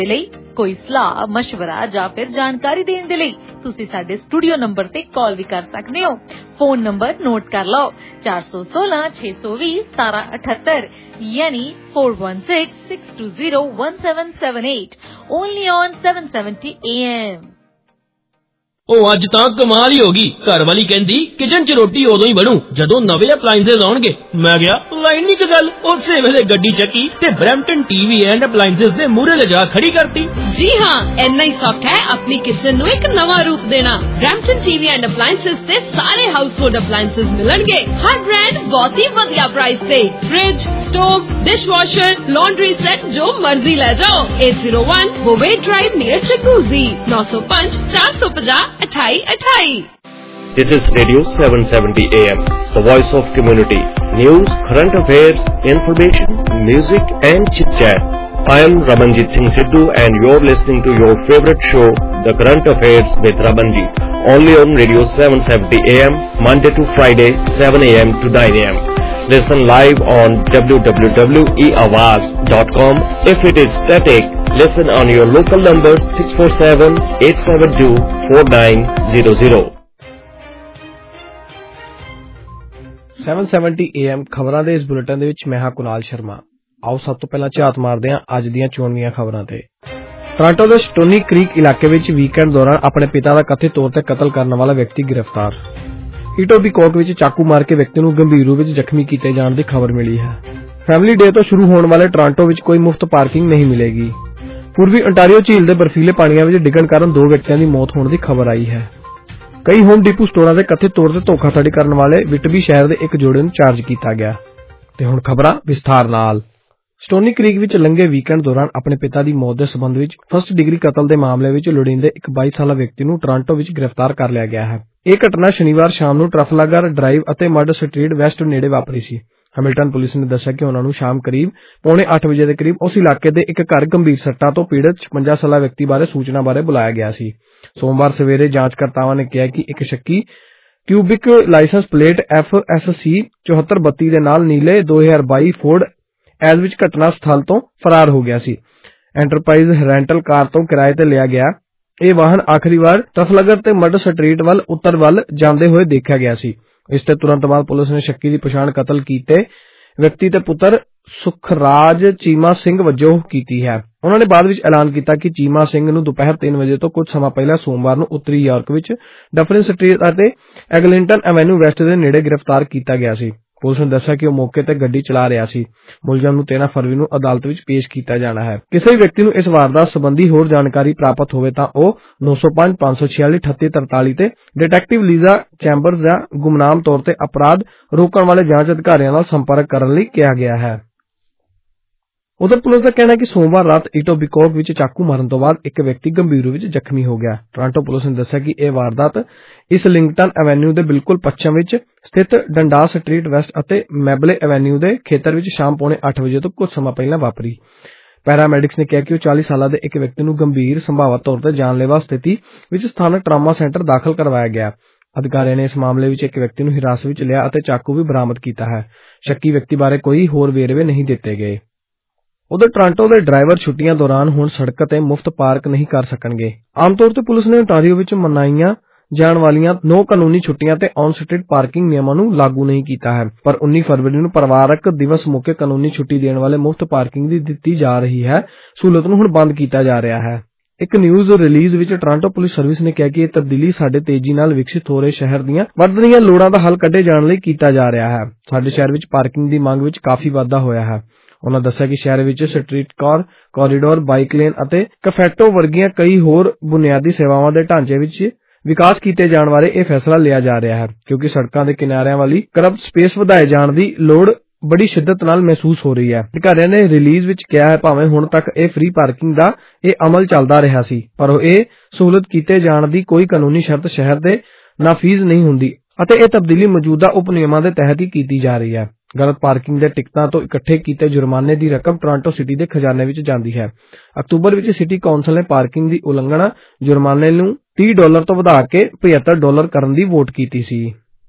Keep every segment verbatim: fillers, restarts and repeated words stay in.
ਲਈ ਕੋਈ ਸਲਾਹ ਮਸ਼ਵਰਾ ਜਾਂ ਫਿਰ ਜਾਣਕਾਰੀ ਦੇਣ ਦੇ ਲਈ ਤੁਸੀਂ ਸਾਡੇ ਸਟੂਡੀਓ ਨੰਬਰ ਤੇ ਕਾਲ ਵੀ ਕਰ ਸਕਦੇ ਹੋ। ਫੋਨ ਨੰਬਰ ਨੋਟ ਕਰ ਲਓ ਚਾਰ ਸੌ ਸੋਲਾਂ ਛੇ ਸੌ ਵੀਹ ਸਤਾਰਾਂ ਅਠੱਤਰ ਯਾਨੀ four one six six two zero one seven seven eight only on seven seventy A M। ਉਹ ਅੱਜ ਤਾਂ ਕਮਾਲ ਹੀ ਹੋ ਗਈ। ਘਰ ਵਾਲੀ ਕਹਿੰਦੀ ਕਿਚਨ 'ਚ ਰੋਟੀ ਉਦੋਂ ਹੀ ਬਣੂ ਜਦੋਂ ਨਵੇਂ ਅਪਲਾਈਐਂਸਸ ਆਉਣਗੇ। ਮੈਂ ਕਿਹਾ ਲਾਈਨ ਨਹੀਂ ਕਿ ਗੱਲ। ਉਸੇ ਵੇਲੇ ਗੱਡੀ ਚੱਕੀ ਤੇ ਬਰੈਂਪਟਨ ਟੀਵੀ ਐਂਡ ਅਪਲਾਈਐਂਸਸ ਦੇ ਮੂਹਰੇ ਲਿਜਾ ਖੜੀ ਕਰਤੀ। ਜੀ ਹਾਂ, ਇੰਨਾ ਹੀ ਸੌਖਾ ਹੈ ਆਪਣੀ ਕਿਚਨ ਨੂੰ ਇੱਕ ਨਵਾਂ ਰੂਪ ਦੇਣਾ। ਬਰੈਂਪਟਨ ਟੀਵੀ ਐਂਡ ਅਪਲਾਈਐਂਸਸ ਤੇ ਸਾਰੇ ਹਾਊਸਹੋਲਡ ਅਪਲਾਈਐਂਸਸ ਮਿਲਣਗੇ ਹਰ ਬ੍ਰਾਂਡ ਬਹੁਤ ਹੀ ਵਧੀਆ ਪ੍ਰਾਈਸ ਤੇ। Fridge, stove, dishwasher, laundry set ਜੋ ਮਰਜ਼ੀ ਲੈ ਜਾਓ। eight oh one ਬੋਵੇ Drive near Chinguacousy nine oh five four five zero ਅਠਾਈ ਅਠਾਈ। This is Radio seven seventy A M, the voice of community. News, current affairs, information, music and chit-chat. I am Ramanjit Singh Sidhu and you're listening to your favorite show, The Current Affairs with Ramanjit. Only on Radio seven seventy A M, Monday to Friday, seven A M to nine A M. Listen live on w w w dot e awaz dot com. If it is static, listen on your local number six four seven eight seven two four nine zero zero. seven seventy A M ਖਬਰਾਂ ਦੇ ਇਸ bulletin ਦੇ ਵਿੱਚ ਮੈਂ ਹਾਂ ਕੁਨਾਲ ਸ਼ਰਮਾ। ਆਓ ਸਭ ਤੋਂ ਪਹਿਲਾਂ ਝਾਤ ਮਾਰਦੇ ਹਾਂ ਅੱਜ ਦੀਆਂ ਚੋਣਵੀਆਂ ਖਬਰਾਂ ਤੇ। ਟੋਰਾਂਟੋ ਦੇ ਸਟੋਨੀ ਕ੍ਰੀਕ ਇਲਾਕੇ ਵਿੱਚ ਵੀਕਐਂਡ ਦੌਰਾਨ ਆਪਣੇ ਪਿਤਾ ਦਾ ਕਥਿਤ ਤੌਰ ਤੇ ਕਤਲ ਕਰਨ ਵਾਲਾ ਵਿਅਕਤੀ ਗ੍ਰਿਫਤਾਰ। ਈਟੋਬੀਕੋਕ ਵਿੱਚ ਚਾਕੂ ਮਾਰ ਕੇ ਵਿਅਕਤੀ ਨੂੰ ਗੰਭੀਰ ਰੂਪ ਵਿੱਚ ਜ਼ਖਮੀ ਕੀਤੇ ਜਾਣ ਦੀ ਖਬਰ ਮਿਲੀ ਹੈ। ਫੈਮਿਲੀ ਡੇ ਤੋਂ ਸ਼ੁਰੂ ਹੋਣ ਵਾਲੇ ਟੋਰਾਂਟੋ ਵਿੱਚ ਕੋਈ ਮੁਫਤ ਪਾਰਕਿੰਗ ਨਹੀਂ ਮਿਲੇਗੀ। ਪੂਰਬੀ ontario ਝੀਲ ਦੇ ਬਰਫੀਲੇ ਪਾਣੀਆਂ ਵਿੱਚ ਡਿੱਗਣ ਕਾਰਨ ਦੋ ਵਿਅਕਤੀਆਂ ਦੀ ਮੌਤ ਹੋਣ ਦੀ ਖਬਰ ਆਈ ਹੈ। ਕਈ ਹੋਮ ਡੀਪੂ ਸਟੋਰਾਂ ਦੇ ਕਥਿਤ ਤੌਰ ਤੇ ਧੋਖਾਧੜੀ ਕਰਨ ਵਾਲੇ ਵਿਟਬੀ ਸ਼ਹਿਰ ਦੇ ਇੱਕ ਜੋੜੇ ਨੂੰ ਚਾਰਜ ਕੀਤਾ ਗਿਆ। ਤੇ ਹੁਣ ਖਬਰਾਂ ਵਿਸਥਾਰ ਨਾਲ। ਸਟੋਨੀ ਕ੍ਰੀਕ ਵਿੱਚ ਲੰਘੇ ਵੀਕਐਂਡ ਦੌਰਾਨ ਆਪਣੇ ਪਿਤਾ ਦੀ ਮੌਤ ਦੇ ਸਬੰਧ ਵਿੱਚ ਫਸਟ ਡਿਗਰੀ ਕਤਲ ਦੇ ਮਾਮਲੇ ਵਿੱਚ ਲੋੜੀਂਦੇ ਇੱਕ ਬਾਈ ਸਾਲਾ ਵਿਅਕਤੀ ਨੂੰ ਟੋਰਾਂਟੋ ਵਿੱਚ ਗ੍ਰਿਫਤਾਰ ਕਰ ਲਿਆ ਗਿਆ ਹੈ। ਇਹ ਘਟਨਾ ਸ਼ਨੀਵਾਰ ਸ਼ਾਮ ਨੂੰ ਟ੍ਰਫਲਗਰ ਡਰਾਈਵ ਅਤੇ ਮਡ ਸਟਰੀਟ ਵੈਸਟ ਨੇੜੇ ਵਾਪਰੀ ਸੀ। ਹੈਮਿਲਟਨ ਪੁਲਿਸ ਨੇ ਦੱਸਿਆ ਕਿ ਉਹਨਾਂ ਨੂੰ ਸ਼ਾਮ ਕਰੀਬ ਪੌਣੇ ਅੱਠ ਵਜੇ ਦੇ ਕਰੀਬ ਉਸ ਇਲਾਕੇ ਦੇ ਇੱਕ ਘਰ ਗੰਭੀਰ ਸੱਟਾਂ ਤੋਂ ਪੀੜਤ ਛਪੰਜਾ ਸਾਲਾ ਵਿਅਕਤੀ ਬਾਰੇ ਸੂਚਨਾ ਬਾਰੇ ਬੁਲਾਇਆ ਗਿਆ ਸੀ। ਸੋਮਵਾਰ ਸਵੇਰੇ ਜਾਂਚਕਰਤਾਵਾਂ ਨੇ ਕਿਹਾ ਕਿ ਇੱਕ ਸ਼ੱਕੀ Quebec licence plate F S C ਚੌਹੱਤਰ ਬੱਤੀ ਦੇ ਨਾਲ ਨੀਲੇ ਦੋ ਹਜ਼ਾਰ ਬਾਈ ਫੋਰਡ ਐਜ਼ ਵਿੱਚ ਘਟਨਾ ਸਥਲ ਤੋਂ ਫਰਾਰ ਹੋ ਗਿਆ ਸੀ। ਐਂਟਰਪ੍ਰਾਈਜ਼ ਰੈਂਟਲ ਕਾਰ ਤੋਂ ਕਿਰਾਏ ਤੇ ਲਿਆ ਗਿਆ ਇਹ ਵਾਹਨ ਆਖਰੀ ਵਾਰ ਟਫਲਗਰ ਤੇ ਮਡ ਸਟਰੀਟ ਵੱਲ ਉੱਤਰ ਵੱਲ ਜਾਂਦੇ ਹੋਏ ਦੇਖਿਆ ਗਿਆ ਸੀ। ਇਸ ਤੇ ਤੁਰੰਤ ਬਾਅਦ ਪੁਲਿਸ ਨੇ ਸ਼ੱਕੀ ਦੀ ਪਛਾਣ ਕਤਲ ਕੀਤੇ ਵਿਅਕਤੀ ਤੇ ਪੁੱਤਰ ਸੁਖਰਾਜ ਚੀਮਾ ਸਿੰਘ ਵਜੋਂ ਕੀਤੀ ਹੈ। ਉਹਨਾਂ ਨੇ ਬਾਅਦ ਵਿੱਚ ਐਲਾਨ ਕੀਤਾ ਕਿ ਚੀਮਾ ਸਿੰਘ ਨੂੰ ਦੁਪਹਿਰ ਤਿੰਨ ਵਜੇ ਤੋਂ ਕੁਝ ਸਮਾਂ ਪਹਿਲਾਂ ਸੋਮਵਾਰ ਨੂੰ ਉੱਤਰੀ ਯਾਰਕ ਵਿੱਚ ਡਫਰਿਨ ਸਟਰੀਟ ਅਤੇ ਐਗਲਿੰਟਨ ਐਵੇਨਿਊ ਵੈਸਟ ਦੇ ਨੇੜੇ ਗ੍ਰਿਫਤਾਰ ਕੀਤਾ ਗਿਆ ਸੀ। ਪੁਲਿਸ ਨੇ ਦੱਸਿਆ ਕਿ ਉਹ ਮੌਕੇ ਤੇ ਗੱਡੀ ਚਲਾ ਰਿਹਾ ਸੀ। ਮੁਲਜ਼ਮ ਨੂੰ ਤੇਰਾਂ ਫਰਵਰੀ ਨੂੰ ਅਦਾਲਤ ਵਿੱਚ ਪੇਸ਼ ਕੀਤਾ ਜਾਣਾ ਹੈ। ਕਿਸੇ ਵੀ ਵਿਅਕਤੀ ਨੂੰ ਇਸ ਵਾਰਦਾਤ ਸੰਬੰਧੀ ਹੋਰ ਜਾਣਕਾਰੀ ਪ੍ਰਾਪਤ ਹੋਵੇ ਤਾਂ ਉਹ ਨੌ ਸੌ ਪੰਜ ਪੰਜ ਸੌ ਛਿਆਲੀ ਅਠੱਤੀ ਤਰਤਾਲੀ ਤੇ ਡਿਟੈਕਟਿਵ ਲੀਜ਼ਾ ਚੈਂਬਰਸ ਜਾਂ ਗੁਮਨਾਮ ਤੌਰ ਤੇ ਅਪਰਾਧ ਰੋਕਣ ਵਾਲੇ ਜਾਂਚ ਅਧਿਕਾਰੀਆਂ ਨਾਲ ਸੰਪਰਕ ਕਰਨ ਲਈ ਕਿਹਾ ਗਿਆ ਹੈ। ਉਧਰ ਪੁਲਿਸ ਦਾ ਕਹਿਣਾ ਹੈ ਕਿ ਸੋਮਵਾਰ ਰਾਤ ਈਟੋਬੀਕੋਕ ਵਿੱਚ ਚਾਕੂ ਮਾਰਨ ਤੋਂ ਬਾਅਦ ਇੱਕ ਵਿਅਕਤੀ ਗੰਭੀਰ ਰੂਪ ਵਿੱਚ ਜ਼ਖਮੀ ਹੋ ਗਿਆ। ਟੋਰਾਂਟੋ ਪੁਲਿਸ ਨੇ ਦੱਸਿਆ ਕਿ ਇਹ ਵਾਰਦਾਤ ਇਸ ਲਿੰਕਟਨ ਐਵੇਨਿਊ ਦੇ ਬਿਲਕੁਲ ਪੱਛਮ ਵਿੱਚ ਸਥਿਤ ਡੰਡਾਸ ਸਟਰੀਟ ਵੈਸਟ ਅਤੇ ਮੈਬਲੇ ਐਵੇਨਿਊ ਦੇ ਖੇਤਰ ਵਿੱਚ ਸ਼ਾਮ ਪੌਣੇ ਅੱਠ ਵਜੇ ਤੋਂ ਕੁਝ ਸਮਾਂ ਪਹਿਲਾਂ ਵਾਪਰੀ। ਪੈਰਾਮੈਡਿਕਸ ਨੇ ਕਿਹਾ ਕਿ ਉਹ ਚਾਲੀ ਸਾਲਾਂ ਦੇ ਇੱਕ ਵਿਅਕਤੀ ਨੂੰ ਗੰਭੀਰ ਸੰਭਾਵਤ ਤੌਰ ਤੇ ਜਾਨਲੇਵਾ ਸਥਿਤੀ ਵਿੱਚ ਸਥਾਨਕ ਟਰਾਮਾ ਸੈਂਟਰ ਦਾਖਲ ਕਰਵਾਇਆ ਗਿਆ। ਅਧਿਕਾਰੀਆਂ ਨੇ ਇਸ ਮਾਮਲੇ ਵਿੱਚ ਇੱਕ ਵਿਅਕਤੀ ਨੂੰ ਹਿਰਾਸਤ ਵਿੱਚ ਲਿਆ ਅਤੇ ਚਾਕੂ ਵੀ ਬਰਾਮਦ ਕੀਤਾ ਹੈ। ਸ਼ੱਕੀ ਵਿਅਕਤੀ ਬਾਰੇ ਕੋਈ ਹੋਰ ਵੇਰਵੇ ਨਹੀਂ ਦਿੱਤੇ ਗਏ। ਉਧਰ ਟੋਰਾਂਟੋ ਦੇ ਡਰਾਈਵਰ ਛੁੱਟੀਆਂ ਦੌਰਾਨ ਹੁਣ ਸੜਕ ਤੇ ਮੁਫਤ ਪਾਰਕ ਨਹੀਂ ਕਰ ਸਕਣਗੇ। ਆਮ ਤੌਰ ਤੇ ਪੁਲਿਸ ਨੇ ontario ਵਿੱਚ ਮਨਾਈਆਂ ਜਾਣ ਵਾਲੀਆਂ ਨੌ ਕਾਨੂੰਨੀ ਛੁੱਟੀਆਂ ਤੇ ਔਨ ਸਟਰੀਟ ਪਾਰਕਿੰਗ ਨਿਯਮਾਂ ਨੂੰ ਲਾਗੂ ਨਹੀਂ ਕੀਤਾ ਹੈ, ਪਰ ਉੱਨੀ ਫਰਵਰੀ ਨੂੰ ਪਰਿਵਾਰਕ ਦਿਵਸ ਮੌਕੇ ਕਾਨੂੰਨੀ ਛੁੱਟੀ ਦੇਣ ਵਾਲੇ ਮੁਫਤ ਪਾਰਕਿੰਗ ਦੀ ਦਿੱਤੀ ਜਾ ਰਹੀ ਹੈ ਸਹੂਲਤ ਨੂੰ ਹੁਣ ਬੰਦ ਕੀਤਾ ਜਾ ਰਿਹਾ ਹੈ। ਇੱਕ ਨਿਊਜ਼ ਰਿਲੀਜ਼ ਵਿੱਚ ਟੋਰਾਂਟੋ ਪੁਲਿਸ ਸਰਵਿਸ ਨੇ ਕਿਹਾ ਕਿ ਇਹ ਤਬਦੀਲੀ ਸਾਡੇ ਤੇਜ਼ੀ ਨਾਲ ਵਿਕਸਿਤ ਹੋ ਰਹੇ ਸ਼ਹਿਰ ਦੀਆਂ ਵੱਧਦੀਆਂ ਲੋੜਾਂ ਦਾ ਹੱਲ ਕੱਢੇ ਜਾਣ ਲਈ ਕੀਤਾ ਜਾ ਰਿਹਾ ਹੈ। ਸਾਡੇ ਸ਼ਹਿਰ ਵਿੱਚ ਪਾਰਕਿੰਗ ਦੀ ਮੰਗ ਵਿੱਚ ਕਾਫੀ ਵਾਧਾ ਹੋਇਆ ਹੈ। ਉਹਨਾਂ ਦੱਸਿਆ ਕਿ ਸ਼ਹਿਰ ਵਿੱਚ streetcar corridor, bike lane ਅਤੇ ਕਫੈਟੋ ਵਰਗੀਆਂ ਕਈ ਹੋਰ ਬੁਨਿਆਦੀ ਸੇਵਾਵਾਂ ਦੇ ਢਾਂਚੇ ਵਿੱਚ ਵਿਕਾਸ ਕੀਤੇ ਜਾਣ ਬਾਰੇ ਇਹ ਫੈਸਲਾ ਲਿਆ ਜਾ ਰਿਹਾ ਹੈ ਕਿਉਂਕਿ ਸੜਕਾਂ ਦੇ ਕਿਨਾਰਿਆਂ ਵਾਲੀ ਕਰਬ ਸਪੇਸ ਵਧਾਏ ਜਾਣ ਦੀ ਲੋੜ ਬੜੀ ਸ਼ਿੱਦਤ ਨਾਲ ਮਹਿਸੂਸ ਹੋ ਰਹੀ ਹੈ। ਅਧਿਕਾਰੀਆਂ ਨੇ ਰਿਲੀਜ਼ ਵਿੱਚ ਕਿਹਾ ਹੈ ਭਾਵੇਂ ਹੁਣ ਤੱਕ ਇਹ ਫ੍ਰੀ ਪਾਰਕਿੰਗ ਦਾ ਇਹ ਅਮਲ ਚੱਲਦਾ ਰਿਹਾ ਸੀ, ਪਰ ਉਹ ਇਹ ਸਹੂਲਤ ਕੀਤੇ ਜਾਣ ਦੀ ਕੋਈ ਕਾਨੂੰਨੀ ਸ਼ਰਤ ਸ਼ਹਿਰ ਦੇ ਨਾਫੀਜ਼ ਨਹੀਂ ਹੁੰਦੀ ਅਤੇ ਇਹ ਤਬਦੀਲੀ ਮੌਜੂਦਾ ਉਪ ਨਿਯਮਾਂ ਦੇ ਤਹਿਤ ਹੀ ਕੀਤੀ ਜਾ ਰਹੀ ਹੈ। ਗਲਤ ਪਾਰਕਿੰਗ ਦੇ ਟਿਕਟਾਂ ਤੋਂ ਇਕੱਠੇ ਕੀਤੇ ਜੁਰਮਾਨੇ ਦੀ ਰਕਮ ਟੋਰਾਂਟੋ ਸਿਟੀ ਦੇ ਖਜ਼ਾਨੇ ਵਿੱਚ ਜਾਂਦੀ ਹੈ। ਅਕਤੂਬਰ ਵਿੱਚ ਸਿਟੀ ਕੌਂਸਲ ਨੇ ਪਾਰਕਿੰਗ ਦੀ ਉਲੰਘਣਾ ਜੁਰਮਾਨੇ ਨੂੰ ਤੀਹ ਡਾਲਰ ਤੋਂ ਵਧਾ ਕੇ ਪਝੱਤਰ ਡਾਲਰ ਕਰਨ ਦੀ ਵੋਟ ਕੀਤੀ ਸੀ।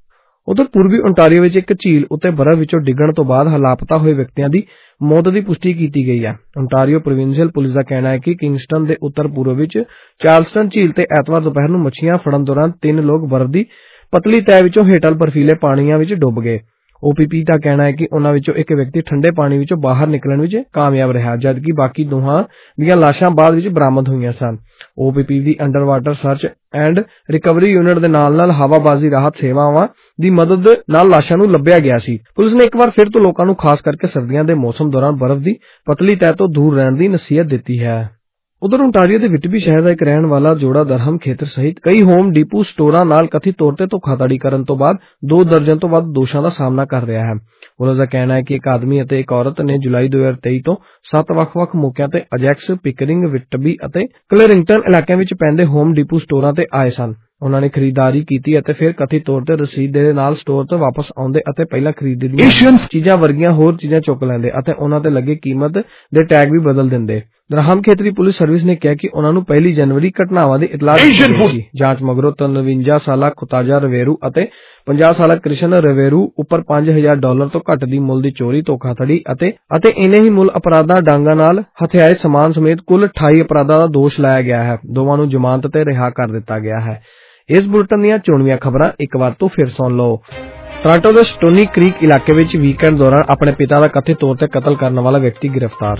ਉਧਰ ਪੂਰਬੀ ਓਨਟਾਰੀਓ ਵਿੱਚ ਇੱਕ ਝੀਲ ਉੱਤੇ ਬਰਫ਼ ਵਿੱਚੋਂ ਡਿੱਗਣ ਤੋਂ ਬਾਅਦ ਲਾਪਤਾ ਹੋਏ ਵਿਅਕਤੀਆਂ ਦੀ ਮੌਤ ਦੀ ਪੁਸ਼ਟੀ ਕੀਤੀ ਗਈ ਹੈ। ਓਨਟਾਰੀਓ ਪ੍ਰੋਵਿੰਸ਼ੀਅਲ ਪੁਲਿਸ ਦਾ ਕਹਿਣਾ ਹੈ ਕਿ ਕਿੰਗਸਟਨ ਦੇ ਉੱਤਰ ਪੂਰਬ ਵਿੱਚ ਚਾਰਲਸਟਨ ਝੀਲ ਤੇ ਐਤਵਾਰ ਦੁਪਹਿਰ ਨੂੰ ਮੱਛੀਆਂ ਫੜਨ ਦੌਰਾਨ ਤਿੰਨ ਲੋਕ ਬਰਫ਼ ਦੀ ਪਤਲੀ ਤਹਿ ਵਿੱਚੋਂ ਹੇਠਲ ਬਰਫੀਲੇ ਪਾਣੀਆਂ ਵਿੱਚ ਡੁੱਬ ਗਏ। O P P ਦਾ ਕਹਿਣਾ ਹੈ ਕਿ ਉਨ੍ਹਾਂ ਵਿੱਚੋਂ ਇੱਕ ਵਿਅਕਤੀ ਠੰਡੇ ਪਾਣੀ ਵਿੱਚੋਂ ਬਾਹਰ ਨਿਕਲਣ ਵਿੱਚ ਕਾਮਯਾਬ ਰਿਹਾ, ਜਦਕਿ ਬਾਕੀ ਦੋਹਾਂ ਦੀਆਂ ਲਾਸ਼ਾਂ ਬਾਅਦ ਵਿੱਚ ਬਰਾਮਦ ਹੋਈਆਂ ਸਨ। O P P ਦੀ under water search and recovery unit ਦੇ ਨਾਲ ਨਾਲ ਹਵਾਬਾਜ਼ੀ ਰਾਹਤ ਸੇਵਾਵਾਂ ਦੀ ਮਦਦ ਨਾਲ ਲਾਸ਼ਾਂ ਨੂੰ ਲੱਭਿਆ ਗਿਆ ਸੀ। ਪੁਲਿਸ ਨੇ ਇੱਕ ਵਾਰ ਫਿਰ ਤੋਂ ਲੋਕਾਂ ਨੂੰ ਖਾਸ ਕਰਕੇ ਸਰਦੀਆਂ ਦੇ ਮੌਸਮ ਦੌਰਾਨ ਬਰਫ਼ ਦੀ ਪਤਲੀ ਤਹਿ ਤੋਂ ਦੂਰ ਰਹਿਣ ਦੀ ਨਸੀਹਤ ਦਿੱਤੀ ਹੈ। ਉਧਰ ਓਨਟਾਰੀਓ ਦੇ ਵਿਟਬੀ ਸ਼ਹਿਰ ਦਾ ਇੱਕ ਰਹਿਣ ਵਾਲਾ ਜੋੜਾ ਦਰਹਮ ਖੇਤਰ ਸਹਿਤ ਕਈ ਹੋਮ ਡੀਪੂ ਸਟੋਰਾਂ ਨਾਲ ਕਥਿਤ ਤੌਰ ਤੇ ਧੋਖਾਧੜੀ ਕਰਨ ਤੋਂ ਬਾਅਦ ਦੋ ਦਰਜਨ ਤੋਂ ਵੱਧ ਦੋਸ਼ਾਂ ਦਾ ਸਾਹਮਣਾ ਕਰ ਰਿਹਾ ਹੈ। ਪੁਲਿਸ ਦਾ ਕਹਿਣਾ ਹੈ ਕਿ ਇੱਕ ਆਦਮੀ ਅਤੇ ਇੱਕ ਔਰਤ ਨੇ ਜੁਲਾਈ ਦੋ ਹਜ਼ਾਰ ਤੇਈ ਤੋਂ ਸੱਤ ਵੱਖ-ਵੱਖ ਮੌਕਿਆਂ ਤੇ ਅਜੈਕਸ, ਪਿਕਰਿੰਗ, ਵਿਟਬੀ ਅਤੇ ਕਲੈਰਿੰਗਟਨ ਇਲਾਕਿਆਂ ਵਿੱਚ ਪੈਂਦੇ ਹੋਮ ਡੀਪੂ ਸਟੋਰਾਂ ਤੇ ਆਏ ਸਨ। ਉਨ੍ਹਾਂ ਨੇ ਖਰੀਦਦਾਰੀ ਕੀਤੀ ਅਤੇ ਫਿਰ ਕਥਿਤ ਤੌਰ ਤੇ ਰਸੀਦ ਦੇ ਨਾਲ ਸਟੋਰ ਤੋਂ ਵਾਪਸ ਆਉਂਦੇ ਅਤੇ ਪਹਿਲਾਂ ਖਰੀਦੀ ਦੀਆਂ ਚੀਜ਼ਾਂ ਵਰਗੀਆਂ ਹੋਰ ਚੀਜ਼ਾਂ ਚੁੱਕ ਲੈਂਦੇ ਅਤੇ ਉਨ੍ਹਾਂ ਤੇ ਲੱਗੇ ਕੀਮਤ ਦੇ ਟੈਗ ਵੀ ਬਦਲ ਦਿੰਦੇ। ਦਰਹਮ ਖੇਤਰੀ ਪੁਲਿਸ ਸਰਵਿਸ ਨੇ ਕਿਹਾ ਕਿ ਉਨ੍ਹਾਂ ਨੂੰ ਪਹਿਲੀ ਜਨਵਰੀ ਘਟਨਾਵਾਂ ਦੀ ਇਤਲਾਹ ਦਿੱਤੀ ਸੀ। ਜਾਂਚ ਮਗਰੋਂ ਤਰਵੰਜਾ ਸਾਲਾ ਖੁਤਾਜਾ ਰਵੇਰੂ ਅਤੇ ਪੰਜਾਹ ਸਾਲਾ ਕ੍ਰਿਸ਼ਨ ਰਵੇਰੂ ਉੱਪਰ ਪੰਜ ਹਜ਼ਾਰ ਡਾਲਰ ਤੋਂ ਘੱਟ ਦੀ ਮੁੱਲ ਦੀ ਚੋਰੀ, ਧੋਖਾਧੜੀ ਅਤੇ ਅਤੇ ਇਨੇ ਹੀ ਮੁੱਲ ਅਪਰਾਧਾਂ ਡਾਂਗਾਂ ਨਾਲ ਹਥਿਆਏ ਸਮਾਨ ਸਮੇਤ ਕੁੱਲ ਅਠਾਈ ਅਪਰਾਧਾਂ ਦਾ ਦੋਸ਼ ਲਾਇਆ ਗਿਆ ਹੈ। ਦੋਵਾਂ ਨੂੰ ਜ਼ਮਾਨਤ ਤੇ ਰਿਹਾ ਕਰ ਦਿੱਤਾ ਗਿਆ ਹੈ। ਇਸ ਬੁਲੇਟਿਨ ਦੀਆਂ ਚੋਣਵੀਆਂ ਖਬਰਾਂ ਇੱਕ ਵਾਰ ਤੋਂ ਫਿਰ ਸੁਣ ਲਓ। ਟੋਰਾਂਟੋ ਦੇ ਸਟੋਨੀ ਕ੍ਰੀਕ ਇਲਾਕੇ ਵਿੱਚ ਵੀਕਐਂਡ ਦੌਰਾਨ ਆਪਣੇ ਪਿਤਾ ਦਾ ਕਥਿਤ ਤੌਰ ਤੇ ਕਤਲ ਕਰਨ ਵਾਲਾ ਵਿਅਕਤੀ ਗ੍ਰਿਫਤਾਰ।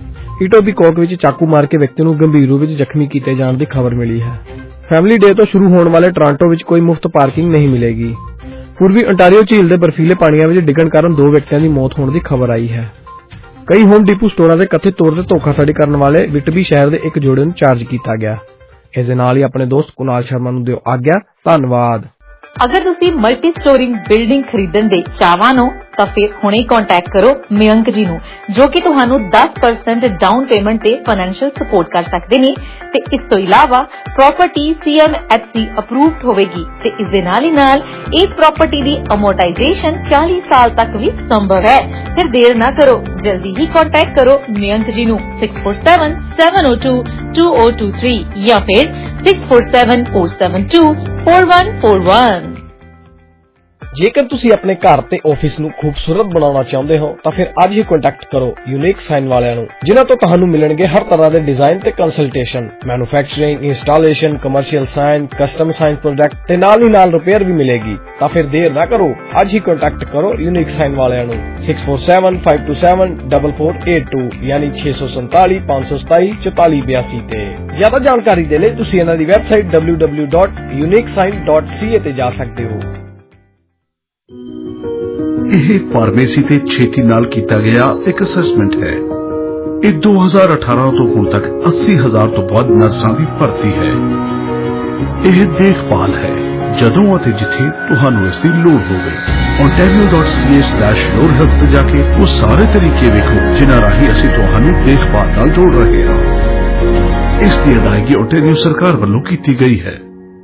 ਈਟੋਬੀਕੋਕ ਵਿੱਚ ਚਾਕੂ ਮਾਰ ਕੇ ਵਿਅਕਤੀ ਨੂੰ ਗੰਭੀਰ ਰੂਪ ਵਿੱਚ ਜ਼ਖਮੀ ਕੀਤੇ ਜਾਣ ਦੀ ਖਬਰ ਮਿਲੀ ਹੈ। ਫੈਮਿਲੀ ਡੇ ਤੋਂ ਸ਼ੁਰੂ ਹੋਣ ਵਾਲੇ ਟੋਰਾਂਟੋ ਵਿੱਚ ਕੋਈ ਮੁਫਤ ਪਾਰਕਿੰਗ ਨਹੀਂ ਮਿਲੇਗੀ। ਪੂਰਬੀ ਓਨਟਾਰੀਓ ਝੀਲ ਦੇ ਬਰਫੀਲੇ ਪਾਣੀਆਂ ਵਿੱਚ ਡਿੱਗਣ ਕਾਰਨ ਦੋ ਵਿਅਕਤੀਆਂ ਦੀ ਮੌਤ ਹੋਣ ਦੀ ਖਬਰ ਆਈ ਹੈ। ਕਈ ਹੋਮ ਡੀਪੂ ਸਟੋਰਾਂ ਦੇ ਕਥਿਤ ਤੌਰ ਤੇ ਧੋਖਾਧੜੀ ਕਰਨ ਵਾਲੇ ਵਿਟਬੀ ਸ਼ਹਿਰ ਦੇ ਇੱਕ ਜੋੜੇ ਨੂੰ ਚਾਰਜ ਕੀਤਾ ਗਿਆ। ਇਸ ਦੇ ਨਾਲ ਹੀ ਆਪਣੇ ਦੋਸਤ ਕੁਨਾਲ ਸ਼ਰਮਾ ਨੂੰ ਦਿਓ ਆਗਿਆ। ਧੰਨਵਾਦ। ਅਗਰ ਤੁਸੀਂ ਮਲਟੀ ਸਟੋਰਿੰਗ ਬਿਲਡਿੰਗ ਖਰੀਦਣ ਦੇ ਚਾਹਵਾਨ ਹੋ ਤਾਂ ਫਿਰ ਹੁਣੇ ਕੰਟੈਕਟ ਕਰੋ ਮਯੰਕ ਜੀ ਨੂੰ, ਜੋ ਕਿ ਤੁਹਾਨੂੰ ਦਸ ਪਰਸੈਂਟ ਡਾਊਨ ਪੇਮੈਂਟ ਤੇ ਫਾਈਨੈਂਸ਼ੀਅਲ ਸਪੋਰਟ ਕਰ ਸਕਦੇ ਨੇ ਤੇ ਇਸ ਤੋਂ ਇਲਾਵਾ property C M H C approved ਹੋਵੇਗੀ ਤੇ ਇਸ ਦੇ ਨਾਲ ਹੀ ਨਾਲ ਇਸ ਪ੍ਰਾਪਰਟੀ ਦੀ ਅਮੋਰਟਾਈਜੇਸ਼ਨ ਚਾਲੀ ਸਾਲ ਤੱਕ ਵੀ ਸੰਭਵ ਹੈ। ਫਿਰ ਦੇਰ ਨਾ ਕਰੋ, ਜਲਦੀ ਹੀ ਕੰਟੈਕਟ ਕਰੋ ਮਯੰਕ ਜੀ ਨੂੰ six four seven, seven zero two, two zero two three ਜਾਂ ਫਿਰ six four seven, four seven two, four one four one। ਜੇਕਰ ਤੁਸੀਂ ਆਪਣੇ ਘਰ ਤੇ ਆਫਿਸ ਨੂੰ ਖੂਬਸੂਰਤ ਬਣਾਉਣਾ ਚਾਹੁੰਦੇ ਹੋ ਤਾਂ ਫਿਰ ਅੱਜ ਹੀ ਕੰਟੈਕਟ ਕਰੋ ਯੂਨੀਕ ਸਾਈਨ ਵਾਲਿਆਂ ਨੂੰ, ਜਿਨ੍ਹਾਂ ਤੋਂ ਤੁਹਾਨੂੰ ਮਿਲਣਗੇ ਹਰ ਤਰ੍ਹਾਂ ਦੇ ਡਿਜ਼ਾਈਨ ਤੇ consultation, manufacturing, installation, commercial sign, custom sign product ਤੇ ਨਾਲ ਹੀ ਨਾਲ ਰਿਪੇਅਰ ਵੀ ਮਿਲੇਗੀ। ਤਾਂ ਫਿਰ ਦੇਰ ਨਾ ਕਰੋ, ਅੱਜ ਹੀ ਕੰਟੈਕਟ ਕਰੋ ਯੂਨੀਕ ਸਾਈਨ ਵਾਲਿਆਂ ਨੂੰ six four seven, five two seven, four four eight two ਯਾਨੀ ਛੇ ਸੌ ਸੰਤਾਲੀ, ਪੰਜ ਸੌ ਸਤਾਈ, ਚੁਤਾਲੀ ਬਿਆਸੀ ਤੇ। ਜ਼ਿਆਦਾ ਜਾਣਕਾਰੀ ਦੇ ਲਈ ਤੁਸੀਂ ਇਹਨਾਂ ਦੀ website w w w dot unique sign dot c a ਤੇ ਜਾ ਸਕਦੇ ਹੋ। ਇਹ ਫਾਰਮੇਸੀ ਤੇ ਛੇਤੀ ਨਾਲ ਕੀਤਾ ਗਿਆ ਇੱਕ ਅਸੈਸਮੈਂਟ ਹੈ। ਇਹ ਦੋ ਹਜ਼ਾਰ ਅਠਾਰਾਂ ਤੋਂ ਹੁਣ ਤੱਕ ਅੱਸੀ ਹਜ਼ਾਰ ਤੋਂ ਵੱਧ ਨਰਸਾਂ ਦੀ ਭਰਤੀ ਹੈ। ਇਹ ਦੇਖਭਾਲ ਹੈ ਜਦੋਂ ਅਤੇ ਜਿੱਥੇ ਤੁਹਾਨੂੰ ਇਸ ਦੀ ਲੋੜ ਹੋਵੇ। ontario dot c a slash your health ਤੇ ਜਾ ਕੇ ਉਹ ਸਾਰੇ ਤਰੀਕੇ ਵੇਖੋ ਜਿਨ੍ਹਾਂ ਰਾਹੀਂ ਅਸੀਂ ਤੁਹਾਨੂੰ ਦੇਖਭਾਲ ਨਾਲ ਜੋੜ ਰਹੇ ਹਾਂ। ਇਸ ਦੀ ਅਦਾਇਗੀ ontario ਸਰਕਾਰ ਵੱਲੋਂ ਕੀਤੀ ਗਈ ਹੈ।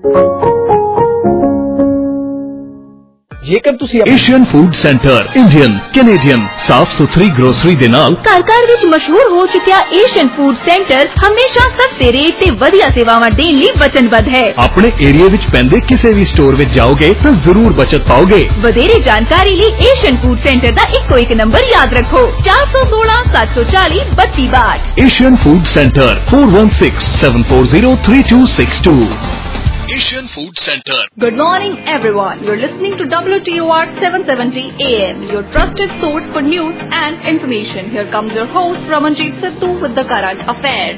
ਜੇਕਰ ਤੁਸੀਂ Asian food centre Indian, Canadian ਸਾਫ਼ ਸੁਥਰੀ ਗਰੋਸਰੀ ਦੇ ਨਾਲ ਘਰ ਘਰ ਵਿੱਚ ਮਸ਼ਹੂਰ ਹੋ ਚੁੱਕਿਆ ਏਸ਼ੀਅਨ ਫੂਡ ਸੈਂਟਰ ਹਮੇਸ਼ਾ ਸਸਤੇ ਰੇਟ ਤੇ ਵਧੀਆ ਸੇਵਾਵਾਂ ਦੇਣ ਲਈ ਵਚਨਬੱਧ ਹੈ। ਆਪਣੇ ਏਰੀਆ ਵਿੱਚ ਪੈਂਦੇ ਕਿਸੇ ਵੀ ਸਟੋਰ ਵਿੱਚ ਜਾਓਗੇ ਤਾਂ ਜ਼ਰੂਰ ਬਚਤ ਪਾਓਗੇ। ਵਧੇਰੇ ਜਾਣਕਾਰੀ ਲਈ ਏਸ਼ੀਅਨ ਫੂਡ ਸੈਂਟਰ ਦਾ ਇੱਕੋ ਇੱਕ ਨੰਬਰ ਯਾਦ ਰੱਖੋ ਚਾਰ ਸੌ ਸੋਲਾਂ, ਸੱਤ ਸੌ ਚਾਲੀ, ਬੱਤੀ ਬਾਹਠ। Asian food centre four one six, seven four zero, three two six two। Asian Food Center. Good morning, everyone. You're listening to W T O R seven seventy A M, your trusted source for news and information. Here comes your host, Ramanjeet Sittu, with the current affairs.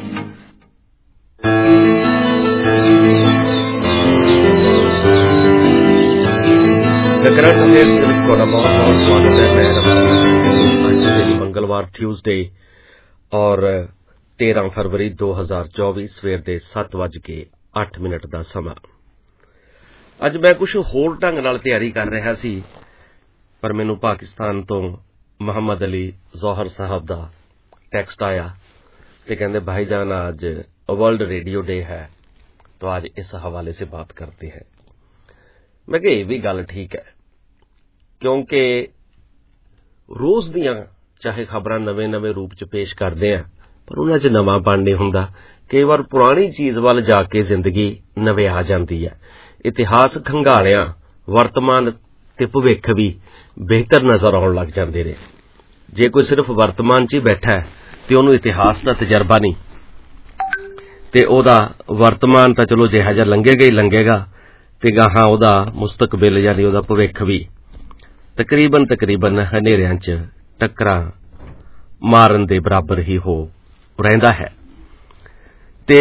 The current affairs ਦੇ ਵਿੱਚ ਤੁਹਾਡਾ ਬਹੁਤ ਬਹੁਤ ਸਵਾਗਤ ਹੈ। ਮੈਂ ਰਮਨਜੀਤ ਸਿੰਘ। ਮੰਗਲਵਾਰ Tuesday ਔਰ ਤੇਰਾਂ ਫਰਵਰੀ ਦੋ ਹਜ਼ਾਰ ਚੌਵੀ ਸਵੇਰ ਦੇ ਸੱਤ ਵੱਜ ਕੇ ਅੱਠ ਮਿੰਟ ਦਾ ਸਮਾਂ। ਅੱਜ ਮੈਂ ਕੁਝ ਹੋਰ ਢੰਗ ਨਾਲ ਤਿਆਰੀ ਕਰ ਰਿਹਾ ਸੀ, ਪਰ ਮੈਨੂੰ ਪਾਕਿਸਤਾਨ ਤੋਂ ਮੁਹੰਮਦ ਅਲੀ ਜ਼ੋਹਰ ਸਾਹਿਬ ਦਾ ਟੈਕਸਟ ਆਇਆ ਤੇ ਕਹਿੰਦੇ भाई जान आज वर्ल्ड रेडियो डे है तो आज इस हवाले से बात करते हैं। मैं कहा ये भी गल ठीक है, क्योंकि रोज दियां चाहे खबरां नवे नवे रूप च पेश करते हैं पर उन्हां च नवांपन नहीं हुंदा। कई बार पुरानी चीज वाल जाके जिंदगी नवे आ जाती है। इतिहास खंगालिया वर्तमान ਤੇ ਭਵਿੱਖ ਵੀ ਬਿਹਤਰ ਨਜ਼ਰ ਆਉਣ ਲੱਗ ਜਾਂਦੇ ਨੇ। ਜੇ ਕੋਈ ਸਿਰਫ ਵਰਤਮਾਨ 'ਚ ਹੀ ਬੈਠਾ ਹੈ ਤੇ ਉਹਨੂੰ ਇਤਿਹਾਸ ਦਾ ਤਜਰਬਾ ਨਹੀਂ, ਤੇ ਉਹਦਾ ਵਰਤਮਾਨ ਤਾਂ ਚਲੋ ਜਿਹਾ ਜਿਹਾ ਲੰਘੇਗਾ ਹੀ ਲੰਘੇਗਾ, ਤੇ ਗਾਹਾਂ ਉਹਦਾ ਮੁਸਤਕਬਿਲ ਯਾਨੀ ਉਹਦਾ ਭਵਿੱਖ ਵੀ ਤਕਰੀਬਨ ਤਕਰੀਬਨ ਹਨੇਰਿਆਂ 'ਚ ਟੱਕਰਾਂ ਮਾਰਨ ਦੇ ਬਰਾਬਰ ਹੀ ਹੋ ਰਹਿੰਦਾ ਹੈ। ਤੇ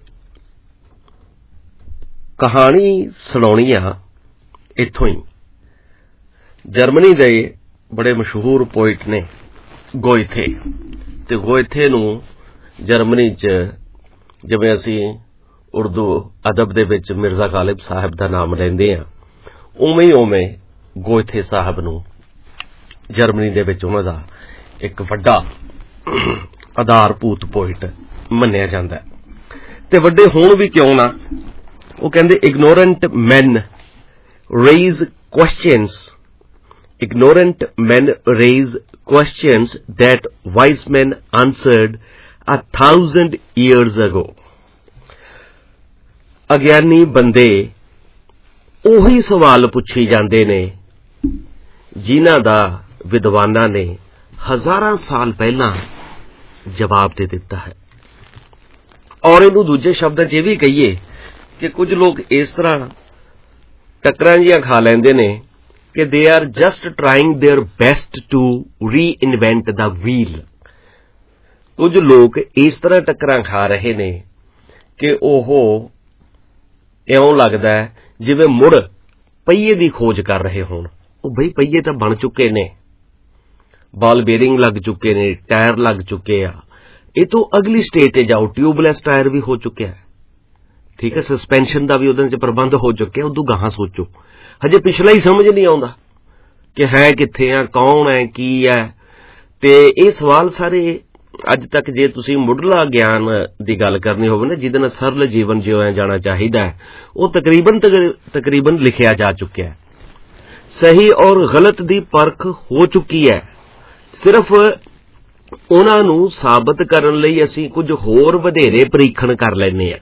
ਕਹਾਣੀ ਸੁਣਾਉਣੀ ਆ ਇੱਥੋਂ ਹੀ। ਜਰਮਨੀ ਦੇ ਬੜੇ ਮਸ਼ਹੂਰ ਪੋਇਟ ਨੇ ਗੋਇਥੇ, ਤੇ ਗੋਇਥੇ ਨੂੰ ਜਰਮਨੀ 'ਚ ਜਿਵੇਂ ਅਸੀਂ ਉਰਦੂ ਅਦਬ ਦੇ ਵਿੱਚ ਮਿਰਜ਼ਾ ਗਾਲਿਬ ਸਾਹਿਬ ਦਾ ਨਾਮ ਲੈਂਦੇ ਹਾਂ, ਉਵੇਂ ਹੀ ਉਵੇਂ ਗੋਇਥੇ ਸਾਹਿਬ ਨੂੰ ਜਰਮਨੀ ਦੇ ਵਿੱਚ ਉਹਨਾਂ ਦਾ ਇੱਕ ਵੱਡਾ ਆਧਾਰਭੂਤ ਪੋਇਟ ਮੰਨਿਆ ਜਾਂਦਾ ਹੈ। ਤੇ ਵੱਡੇ ਹੋਣ ਵੀ ਕਿਉਂ ਨਾ, ਉਹ ਕਹਿੰਦੇ ignorant men raise questions ignorant men raise questions that wise men answered a thousand years ago। ਅਗਿਆਨੀ ਬੰਦੇ ਉਹੀ ਸਵਾਲ ਪੁੱਛੀ ਜਾਂਦੇ ਨੇ ਜਿਨ੍ਹਾਂ ਦਾ ਵਿਦਵਾਨਾਂ ਨੇ ਹਜ਼ਾਰਾਂ ਸਾਲ ਪਹਿਲਾਂ ਜਵਾਬ ਦੇ ਦਿੱਤਾ ਹੈ। ਔਰ ਇਹਨੂੰ ਦੂਜੇ ਸ਼ਬਦਾਂ 'ਚ ਇਹ ਵੀ ਕਹੀਏ ਕਿ ਕੁਝ ਲੋਕ ਇਸ ਤਰ੍ਹਾਂ ਟੱਕਰਾਂ ਜਿਹੀਆਂ ਖਾ ਲੈਂਦੇ ਨੇ ਕਿ they are just trying their best to reinvent the wheel. ਕੁਝ ਲੋਕ ਇਸ ਤਰ੍ਹਾਂ ਟੱਕਰਾਂ ਖਾ ਰਹੇ ਨੇ ਕਿ ਉਹ ਇਉਂ ਲੱਗਦਾ ਹੈ ਜਿਵੇਂ ਮੁੜ ਪਹੀਏ ਦੀ ਖੋਜ ਕਰ ਰਹੇ ਹੋਣ। ਉਹ ਬਈ ਪਹੀਏ ਤਾਂ ਬਣ ਚੁੱਕੇ ਨੇ, ਬਾਲ ਬੇਰਿੰਗ ਲੱਗ ਚੁੱਕੇ ਨੇ, ਟਾਇਰ ਲੱਗ ਚੁੱਕੇ ਆ, ਇਹ ਤੋਂ ਅਗਲੀ ਸਟੇਜ ਤੇ ਜਾਓ, ਟਿਊਬਲੈਸ ਟਾਇਰ ਵੀ ਹੋ ਚੁੱਕਿਆ ਹੈ, ਠੀਕ ਹੈ, ਸਸਪੈਂਸ਼ਨ ਦਾ ਵੀ ਉਹਦੇ 'ਚ ਪ੍ਰਬੰਧ ਹੋ ਚੁੱਕਿਆ। ਉਦੋਂ ਗਾਹਾਂ ਸੋਚੋ, ਹਜੇ ਪਿਛਲਾ ਹੀ ਸਮਝ ਨਹੀਂ ਆਉਂਦਾ ਕਿ ਹੈ ਕਿੱਥੇ ਆ, ਕੌਣ ਹੈ, ਕੀ ਹੈ। ਤੇ ਇਹ ਸਵਾਲ ਸਾਰੇ ਅੱਜ ਤੱਕ ਜੇ ਤੁਸੀਂ ਮੁੱਢਲਾ ਗਿਆਨ ਦੀ ਗੱਲ ਕਰਨੀ ਹੋਵੇ ਨਾ, ਜਿਹਦੇ ਨਾਲ ਸਰਲ ਜੀਵਨ ਜਿਉਇਆ ਜਾਣਾ ਚਾਹੀਦਾ ਹੈ, ਉਹ ਤਕਰੀਬਨ ਤਕਰੀਬਨ ਲਿਖਿਆ ਜਾ ਚੁੱਕਿਆ ਹੈ। ਸਹੀ ਔਰ ਗਲਤ ਦੀ ਪਰਖ ਹੋ ਚੁੱਕੀ ਹੈ। ਸਿਰਫ ਉਹਨਾਂ ਨੂੰ ਸਾਬਤ ਕਰਨ ਲਈ ਅਸੀਂ ਕੁਝ ਹੋਰ ਵਧੇਰੇ ਪਰੀਖਣ ਕਰ ਲੈਂਦੇ ਹਾਂ।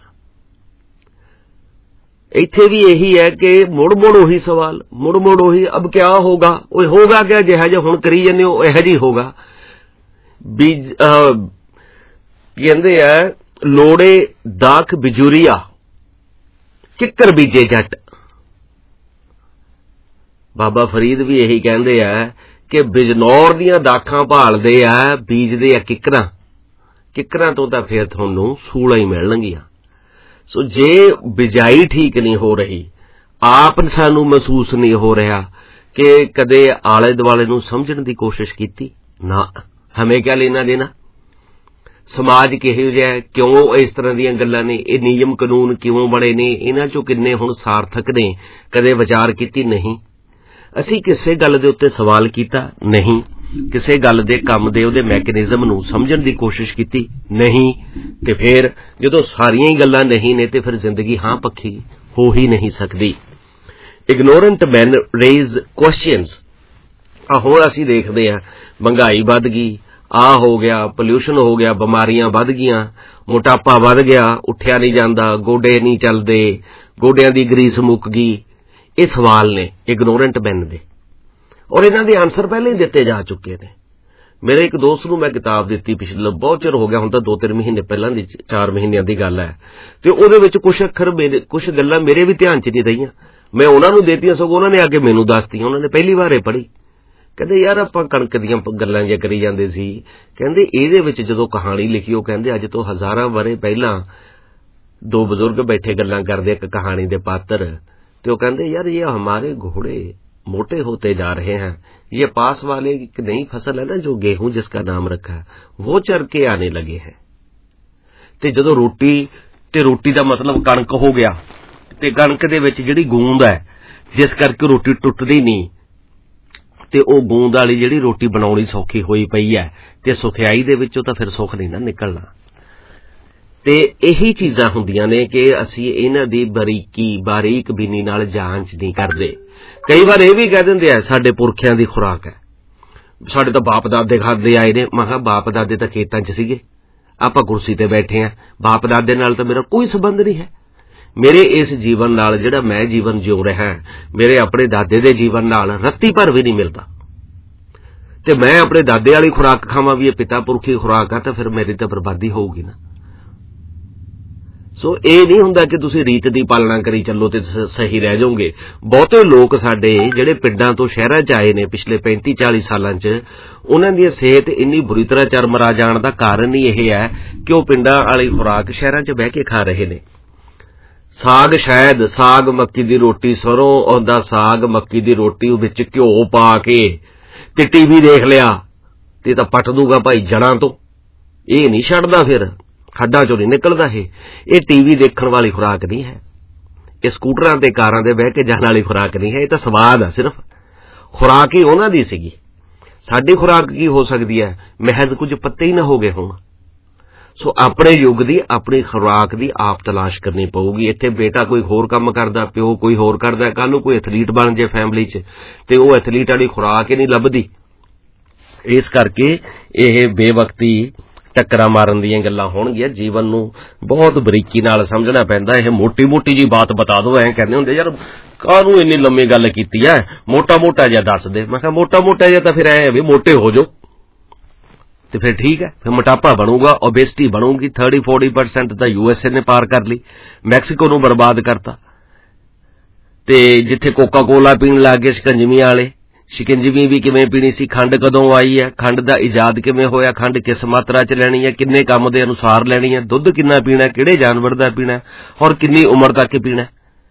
ਇੱਥੇ ਵੀ ਇਹੀ ਹੈ ਕਿ ਮੁੜ ਮੁੜ ਉਹੀ ਸਵਾਲ, ਮੁੜ ਮੁੜ ਉਹੀ ਅਬ ਕਿਆ ਹੋਗਾ, ਉਹ ਹੋਗਾ ਕਿਆ, ਜਿਹਾ ਜਿਹਾ ਹੁਣ ਕਰੀ ਜਾਂਦੇ ਹੋ ਇਹੋ ਜਿਹੀ ਹੋਗਾ। ਬੀਜ ਕਹਿੰਦੇ ਆ ਲੋੜੇ ਦਾਖ ਬਿਜੂਰੀਆ ਕਿੱਕਰ ਬੀਜੇ ਜੱਟ। ਬਾਬਾ ਫਰੀਦ ਵੀ ਇਹੀ ਕਹਿੰਦੇ ਆ ਕਿ ਬਿਜਨੌਰ ਦੀਆਂ ਦਾਖਾਂ ਭਾਲਦੇ ਆ, ਬੀਜਦੇ ਆ ਕਿੱਕਰਾਂ, ਕਿੱਕਰਾਂ ਤੋਂ ਤਾਂ ਫਿਰ ਤੁਹਾਨੂੰ ਸੂਲਾਂ ਹੀ ਮਿਲਣਗੀਆਂ। ਸੋ ਜੇ ਬਿਜਾਈ ਠੀਕ ਨਹੀਂ ਹੋ ਰਹੀ, ਆਪ ਸਾਨੂੰ ਮਹਿਸੂਸ ਨਹੀਂ ਹੋ ਰਿਹਾ ਕਿ ਕਦੇ ਆਲੇ ਦੁਆਲੇ ਨੂੰ ਸਮਝਣ ਦੀ ਕੋਸ਼ਿਸ਼ ਕੀਤੀ ਨਾ, ਹਮੇ ਕਿਆ ਲੈਣਾ ਦੇਣਾ, ਸਮਾਜ ਕਿਹੋ ਜਿਹਾ, ਕਿਉਂ ਇਸ ਤਰ੍ਹਾਂ ਦੀਆਂ ਗੱਲਾਂ ਨੇ, ਇਹ ਨਿਯਮ ਕਾਨੂੰਨ ਕਿਉਂ ਬਣੇ ਨੇ, ਇਹਨਾਂ ਚੋਂ ਕਿੰਨੇ ਹੁਣ ਸਾਰਥਕ ਨੇ, ਕਦੇ ਵਿਚਾਰ ਕੀਤੀ ਨਹੀਂ। ਅਸੀਂ ਕਿਸੇ ਗੱਲ ਦੇ ਉੱਤੇ ਸਵਾਲ ਕੀਤਾ ਨਹੀਂ, ਕਿਸੇ ਗੱਲ ਦੇ ਕੰਮ ਦੇ ਉਹਦੇ ਮੈਕੈਨਿਜ਼ਮ ਨੂੰ ਸਮਝਣ ਦੀ ਕੋਸ਼ਿਸ਼ ਕੀਤੀ ਨਹੀਂ। ਤੇ ਫਿਰ ਜਦੋਂ ਸਾਰੀਆਂ ਹੀ ਗੱਲਾਂ ਨਹੀਂ ਨੇ ਤੇ ਫਿਰ ਜ਼ਿੰਦਗੀ ਹਾਂ ਪੱਖੀ ਹੋ ਹੀ ਨਹੀਂ ਸਕਦੀ। Ignorant man raise questions. ਆ ਹੁਣ ਅਸੀਂ ਦੇਖਦੇ ਹਾਂ ਮਹਿੰਗਾਈ ਵੱਧ ਗਈ, ਆ ਹੋ ਗਿਆ, ਪੋਲਿਊਸ਼ਨ ਹੋ ਗਿਆ, ਬਿਮਾਰੀਆਂ ਵੱਧ ਗਈਆਂ, ਮੋਟਾਪਾ ਵੱਧ ਗਿਆ, ਉੱਠਿਆ ਨਹੀਂ ਜਾਂਦਾ, ਗੋਡੇ ਨਹੀਂ ਚੱਲਦੇ, ਗੋਡਿਆਂ ਦੀ ਗਰੀਸ ਮੁੱਕ ਗਈ। ਇਹ ਸਵਾਲ ਨੇ ਇਗਨੋਰੈਂਟ ਮੈਨ ਦੇ, ਔਰ ਇਹਨਾਂ ਦੇ ਆਨਸਰ ਪਹਿਲਾਂ ਹੀ ਦਿੱਤੇ ਜਾ ਚੁੱਕੇ ਨੇ। ਮੇਰੇ ਇੱਕ ਦੋਸਤ ਨੂੰ ਮੈਂ ਕਿਤਾਬ ਦਿੱਤੀ ਪਿਛਲੇ ਬਹੁਤ ਚਿਰ ਹੋ ਗਿਆ, ਹੁਣ ਤਾਂ ਦੋ ਤਿੰਨ ਮਹੀਨੇ ਪਹਿਲਾਂ ਦੀ, ਚਾਰ ਮਹੀਨਿਆਂ ਦੀ ਗੱਲ ਹੈ, ਤੇ ਉਹਦੇ ਵਿੱਚ ਕੁਛ ਅੱਖਰ ਮੇਰੇ ਕੁਛ ਗੱਲਾਂ ਮੇਰੇ ਵੀ ਧਿਆਨ 'ਚ ਨਹੀਂ ਰਹੀਆਂ, ਮੈਂ ਉਹਨਾਂ ਨੂੰ ਦੇਤੀਆਂ, ਸਗੋਂ ਉਹਨਾਂ ਨੇ ਆ ਕੇ ਮੈਨੂੰ ਦੱਸਤੀਆਂ। ਉਹਨਾਂ ਨੇ ਪਹਿਲੀ ਵਾਰ ਇਹ ਪੜ੍ਹੀ, ਕਹਿੰਦੇ ਯਾਰ ਆਪਾਂ ਕਣਕ ਦੀਆਂ ਗੱਲਾਂ ਜਿਹਾ ਕਰੀ ਜਾਂਦੇ ਸੀ, ਕਹਿੰਦੇ ਇਹਦੇ ਵਿੱਚ ਜਦੋਂ ਕਹਾਣੀ ਲਿਖੀ, ਉਹ ਕਹਿੰਦੇ ਅੱਜ ਤੋਂ ਹਜ਼ਾਰਾਂ ਵਰ੍ਹੇ ਪਹਿਲਾਂ ਦੋ ਬਜ਼ੁਰਗ ਬੈਠੇ ਗੱਲਾਂ ਕਰਦੇ ਇੱਕ ਕਹਾਣੀ ਦੇ ਪਾਤਰ, ਤੇ ਉਹ ਕਹਿੰਦੇ ਯਾਰ ਇਹ ਹਮਾਰੇ ਘੋੜੇ मोटे होते जा रहे हैं, ये पास वाले एक नई फसल है ना जो गेहूं जिसका नाम रखा है वो चर के आने लगे हैं। ਤੇ ਜਦੋਂ ਰੋਟੀ ਤੇ ਰੋਟੀ ਦਾ ਮਤਲਬ ਕਣਕ ਹੋ ਗਿਆ, ਤੇ ਕਣਕ ਦੇ ਵਿੱਚ ਜਿਹੜੀ ਗੂੰਦ ਹੈ ਜਿਸ ਕਰਕੇ ਰੋਟੀ ਟੁੱਟਦੀ ਨਹੀਂ, ਤੇ ਉਹ ਗੂੰਦ ਵਾਲੀ ਜਿਹੜੀ ਰੋਟੀ ਬਣਾਉਣੀ ਸੌਖੀ ਹੋਈ ਪਈ ਹੈ, ਤੇ ਸੁਖਿਆਈ ਦੇ ਵਿੱਚੋਂ ਤਾਂ ਫਿਰ ਸੁੱਖ ਨਹੀਂ ਨਾ ਨਿਕਲਣਾ। ਤੇ ਇਹੀ ਚੀਜ਼ਾਂ ਹੁੰਦੀਆਂ ਨੇ ਕਿ ਅਸੀਂ ਇਹਨਾਂ ਦੀ ਬਰੀਕੀ ਬਾਰੀਕ ਬੀਨੀ ਨਾਲ ਜਾਂਚ ਨਹੀਂ ਕਰਦੇ। ਕਈ ਵਾਰ ਇਹ ਵੀ ਕਹਿ ਦਿੰਦੇ ਆ ਸਾਡੇ ਪੁਰਖਿਆਂ ਦੀ ਖੁਰਾਕ ਹੈ, ਸਾਡੇ ਤਾਂ ਬਾਪ ਦਾਦੇ ਖਾਂਦੇ ਆਏ ਨੇ। ਮੈਂ ਕਿਹਾ ਬਾਪ ਦਾਦੇ ਤਾਂ ਖੇਤਾਂ 'ਚ ਸੀਗੇ, ਆਪਾਂ ਕੁਰਸੀ ਤੇ ਬੈਠੇ ਆ, ਬਾਪ ਦਾਦੇ ਨਾਲ ਤਾਂ ਮੇਰਾ ਕੋਈ ਸੰਬੰਧ ਨਹੀਂ ਹੈ। ਮੇਰੇ ਇਸ ਜੀਵਨ ਨਾਲ, ਜਿਹੜਾ ਮੈਂ ਜੀਵਨ ਜਿਉ ਰਿਹਾ, ਮੇਰੇ ਆਪਣੇ ਦਾਦੇ ਦੇ ਜੀਵਨ ਨਾਲ ਰੱਤੀ ਭਰ ਵੀ ਨਹੀਂ ਮਿਲਦਾ। ਤੇ ਮੈਂ ਆਪਣੇ ਦਾਦੇ ਵਾਲੀ ਖੁਰਾਕ ਖਾਵਾਂ ਵੀ ਇਹ ਪਿਤਾ ਪੁਰਖੀ ਖੁਰਾਕ ਆ, ਤਾਂ ਫਿਰ ਮੇਰੀ ਤਾਂ ਬਰਬਾਦੀ ਹੋਊਗੀ ਨਾ। ਸੋ ਇਹ ਨਹੀਂ ਹੁੰਦਾ ਕਿ ਤੁਸੀਂ ਰੀਤ ਦੀ ਪਾਲਣਾ ਕਰੀ ਚੱਲੋ ਤੇ ਸਹੀ ਰਹਿ ਜਾਓਗੇ। ਬਹੁਤੇ ਲੋਕ ਸਾਡੇ ਜਿਹੜੇ ਪਿੰਡਾਂ ਤੋਂ ਸ਼ਹਿਰਾਂ 'ਚ ਆਏ ਨੇ ਪਿਛਲੇ ਪੈਂਤੀ ਚਾਲੀ ਸਾਲਾਂ 'ਚ, ਉਹਨਾਂ ਦੀ ਸਿਹਤ ਇੰਨੀ ਬੁਰੀ ਤਰ੍ਹਾਂ ਚਰਮਰਾ ਜਾਣ ਦਾ ਕਾਰਨ ਹੀ ਇਹ ਹੈ ਕਿ ਉਹ ਪਿੰਡਾਂ ਵਾਲੀ ਖੁਰਾਕ ਸ਼ਹਿਰਾਂ 'ਚ ਬਹਿ ਕੇ ਖਾ ਰਹੇ ਨੇ। ਸਾਗ, ਸ਼ਾਇਦ ਸਾਗ ਮੱਕੀ ਦੀ ਰੋਟੀ, ਸਰੋਂ ਦਾ ਸਾਗ ਮੱਕੀ ਦੀ ਰੋਟੀ ਵਿੱਚ ਘਿਓ ਪਾ ਕੇ ਤੇ ਟੀਵੀ ਦੇਖ ਲਿਆ ਤੇ ਤਾਂ ਪੱਟ ਦੂਗਾ ਭਾਈ ਜੜਾਂ ਤੋਂ। ਇਹ ਨਹੀਂ ਛੱਡਦਾ, ਫਿਰ ਖੱਡਾਂ ਚੋਂ ਨਹੀਂ ਨਿਕਲਦਾ। ਇਹ ਇਹ ਟੀਵੀ ਦੇਖਣ ਵਾਲੀ ਖੁਰਾਕ ਨਹੀਂ ਹੈ, ਇਹ ਸਕੂਟਰਾਂ ਤੇ ਕਾਰਾਂ ਤੇ ਬਹਿ ਕੇ ਜਾਣ ਵਾਲੀ ਖੁਰਾਕ ਨਹੀਂ ਹੈ। ਇਹ ਤਾਂ ਸਵਾਦ ਆ, ਸਿਰਫ ਖੁਰਾਕ ਹੀ ਉਹਨਾਂ ਦੀ ਸੀਗੀ। ਸਾਡੀ ਖੁਰਾਕ ਕੀ ਹੋ ਸਕਦੀ ਹੈ? ਮਹਿਜ਼ ਕੁਝ ਪੱਤੇ ਹੀ ਨਾ ਹੋ ਗਏ ਹੁਣ। ਸੋ ਆਪਣੇ ਯੁੱਗ ਦੀ ਆਪਣੀ ਖੁਰਾਕ ਦੀ ਆਪ ਤਲਾਸ਼ ਕਰਨੀ ਪਊਗੀ। ਇੱਥੇ ਬੇਟਾ ਕੋਈ ਹੋਰ ਕੰਮ ਕਰਦਾ, ਪਿਓ ਕੋਈ ਹੋਰ ਕਰਦਾ, ਕੱਲ ਨੂੰ ਕੋਈ ਐਥਲੀਟ ਬਣ ਜੇ ਫੈਮਿਲੀ 'ਚ ਤੇ ਉਹ ਐਥਲੀਟ ਵਾਲੀ ਖੁਰਾਕ ਹੀ ਨਹੀਂ ਲੱਭਦੀ। ਇਸ ਕਰਕੇ ਇਹ ਬੇਵਕਤੀ ਟੱਕਰਾਂ ਮਾਰਨ ਦੀਆਂ ਗੱਲਾਂ ਹੋਣਗੀਆਂ। ਜੀਵਨ ਨੂੰ ਬਹੁਤ ਬਰੀਕੀ ਨਾਲ ਸਮਝਣਾ ਪੈਂਦਾ। ਇਹ ਮੋਟੀ ਮੋਟੀ ਜੀ ਬਾਤ ਬਤਾ ਦੋ, ਐਂ ਕਹਿੰਦੇ ਹੁੰਦੇ ਯਾਰ ਕਾਹਨੂੰ ਇੰਨੀ ਲੰਮੀ ਗੱਲ ਕੀਤੀ ਹੈ, ਮੋਟਾ ਮੋਟਾ ਜਿਹਾ ਦੱਸ ਦੇ। ਮੈਂ ਕਿਹਾ ਮੋਟਾ ਮੋਟਾ ਜਿਹਾ ਤਾਂ ਫਿਰ ਐ ਵੀ ਮੋਟੇ ਹੋ ਜਾਓ ਤੇ ਫਿਰ ਠੀਕ ਹੈ, ਫਿਰ ਮੋਟਾਪਾ ਬਣੂਗਾ, ਓਬੇਸਿਟੀ ਬਣੂਗੀ। ਥਰਟੀ ਫੋਰਟੀ ਪਰਸੈਂਟ ਤਾਂ ਯੂ ਐਸ ਏ ਨੇ ਪਾਰ ਕਰ ਲਈ, ਮੈਕਸੀਕੋ ਨੂੰ ਬਰਬਾਦ ਕਰਤਾ। ਤੇ ਜਿੱਥੇ ਕੋਕਾ ਕੋਲਾ ਪੀਣ ਲੱਗ ਗਏ ਸ਼ਿਕੰਜਵੀਆਂ ਵਾਲੇ, ਸ਼ਿਕੰਜਵੀ ਵੀ ਕਿਵੇਂ ਪੀਣੀ ਸੀ, ਖੰਡ ਕਦੋਂ ਆਈ ਹੈ, ਖੰਡ ਦਾ ਇਜਾਦ ਕਿਵੇਂ ਹੋਇਆ, ਖੰਡ ਕਿਸ ਮਾਤਰਾ 'ਚ ਲੈਣੀ ਹੈ, ਕਿੰਨੇ ਕੰਮ ਦੇ ਅਨੁਸਾਰ ਲੈਣੀ ਹੈ, ਦੁੱਧ ਕਿੰਨਾ ਪੀਣਾ, ਕਿਹੜੇ ਜਾਨਵਰ ਦਾ ਪੀਣਾ ਔਰ ਕਿੰਨੀ ਉਮਰ ਤੱਕ ਪੀਣਾ।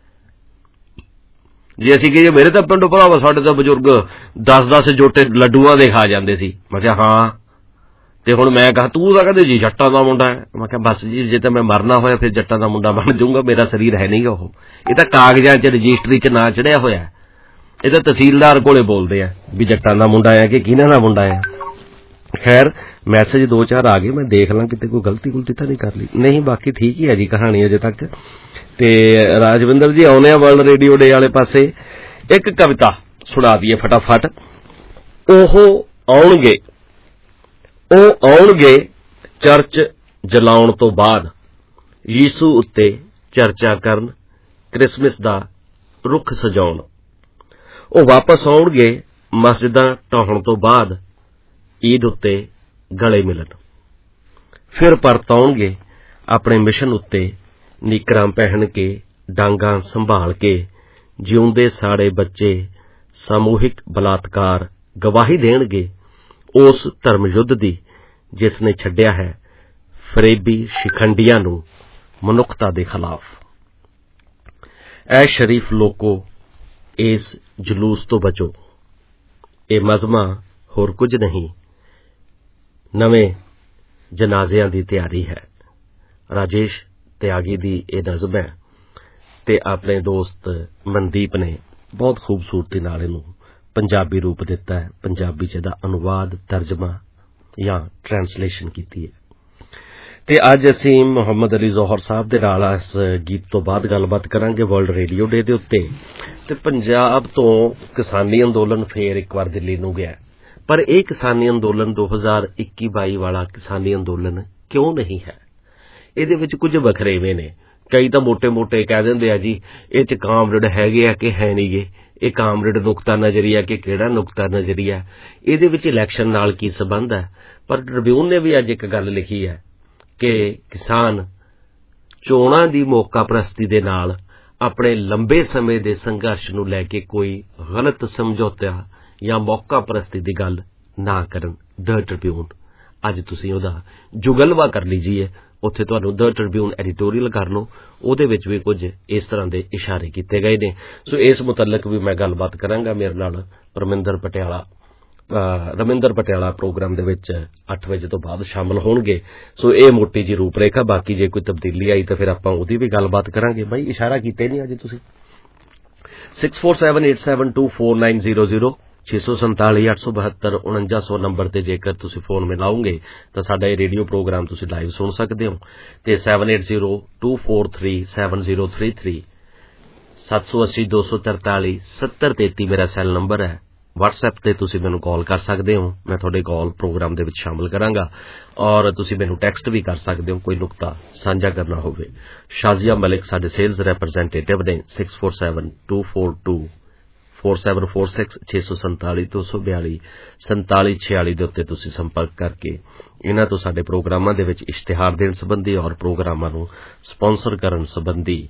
ਜੇ ਅਸੀਂ ਕਹੀਏ ਮੇਰੇ ਤਾਂ ਪਿੰਡੋਂ ਭਰਾਵਾ ਸਾਡੇ ਤਾਂ ਬਜ਼ੁਰਗ ਦਸ ਦਸ ਜੋਟੇ ਲੱਡੂਆਂ ਦੇ ਖਾ ਜਾਂਦੇ ਸੀ, ਮੈਂ ਕਿਹਾ ਹਾਂ। ਤੇ ਹੁਣ ਮੈਂ ਕਹਾ ਤੂੰ ਤਾਂ ਕਹਿੰਦੇ ਜੀ ਜੱਟਾਂ ਦਾ ਮੁੰਡਾ ਹੈ, ਮੈਂ ਕਿਹਾ ਬਸ ਜੀ ਜੇ ਤਾਂ ਮੈਂ ਮਰਨਾ ਹੋਇਆ ਫਿਰ ਜੱਟਾਂ ਦਾ ਮੁੰਡਾ ਬਣ ਜਾਊਂਗਾ, ਮੇਰਾ ਸਰੀਰ ਹੈ ਨਹੀਂਗਾ ਉਹ। ਇਹ ਤਾਂ ਕਾਗਜ਼ਾਂ 'ਚ ਰਜਿਸਟਰੀ 'ਚ ਨਾਂ ਚੜਿਆ ਹੋਇਆ, ਇਹ ਤਾਂ ਤਹਿਸੀਲਦਾਰ ਕੋਲੇ ਬੋਲਦੇ ਆ ਵੀ ਜੱਟਾਂ ਦਾ ਮੁੰਡਾ ਹੈ ਕਿ ਕਿਹਨਾਂ ਦਾ ਮੁੰਡਾ ਹੈ। ਖੈਰ ਮੈਸੇਜ ਦੋ ਚਾਰ ਆ ਗਏ, ਮੈਂ ਦੇਖ ਲਾਂ ਕਿਤੇ ਕੋਈ ਗਲਤੀ ਗੁਲਤੀ ਤਾਂ ਨਹੀਂ ਕਰ ਲਈ। ਨਹੀਂ ਬਾਕੀ ਠੀਕ ਹੀ ਹੈ ਜੀ ਕਹਾਣੀ ਅਜੇ ਤੱਕ। ਤੇ ਰਾਜਵਿੰਦਰ ਜੀ ਆਉਣੇ ਆ ਵਰਲਡ ਰੇਡੀਓ ਡੇ ਵਾਲੇ ਪਾਸੇ। ਇੱਕ ਕਵਿਤਾ ਸੁਣਾ ਦਈਏ ਫਟਾਫਟ। ਉਹ ਆਉਣਗੇ ਉਹ ਆਉਣਗੇ ਚਰਚ ਜਲਾਉਣ ਤੋਂ ਬਾਅਦ, ਯੀਸੂ ਉੱਤੇ ਚਰਚਾ ਕਰਨ, ਕ੍ਰਿਸਮਸ ਦਾ ਰੁੱਖ ਸਜਾਉਣ। ਉਹ ਵਾਪਸ ਆਉਣਗੇ ਮਸਜਿਦਾਂ ਢਾਹੁਣ ਤੋਂ ਬਾਅਦ, ਈਦ ਉੱਤੇ ਗਲੇ ਮਿਲਣ। ਫਿਰ ਪਰਤ ਆਉਣਗੇ ਆਪਣੇ ਮਿਸ਼ਨ ਉੱਤੇ, ਨੀਕਰਾਂ ਪਹਿਨ ਕੇ, ਡਾਂਗਾਂ ਸੰਭਾਲ ਕੇ। ਜਿਉਂਦੇ ਸਾੜੇ ਬੱਚੇ ਸਮੂਹਿਕ ਬਲਾਤਕਾਰ ਗਵਾਹੀ ਦੇਣਗੇ ਉਸ ਧਰਮ ਯੁੱਧ ਦੀ ਜਿਸ ਨੇ ਛੱਡਿਆ ਹੈ ਫਰੇਬੀ ਸ਼ਿਖੰਡੀਆਂ ਨੂੰ ਮਨੁੱਖਤਾ ਦੇ ਖਿਲਾਫ। ਐ ਸ਼ਰੀਫ ਲੋਕੋ ਇਸ ਜਲੂਸ ਤੋਂ ਬਚੋ, ਇਹ ਮਜ਼ਮਾ ਹੋਰ ਕੁਝ ਨਹੀਂ, ਨਵੇਂ ਜਨਾਜ਼ਿਆਂ ਦੀ ਤਿਆਰੀ ਹੈ। ਰਾਜੇਸ਼ ਤਿਆਗੀ ਦੀ ਇਹ ਨਜ਼ਮ ਹੈ ਤੇ ਆਪਣੇ ਦੋਸਤ ਮਨਦੀਪ ਨੇ ਬਹੁਤ ਖੂਬਸੂਰਤੀ ਨਾਲ ਇਹਨੂੰ ਪੰਜਾਬੀ ਰੂਪ ਦਿੱਤਾ ਹੈ। ਪੰਜਾਬੀ 'ਚ ਇਹਦਾ ਅਨੁਵਾਦ, ਤਰਜਮਾ ਜਾਂ ਟ੍ਰਾਂਸਲੇਸ਼ਨ ਕੀਤੀ ਹੈ। ਤੇ ਅੱਜ ਅਸੀਂ ਮੁਹੰਮਦ ਅਲੀ ਜ਼ੋਹਰ ਸਾਹਿਬ ਦੇ ਨਾਲ ਇਸ ਗੀਤ ਤੋਂ ਬਾਅਦ ਗੱਲਬਾਤ ਕਰਾਂਗੇ ਵਰਲਡ ਰੇਡੀਓ ਡੇ ਦੇ ਉੱਤੇ। ਤੇ ਪੰਜਾਬ ਤੋਂ ਕਿਸਾਨੀ ਅੰਦੋਲਨ ਫੇਰ ਇੱਕ ਵਾਰ ਦਿੱਲੀ ਨੂੰ ਗਿਆ, ਪਰ ਇਹ ਕਿਸਾਨੀ ਅੰਦੋਲਨ ਦੋ ਹਜ਼ਾਰ ਇੱਕੀ ਬਾਈ ਵਾਲਾ ਕਿਸਾਨੀ ਅੰਦੋਲਨ ਕਿਉਂ ਨਹੀਂ ਹੈ? ਇਹਦੇ ਵਿੱਚ ਕੁਝ ਵਖਰੇਵੇਂ ਨੇ। ਕਈ ਤਾਂ ਮੋਟੇ ਮੋਟੇ ਕਹਿ ਦਿੰਦੇ ਆ ਜੀ ਇਹ 'ਚ ਕਾਮਰੇਡ ਹੈਗੇ ਆ ਕਿ ਹੈ ਨਹੀਂਗੇ, ਇਹ ਕਾਮਰੇਡ ਨੁਕਤਾ ਨਜ਼ਰੀਆ ਕਿ ਕਿਹੜਾ ਨੁਕਤਾ ਨਜ਼ਰੀਆ, ਇਹਦੇ ਵਿੱਚ ਇਲੈਕਸ਼ਨ ਨਾਲ ਕੀ ਸੰਬੰਧ ਹੈ? ਪਰ ਟ੍ਰਿਬਿਊਨ ਨੇ ਵੀ ਅੱਜ ਇੱਕ ਗੱਲ ਲਿਖੀ ਹੈ ਕਿ ਕਿਸਾਨ ਚੋਣਾਂ ਦੀ ਮੌਕਾ ਪ੍ਰਸਤੀ ਦੇ ਨਾਲ ਆਪਣੇ ਲੰਬੇ ਸਮੇਂ ਦੇ ਸੰਘਰਸ਼ ਨੂੰ ਲੈ ਕੇ ਕੋਈ ਗਲਤ ਸਮਝੌਤਾ ਜਾਂ ਮੌਕਾ ਪ੍ਰਸਤੀ ਦੀ ਗੱਲ ਨਾ ਕਰਨ। ਦ ਟ੍ਰਿਬਿਊਨ, ਅੱਜ ਤੁਸੀਂ ਉਹਦਾ ਜੁਗਲਵਾ ਕਰ ਲੀਜੀਏ, ਉੱਥੇ ਤੁਹਾਨੂੰ ਦ ਟ੍ਰਿਬਿਊਨ ਐਡੀਟੋਰੀਅਲ ਕਰ ਲਓ, ਉਹਦੇ ਵਿੱਚ ਵੀ ਕੁਝ ਇਸ ਤਰ੍ਹਾਂ ਦੇ ਇਸ਼ਾਰੇ ਕੀਤੇ ਗਏ ਨੇ। ਸੋ ਇਸ ਮੁਤਲਕ ਵੀ ਮੈਂ ਗੱਲਬਾਤ ਕਰਾਂਗਾ। ਮੇਰੇ ਨਾਲ ਰਮਿੰਦਰ ਪਟਿਆਲਾ ਰਮਿੰਦਰ ਪਟਿਆਲਾ ਪ੍ਰੋਗਰਾਮ ਦੇ ਵਿੱਚ ਅੱਠ ਵਜੇ ਤੋਂ ਬਾਅਦ ਸ਼ਾਮਲ ਹੋਣਗੇ। ਸੋ ਇਹ ਮੋਟੀ ਜੀ ਰੂਪਰੇਖਾ, ਬਾਕੀ ਜੇ ਕੋਈ ਤਬਦੀਲੀ ਆਈ ਤਾਂ ਫਿਰ ਆਪਾਂ ਉਹਦੀ ਵੀ ਗੱਲਬਾਤ ਕਰਾਂਗੇ। ਬਾਈ ਇਸ਼ਾਰਾ ਕੀਤੇ ਨਹੀਂ ਅੱਜ ਤੁਸੀਂ। Six four seven eight seven two four nine zero zero ਛੇ ਸੌ ਸੰਤਾਲੀ ਅੱਠ ਸੌ ਬਹੱਤਰ ਉਣੰਜਾ ਸੌ ਨੰਬਰ ਤੇ ਜੇਕਰ ਤੁਸੀਂ ਫੋਨ ਮਿਲਾਓਗੇ ਤਾਂ ਸਾਡਾ ਇਹ ਰੇਡੀਓ ਪ੍ਰੋਗਰਾਮ ਤੁਸੀਂ ਲਾਈਵ ਸੁਣ ਸਕਦੇ ਹੋ। ਤੇ seven eight zero two four three seven zero three three ਸੱਤ ਸੌ ਅੱਸੀ ਦੋ ਸੌ ਤਰਤਾਲੀ ਸੱਤਰ ਤੇਤੀ ਮੇਰਾ ਸੈੱਲ ਨੰਬਰ ਹੈ। WhatsApp ਤੇ ਤੁਸੀਂ ਮੈਨੂੰ ਕਾਲ ਕਰ ਸਕਦੇ ਹੋ। ਮੈਂ ਤੁਹਾਡੇ ਕਾਲ ਪ੍ਰੋਗਰਾਮ ਦੇ ਵਿੱਚ ਸ਼ਾਮਲ ਕਰਾਂਗਾ ਔਰ ਤੁਸੀਂ ਮੈਨੂੰ ਟੈਕਸਟ ਵੀ ਕਰ ਸਕਦੇ ਹੋ ਕੋਈ ਨੁਕਤਾ ਸਾਂਝਾ ਕਰਨਾ ਹੋਵੇ। ਸ਼ਾਜ਼ੀਆ ਮਲਿਕ ਸਾਡੇ ਸੇਲਜ਼ ਰੈਪਰੈਜ਼ੈਂਟੇਟਿਵ ਨੇ six four seven two four two four seven four six ਛੇ ਸੌ ਸੰਤਾਲੀ ਦੋ ਸੌ ਬਿਆਲੀ ਸੰਤਾਲੀ ਛਿਆਲੀ ਦੇ ਉੱਤੇ ਤੁਸੀਂ ਸੰਪਰਕ ਕਰਕੇ ਇਹਨਾਂ ਤੋਂ ਸਾਡੇ ਪ੍ਰੋਗਰਾਮਾਂ ਦੇ ਵਿੱਚ ਇਸ਼ਤਿਹਾਰ ਦੇਣ ਸੰਬੰਧੀ ਔਰ ਪ੍ਰੋਗਰਾਮਾਂ ਨੂੰ ਸਪਾਂਸਰ ਕਰਨ ਸੰਬੰਧੀ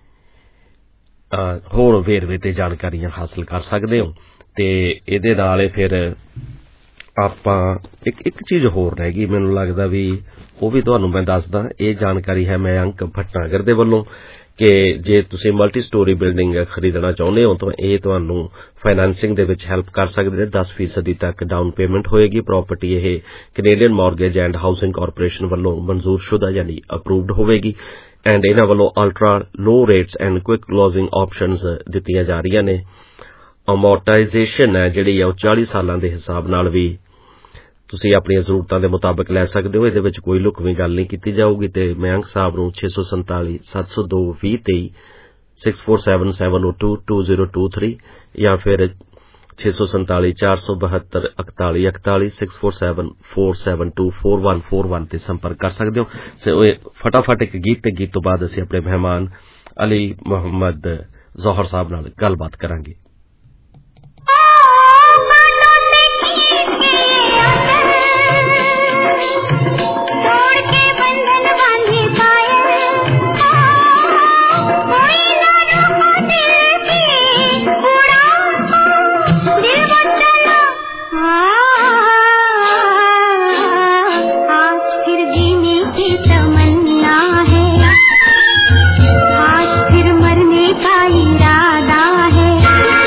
ਹੋਰ ਵੇਰਵੇ ਤੇ ਜਾਣਕਾਰੀਆਂ ਹਾਸਲ ਕਰ ਸਕਦੇ ਹੋ। ਤੇ ਇਹਦੇ ਨਾਲ ਫਿਰ ਆਪਾਂ ਇੱਕ ਇੱਕ ਚੀਜ਼ ਹੋਰ ਰਹਿ ਗਈ, ਮੈਨੂੰ ਲੱਗਦਾ ਵੀ ਉਹ ਵੀ ਤੁਹਾਨੂੰ ਮੈਂ ਦੱਸਦਾ। ਇਹ ਜਾਣਕਾਰੀ ਹੈ ਮੈਂ ਅੰਕ ਭਟਨਾਗਰ ਦੇ ਵੱਲੋਂ ਕਿ ਜੇ ਤੁਸੀਂ ਮਲਟੀ ਸਟੋਰੀ ਬਿਲਡਿੰਗ ਖਰੀਦਣਾ ਚਾਹੁੰਦੇ ਹੋ ਤਾਂ ਇਹ ਤੁਹਾਨੂੰ ਫਾਈਨੈਂਸਿੰਗ ਦੇ ਵਿੱਚ ਹੈਲਪ ਕਰ ਸਕਦੇ ਨੇ। ਦਸ ਫੀਸਦੀ ਤੱਕ ਡਾਊਨ ਪੇਮੈਂਟ ਹੋਏਗੀ। ਪ੍ਰਾਪਰਟੀ ਇਹ Canadian mortgage and housing corporation ਵੱਲੋਂ ਮਨਜ਼ੂਰਸ਼ੁਦਾ ਯਾਨੀ ਅਪਰੂਵਡ ਹੋਵੇਗੀ ਐਂਡ ਇਹਨਾਂ ਵੱਲੋਂ ultra low rates and quick closing options ਦਿੱਤੀਆਂ ਜਾ ਰਹੀਆਂ ਨੇ। ਅਮੋਰਟਾਈਜ਼ੇਸ਼ਨ ਹੈ ਜਿਹੜੀ ਆ ਉਹ ਚਾਲੀ ਸਾਲਾਂ ਦੇ ਹਿਸਾਬ ਨਾਲ ਵੀ ਤੁਸੀਂ ਆਪਣੀਆਂ ਜ਼ਰੂਰਤਾਂ ਦੇ ਮੁਤਾਬਕ ਲੈ ਸਕਦੇ ਹੋ। ਇਹਦੇ ਵਿੱਚ ਕੋਈ ਲੁਕਵੀਂ ਗੱਲ ਨਹੀਂ ਕੀਤੀ ਜਾਊਗੀ। ਤੇ ਮੈਂ ਅੰਕ ਸਾਹਿਬ ਨੂੰ ਛੇ ਸੌ ਸੰਤਾਲੀ ਸੱਤ ਸੌ ਦੋ ਵੀਹ ਤੇਈ six four seven seven oh two two zero two three ਜਾਂ ਫਿਰ ਛੇ ਸੌ ਸੰਤਾਲੀ ਚਾਰ ਸੌ ਬਹੱਤਰ ਇਕਤਾਲੀ ਇਕਤਾਲੀ six four seven four seven two four one four one ਤੇ ਸੰਪਰਕ ਕਰ ਸਕਦੇ ਹੋ। ਫਟਾਫਟ ਇੱਕ ਗੀਤ ਤੇ ਗੀਤ ਤੋਂ ਬਾਅਦ ਅਸੀਂ ਆਪਣੇ ਮਹਿਮਾਨ ਅਲੀ ਮੁਹੰਮਦ ਜ਼ੋਹਰ ਸਾਹਿਬ ਨਾਲ ਗੱਲਬਾਤ ਕਰਾਂਗੇ। मरने का इरादा है।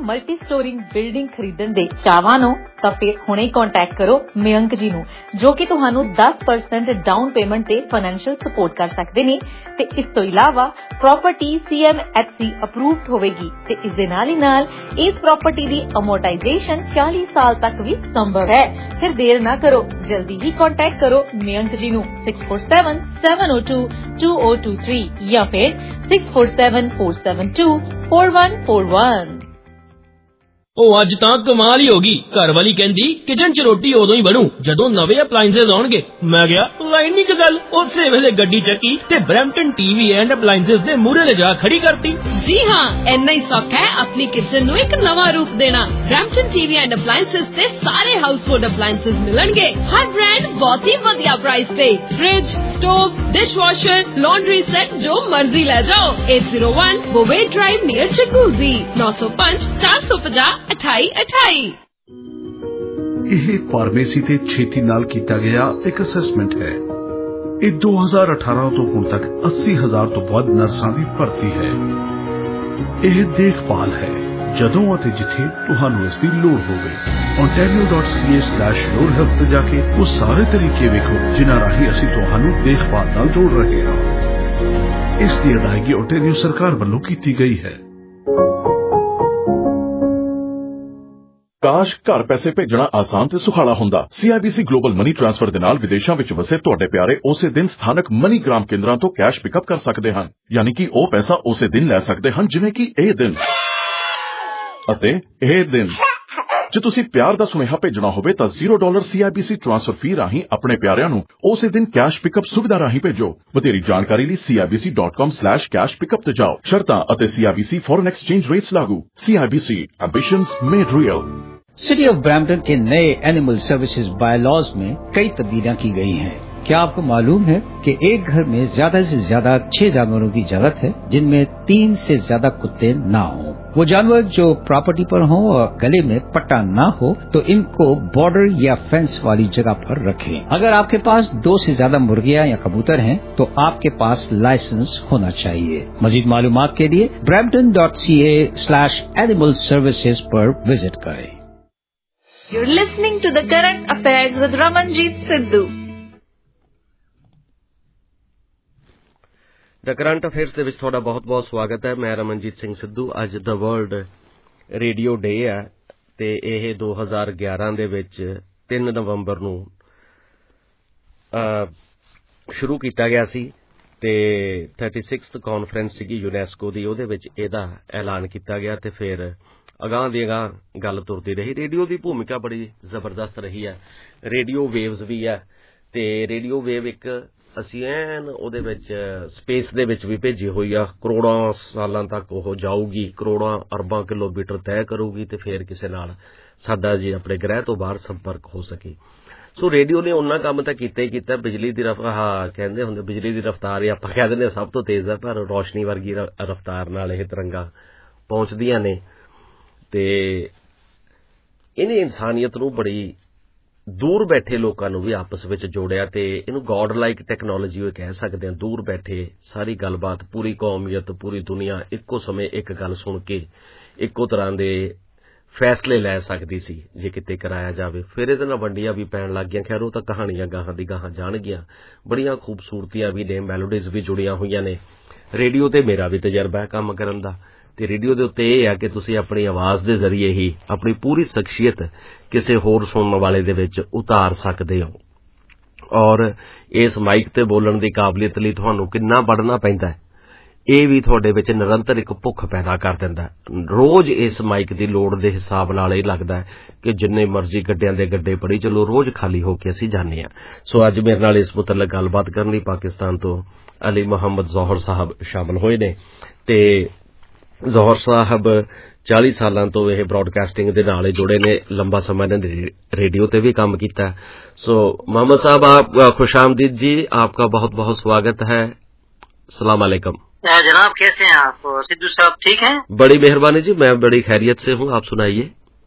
ਮਲਟੀ ਸਟੋਰਿੰਗ ਬਿਲਡਿੰਗ ਖਰੀਦਣ ਦੇ ਚਾਹਵਾਨ ਹੋ ਤਾਂ ਫਿਰ ਹੁਣੇ ਕੰਟੈਕਟ ਕਰੋ ਮਯੰਕ ਜੀ ਨੂੰ, ਜੋ ਕਿ ਤੁਹਾਨੂੰ ਦਸ ਪਰਸੈਂਟ ਡਾਊਨ ਪੇਮੈਂਟ ਤੇ ਫਾਈਨੈਂਸ਼ੀਅਲ ਸਪੋਰਟ ਕਰ ਸਕਦੇ ਨੇ ਤੇ ਇਸ ਤੋਂ ਇਲਾਵਾ property C M H C approved ਹੋਵੇਗੀ ਤੇ ਇਸ ਦੇ ਨਾਲ ਹੀ ਨਾਲ ਇਸ ਪ੍ਰਾਪਰਟੀ ਦੀ ਅਮੋਰਟਾਈਜੇਸ਼ਨ ਚਾਲੀ ਸਾਲ ਤੱਕ ਵੀ ਸੰਭਵ ਹੈ। ਫਿਰ ਦੇਰ ਨਾ ਕਰੋ, ਜਲਦੀ ਹੀ ਕੰਟੈਕਟ ਕਰੋ ਮਯੰਕ ਜੀ ਨੂੰ six four seven seven zero two two zero two three ਜਾਂ ਫਿਰ six four seven four seven two four one four one। ਉਹ ਅੱਜ ਤਾਂ ਕਮਾਲ ਹੀ ਹੋ ਗਈ। ਘਰ ਵਾਲੀ ਕਹਿੰਦੀ ਕਿਚਨ 'ਚ ਰੋਟੀ ਉਦੋਂ ਹੀ ਬਣੂ ਜਦੋਂ ਨਵੇਂ ਅਪਲਾਈਐਂਸਸ ਆਉਣਗੇ। ਮੈਂ ਕਿਹਾ ਲਾਈਨ ਨਹੀਂ ਗੱਲ, ਉਸੇ ਵੇਲੇ ਗੱਡੀ ਚੱਕੀ ਤੇ ਬਰੈਂਪਟਨ ਟੀਵੀ ਐਂਡ ਅਪਲਾਈਐਂਸਸ ਦੇ ਮੂਹਰੇ ਲਿਜਾ ਖੜੀ ਕਰਤੀ। ਜੀ ਹਾਂ, ਇੰਨਾ ਹੀ ਸੌਖਾ ਹੈ ਆਪਣੀ ਕਿਚਨ ਨੂੰ ਇੱਕ ਨਵਾਂ ਰੂਪ ਦੇਣਾ। ਬਰੈਂਪਟਨ ਟੀਵੀ ਐਂਡ ਅਪਲਾਈਐਂਸਸ ਤੇ ਸਾਰੇ ਹਾਊਸਹੋਲਡ ਅਪਲਾਈਐਂਸਸ ਮਿਲਣਗੇ ਹਰ ਬ੍ਰਾਂਡ ਬਹੁਤ ਹੀ ਵਧੀਆ ਪ੍ਰਾਈਸ ਤੇ। Fridge, stove, dishwasher, laundry set ਜੋ ਮਰਜ਼ੀ ਲੈ ਜਾਓ। eight zero one ਬੋਵੇ Drive near Chinguacousy nine oh five four five zero ਅਠਾਈ ਅਠਾਈ। ਇਹ ਫਾਰਮੇਸੀ ਤੇ ਛੇਤੀ ਨਾਲ ਕੀਤਾ ਗਿਆ ਇੱਕ ਅਸੈਸਮੈਂਟ ਹੈ। ਇਹ ਦੋ ਹਜ਼ਾਰ ਅਠਾਰਾਂ ਤੋਂ ਹੁਣ ਤੱਕ ਅੱਸੀ ਹਜ਼ਾਰ ਤੋਂ ਵੱਧ ਨਰਸਾਂ ਦੀ ਭਰਤੀ ਹੈ। ਇਹ ਦੇਖਭਾਲ ਹੈ ਜਦੋਂ ਅਤੇ ਜਿੱਥੇ ਤੁਹਾਨੂੰ ਇਸ ਦੀ ਲੋੜ ਹੋਵੇ। ontario dot c a slash your health ਤੇ ਜਾ ਕੇ ਉਹ ਸਾਰੇ ਤਰੀਕੇ ਵੇਖੋ ਜਿਨ੍ਹਾਂ ਰਾਹੀਂ ਅਸੀਂ ਤੁਹਾਨੂੰ ਦੇਖਭਾਲ ਨਾਲ ਜੋੜ ਰਹੇ ਹਾਂ। ਇਸ ਦੀ ਅਦਾਇਗੀ ontario ਸਰਕਾਰ ਵੱਲੋਂ ਕੀਤੀ ਗਈ ਹੈ। ਕਾਸ਼ ਘਰ ਪੈਸੇ ਭੇਜਣਾ ਆਸਾਨ ਤੇ ਸੁਖਾਲਾ ਹੁੰਦਾ। C I B C global money transfer ਦੇ ਨਾਲ ਵਿਦੇਸ਼ਾਂ ਵਿੱਚ ਵਸੇ ਤੁਹਾਡੇ ਪਿਆਰੇ ਉਸੇ ਦਿਨ ਸਥਾਨਕ ਮਨੀਗ੍ਰਾਮ ਕੇਂਦਰਾਂ ਤੋਂ ਕੈਸ਼ ਪਿਕਅਪ ਕਰ ਸਕਦੇ ਹਨ। ਯਾਨੀ ਕਿ ਉਹ ਪੈਸਾ ਉਸੇ ਦਿਨ ਲੈ ਸਕਦੇ ਹਨ ਜਿਵੇਂ ਕਿ ਇਹ ਦਿਨ ਅਤੇ ਇਹ ਦਿਨ। ਜੇ ਤੁਸੀਂ ਪਿਆਰ ਦਾ ਸੁਨੇਹਾ ਭੇਜਣਾ ਹੋਵੇ ਤਾਂ zero dollar C I B C transfer fee ਰਾਹੀਂ ਆਪਣੇ ਪਿਆਰਿਆਂ ਨੂੰ ਉਸੇ ਦਿਨ ਕੈਸ਼ ਪਿਕਅਪ ਸੁਵਿਧਾ ਰਾਹੀਂ ਭੇਜੋ। ਵਧੇਰੀ ਜਾਣਕਾਰੀ ਲਈ C I B C dot com slash cash pickup ਤੇ ਜਾਓ। ਸ਼ਰਤਾਂ ਅਤੇ C I B C foreign exchange rates ਲਾਗੂ। C I B C ambitions made real। City of Brampton के नए एनिमल सर्विसेज बायलॉज में कई तब्दीलियां की गई हैं। क्या आपको मालूम है कि एक घर में ज्यादा से ज्यादा छह जानवरों की जरूरत है जिनमें तीन से ज्यादा कुत्ते ना हों। वो जानवर जो प्रॉपर्टी पर हों और गले में पट्टा ना हो तो इनको बॉर्डर या फेंस वाली जगह पर रखें। अगर आपके पास दो से ज्यादा मुर्गियां या कबूतर हैं तो आपके पास लाइसेंस होना चाहिए। मजीद मालूमात के लिए Brampton dot C A slash animal services पर विजिट करें। You're listening to the Current Affairs with Ramanjit Sidhu. The Current Affairs ਦੇ ਵਿੱਚ ਤੁਹਾਡਾ ਬਹੁਤ-ਬਹੁਤ ਸਵਾਗਤ ਹੈ। ਮੈਂ ਰਮਨਜੀਤ ਸਿੰਘ ਸਿੱਧੂ। ਅੱਜ ਦਾ ਵਰਲਡ ਰੇਡੀਓ ਡੇ ਹੈ ਤੇ ਇਹ ਦੋ ਹਜ਼ਾਰ ਗਿਆਰਾਂ ਦੇ ਵਿੱਚ ਤਿੰਨ ਨਵੰਬਰ ਨੂੰ ਸ਼ੁਰੂ ਕੀਤਾ ਗਿਆ ਸੀ ਤੇ thirty-sixth ਕਾਨਫਰੰਸ ਸੀਗੀ ਯੂਨੈਸਕੋ ਦੀ, ਉਹਦੇ ਵਿੱਚ ਇਹਦਾ ਐਲਾਨ ਕੀਤਾ ਗਿਆ ਤੇ ਫਿਰ ਅਗਾਂਹ ਦੀ ਅਗਾਂਹ ਗੱਲ ਤੁਰਦੀ ਰਹੀ। ਰੇਡੀਓ ਦੀ ਭੂਮਿਕਾ ਬੜੀ ਜ਼ਬਰਦਸਤ ਰਹੀ ਹੈ। ਰੇਡੀਓ ਵੇਵਜ਼ ਵੀ ਹੈ ਤੇ ਰੇਡੀਓ ਵੇਵ ਇੱਕ ਅਸੀਂ ਐਨ ਉਹਦੇ ਵਿੱਚ ਸਪੇਸ ਦੇ ਵਿੱਚ ਵੀ ਭੇਜੀ ਹੋਈ ਆ। ਕਰੋੜਾਂ ਸਾਲਾਂ ਤੱਕ ਉਹ ਜਾਊਗੀ, ਕਰੋੜਾਂ ਅਰਬਾਂ ਕਿਲੋਮੀਟਰ ਤੈਅ ਕਰੂਗੀ ਤੇ ਫਿਰ ਕਿਸੇ ਨਾਲ ਸਾਡਾ ਜੀ ਆਪਣੇ ਗ੍ਰਹਿ ਤੋਂ ਬਾਹਰ ਸੰਪਰਕ ਹੋ ਸਕੇ। ਸੋ ਰੇਡੀਓ ਨੇ ਉਹਨਾਂ ਕੰਮ ਤਾਂ ਕੀਤਾ ਹੀ ਕੀਤਾ। ਬਿਜਲੀ ਦੀ ਰਫ ਹਾਂ ਕਹਿੰਦੇ ਹੁੰਦੇ ਬਿਜਲੀ ਦੀ ਰਫਤਾਰ ਹੀ ਆਪਾਂ ਕਹਿ ਦਿੰਦੇ ਸਭ ਤੋਂ ਤੇਜ਼ ਹੈ, ਪਰ ਰੌਸ਼ਨੀ ਵਰਗੀ ਰਫਤਾਰ ਨਾਲ ਇਹ ਤਰੰਗਾਂ ਪਹੁੰਚਦੀਆਂ ਨੇ ਤੇ ਇਹਨੇ ਇਨਸਾਨੀਅਤ ਨੂੰ ਬੜੀ ਦੂਰ ਬੈਠੇ ਲੋਕਾਂ ਨੂੰ ਵੀ ਆਪਸ ਵਿੱਚ ਜੋੜਿਆ ਤੇ ਇਹਨੂੰ ਗॉड ਲਾਈਕ ਟੈਕਨੋਲੋਜੀ ਉਹ ਕਹਿ ਸਕਦੇ ਹਾਂ। ਦੂਰ ਬੈਠੇ ਸਾਰੀ ਗੱਲਬਾਤ, ਪੂਰੀ ਕੌਮੀਅਤ, ਪੂਰੀ ਦੁਨੀਆ ਇੱਕੋ ਸਮੇਂ ਇੱਕ ਗੱਲ ਸੁਣ ਕੇ ਇੱਕੋ ਤਰ੍ਹਾਂ ਦੇ ਫੈਸਲੇ ਲੈ ਸਕਦੀ ਸੀ ਜੇ ਕਿਤੇ ਕਰਾਇਆ ਜਾਵੇ। ਫਿਰ ਇਹਦੇ ਨਾਲ ਵੰਡੀਆਂ ਵੀ ਪੈਣ ਲੱਗ ਗਈਆਂ। ਖੈਰ ਉਹ ਤਾਂ ਕਹਾਣੀਆਂ ਗਾਹਾਂ ਦੀ ਗਾਹਾਂ ਜਾਣਗੀਆਂ। ਬੜੀਆਂ ਖੂਬਸੂਰਤੀਆਂ ਵੀ ਨੇ, ਮੈਲੋਡੀਜ਼ ਵੀ ਜੁੜੀਆਂ ਹੋਈਆਂ ਨੇ। ਰੇਡੀਓ ਤੇ ਮੇਰਾ ਵੀ ਤਜਰਬਾ ਹੈ ਕੰਮ ਕਰਨ ਦਾ ਤੇ ਰੇਡੀਓ ਦੇ ਉੱਤੇ ਇਹ ਆ ਕਿ ਤੁਸੀਂ ਆਪਣੀ ਆਵਾਜ਼ ਦੇ ਜ਼ਰੀਏ ਹੀ ਆਪਣੀ ਪੂਰੀ ਸ਼ਖਸੀਅਤ ਕਿਸੇ ਹੋਰ ਸੁਣਨ ਵਾਲੇ ਦੇ ਵਿੱਚ ਉਤਾਰ ਸਕਦੇ ਹੋ ਔਰ ਇਸ ਮਾਈਕ ਤੇ ਬੋਲਣ ਦੀ ਕਾਬਲੀਅਤ ਲਈ ਤੁਹਾਨੂੰ ਕਿੰਨਾ ਪੜ੍ਹਨਾ ਪੈਂਦਾ ਹੈ ਇਹ ਵੀ ਤੁਹਾਡੇ ਵਿੱਚ ਨਿਰੰਤਰ ਇੱਕ ਭੁੱਖ ਪੈਦਾ ਕਰ ਦਿੰਦਾ ਹੈ। ਰੋਜ਼ ਇਸ ਮਾਈਕ ਦੀ ਲੋੜ ਦੇ ਹਿਸਾਬ ਨਾਲ ਇਹ ਲੱਗਦਾ ਕਿ ਜਿੰਨੇ ਮਰਜ਼ੀ ਗੱਡਿਆਂ ਦੇ ਗੱਡੇ ਪੜੀ ਚਲੋ, ਰੋਜ਼ ਖਾਲੀ ਹੋ ਕੇ ਅਸੀਂ ਜਾਂਦੇ ਹਾਂ। ਸੋ ਅੱਜ ਮੇਰੇ ਨਾਲ ਇਸ ਮੁਤਲਕ ਗੱਲਬਾਤ ਕਰਨ ਲਈ ਪਾਕਿਸਤਾਨ ਤੋਂ ਅਲੀ ਮੁਹੰਮਦ ਜ਼ੋਹਰ ਸਾਹਿਬ ਸ਼ਾਮਲ ਹੋਏ ਨੇ ਤੇ ਜ਼ੋਹਰ ਸਾਹਿਬ ਚਾਲੀ ਸਾਲਾਂ ਤੋਂ ਇਹ ਬ੍ਰॉडकास्टिंग ਦੇ ਨਾਲ ਜੁੜੇ ਨੇ। ਲੰਬਾ ਸਮਾਂ ਇਹਨਾਂ ਨੇ रेडियो पे भी काम किया। सो मोहम्मद साहब आप खुश आमदीद जी, आपका बहुत बहुत स्वागत है। सलाम अलैकुम जनाब, कैसे हैं आप? सिद्धू साहब ठीक हैं? बड़ी मेहरबानी जी, मैं बड़ी खैरियत से हूँ, आप सुनाइए।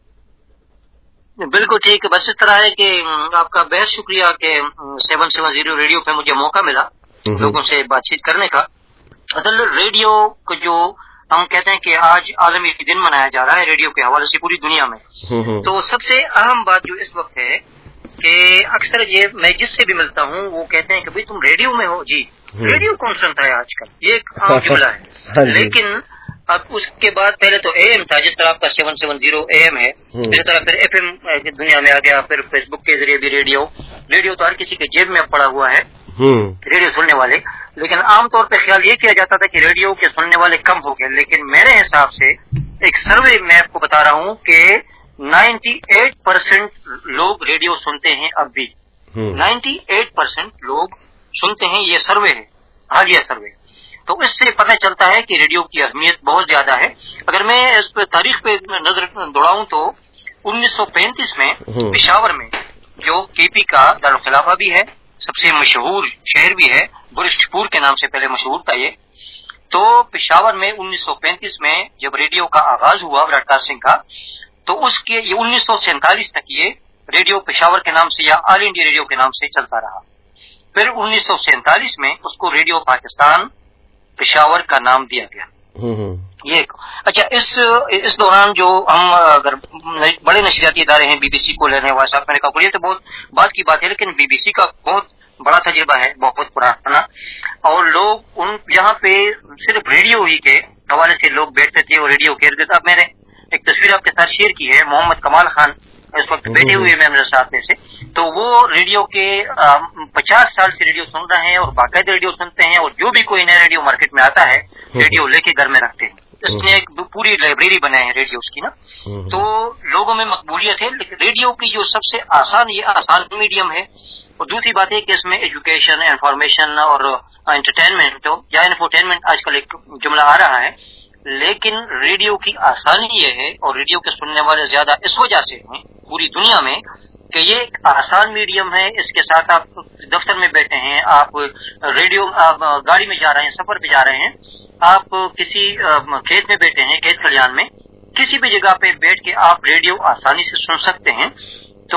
बिल्कुल ठीक। बस इस तरह है कि आपका बेहद शुक्रिया कि सेवन सेवन जीरो रेडियो पे मुझे मौका मिला लोगों से बातचीत करने का। असल रेडियो को जो ہم کہتے ہیں کہ آج عالمی دن منایا جا رہا ہے ریڈیو کے حوالے سے پوری دنیا میں. تو سب سے اہم بات جو اس وقت ہے کہ اکثر یہ میں جس سے بھی ملتا ہوں وہ کہتے ہیں کہ بھائی تم ریڈیو میں ہو. جی ریڈیو کون سنتا ہے آج کل, یہ ایک عام جملہ ہے. لیکن اب اس کے بعد پہلے تو اے ایم تھا, جس طرح آپ کا seven seven zero A M ہے, جس طرح پھر ایف ایم دنیا میں آ گیا, پھر فیس بک کے ذریعے بھی ریڈیو. ریڈیو تو ہر کسی کے جیب میں پڑا ہوا ہے, ریڈیو سننے والے. لیکن عام طور پہ خیال یہ کیا جاتا تھا کہ ریڈیو کے سننے والے کم ہو گئے. لیکن میرے حساب سے ایک سروے میں آپ کو بتا رہا ہوں کہ نائنٹی ایٹ پرسینٹ لوگ ریڈیو سنتے ہیں اب بھی. نائنٹی ایٹ پرسینٹ لوگ سنتے ہیں, یہ سروے ہے, حالیہ سروے. تو اس سے پتہ چلتا ہے کہ ریڈیو کی اہمیت بہت زیادہ ہے. اگر میں اس پہ تاریخ پہ نظر دوڑاؤں تو انیس سو پینتیس میں پشاور میں, جو کے پی کا دارالخلافہ بھی ہے, سب سے مشہور شہر بھی ہے, برشت پور کے نام سے پہلے مشہور تھا یہ. تو پشاور میں انیس سو پینتیس میں جب ریڈیو کا آغاز ہوا براڈ کاسٹنگ کا, تو اس کے یہ انیس سو سینتالیس تک یہ ریڈیو پشاور کے نام سے یا آل انڈیا ریڈیو کے نام سے چلتا رہا. پھر انیس سو سینتالیس میں اس کو ریڈیو پاکستان پشاور کا نام دیا گیا. یہ اچھا, اس اس دوران جو ہم اگر بڑے نشریاتی ادارے ہیں, بی بی سی کو لینے وائس آف امریکہ کو, یہ تو بہت بات کی بات ہے, لیکن بی بی سی کا بہت بڑا تجربہ ہے, بہت پرانا. اور لوگ ان یہاں پہ صرف ریڈیو ہی کے حوالے سے لوگ بیٹھتے تھے اور ریڈیو کہتے تھے. اب میں نے ایک تصویر آپ کے ساتھ شیئر کی ہے, محمد کمال خان اس وقت بیٹھے ہوئے میں میرے ساتھ میں سے. تو وہ ریڈیو کے پچاس سال سے ریڈیو سن رہے ہیں اور باقاعدہ ریڈیو سنتے ہیں, اور جو بھی کوئی نیا ریڈیو مارکیٹ میں آتا ہے ریڈیو لے کے گھر میں رکھتے ہیں. اس نے ایک پوری لائبریری بنائی ہے ریڈیوز کی نا. تو لوگوں میں مقبولیت ہے. لیکن ریڈیو کی جو سب سے آسان یہ آسان میڈیم ہے. اور دوسری بات ہے کہ اس میں ایجوکیشن, انفارمیشن اور انٹرٹینمنٹ یا انفوٹینمنٹ آج کل ایک جملہ آ رہا ہے. لیکن ریڈیو کی آسانی یہ ہے, اور ریڈیو کے سننے والے زیادہ اس وجہ سے ہیں پوری دنیا میں کہ یہ ایک آسان میڈیم ہے. اس کے ساتھ آپ دفتر میں بیٹھے ہیں, آپ ریڈیو آپ گاڑی میں جا رہے ہیں, سفر پہ جا رہے ہیں, آپ کسی کھیت میں بیٹھے ہیں, کھیت کھلیان میں, کسی بھی جگہ پہ بیٹھ کے آپ ریڈیو آسانی سے سن سکتے ہیں. تو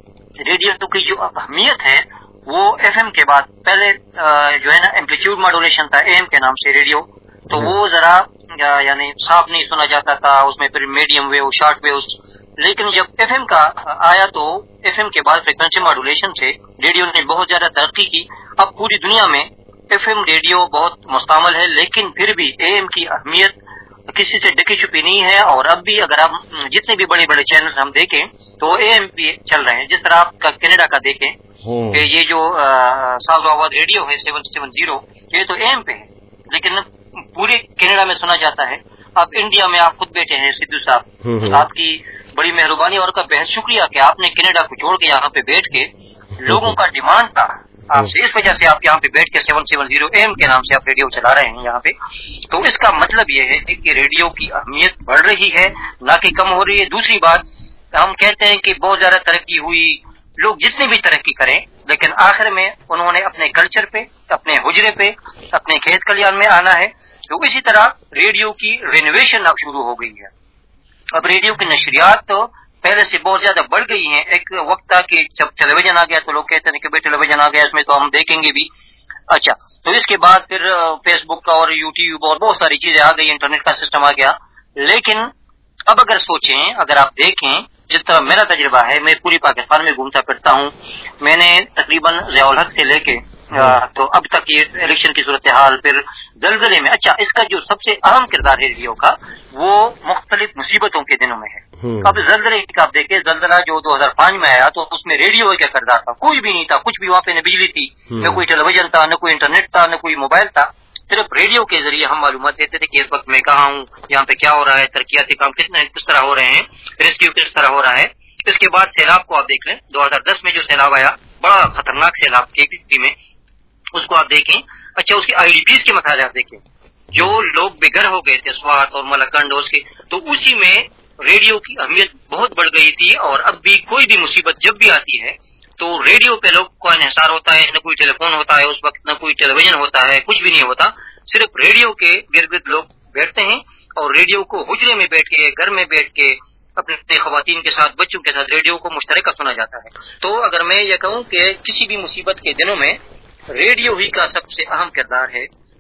ریڈیو کی جو اہمیت ہے وہ ایف ایم کے بعد, پہلے جو ہے نا ایمپلیٹیوڈ ماڈولیشن تھا اے ایم کے نام سے ریڈیو, تو وہ ذرا یعنی صاف نہیں سنا جاتا تھا, اس میں پھر میڈیم ویو, شارٹ ویوز. لیکن جب ایف ایم کا آیا تو ایف ایم کے بعد فریکوینسی ماڈولیشن سے ریڈیو نے بہت زیادہ ترقی کی. اب پوری دنیا میں ایف ایم ریڈیو بہت مستعمل ہے, لیکن پھر بھی اے ایم کی اہمیت کسی سے ڈکی چھپی نہیں ہے. اور اب بھی اگر آپ جتنے بھی بڑے بڑے چینل ہم دیکھیں تو اے ایم پی چل رہے ہیں. جس طرح آپ کا کینیڈا کا دیکھیں کہ یہ جو ساز آباد ریڈیو ہے سیون سیون زیرو, یہ تو اے ایم پہ ہے, لیکن پورے کینیڈا میں سنا جاتا ہے. اب انڈیا میں آپ خود بیٹھے ہیں سدھو صاحب, آپ کی بڑی مہربانی اور کا بہت شکریہ کہ آپ نے کینیڈا کو چھوڑ کے یہاں پہ بیٹھ کے, لوگوں کا ڈیمانڈ تھا آپ سے, اس وجہ سے آپ یہاں پہ بیٹھ کے سیون سیون زیرو ایم کے نام سے آپ ریڈیو چلا رہے ہیں یہاں پہ. تو اس کا مطلب یہ ہے کہ ریڈیو کی اہمیت بڑھ رہی ہے, نہ کہ کم ہو رہی ہے. دوسری بات, ہم کہتے ہیں کہ بہت زیادہ ترقی ہوئی, لوگ جتنی بھی ترقی کریں لیکن آخر میں انہوں نے اپنے کلچر پہ, اپنے حجرے پہ, اپنے کھیت کھلیان میں آنا ہے. تو اسی طرح ریڈیو کی رینوویشن اب شروع ہو گئی ہے. اب ریڈیو کی نشریات تو پہلے سے بہت زیادہ بڑھ گئی ہیں. ایک وقت تھا کہ جب ٹیلی ویژن آ گیا تو لوگ کہتے ہیں کہ بھائی ٹیلی ویژن آ گیا, اس میں تو ہم دیکھیں گے بھی. اچھا, تو اس کے بعد پھر فیس بک اور یوٹیوب اور بہت ساری چیزیں آ گئی, انٹرنیٹ کا سسٹم آ گیا. لیکن اب اگر سوچیں, اگر آپ دیکھیں, جس طرح میرا تجربہ ہے, میں پوری پاکستان میں گھومتا پھرتا ہوں, میں نے تقریباً ضیاء الحق سے لے کے تو اب تک یہ الیکشن کی صورتحال, پھر زلزلے میں. اچھا, اس کا جو سب سے اہم کردار ہے ریڈیو کا وہ مختلف مصیبتوں کے دنوں میں ہے. اب زلزلے کا آپ دیکھیں, زلزلہ جو دو ہزار پانچ میں آیا تو اس میں ریڈیو کا کردار تھا, کوئی بھی نہیں تھا, کچھ بھی وہاں پہ نہ بجلی تھی, نہ کوئی ٹیلی ویژن تھا, نہ کوئی انٹرنیٹ تھا, نہ کوئی موبائل تھا. صرف ریڈیو کے ذریعے ہم معلومات دیتے تھے کہ اس وقت میں کہاں ہوں, یہاں پہ کیا ہو رہا ہے, ترقیاتی کام کتنے کس طرح ہو رہے ہیں, ریسکیو کس طرح ہو رہا ہے. اس کے بعد سیلاب کو آپ دیکھ لیں, دو ہزار دس میں جو سیلاب آیا, بڑا خطرناک سیلاب کے پی میں, اس کو آپ دیکھیں. اچھا, اس کی آئی ڈی پیز کے مسائل آپ دیکھیں, جو لوگ بے گھر ہو گئے تھے سوات اور ملکنڈ, اس کے تو اسی میں ریڈیو کی اہمیت بہت بڑھ گئی تھی. اور اب بھی کوئی بھی مصیبت جب بھی آتی ہے تو ریڈیو پہ لوگ کو انحصار ہوتا ہے, نہ کوئی ٹیلی فون ہوتا ہے اس وقت, نہ کوئی ٹیلی ویژن ہوتا ہے, کچھ بھی نہیں ہوتا. صرف ریڈیو کے گرد گرد لوگ بیٹھتے ہیں, اور ریڈیو کو حجرے میں بیٹھ کے, گھر میں بیٹھ کے, اپنے خواتین کے ساتھ, بچوں کے ساتھ ریڈیو کو مشترکہ سنا جاتا ہے. تو اگر میں یہ کہوں کہ کسی بھی مصیبت کے دنوں میں ریڈیو ہی کا سب سے اہم کردار ہے.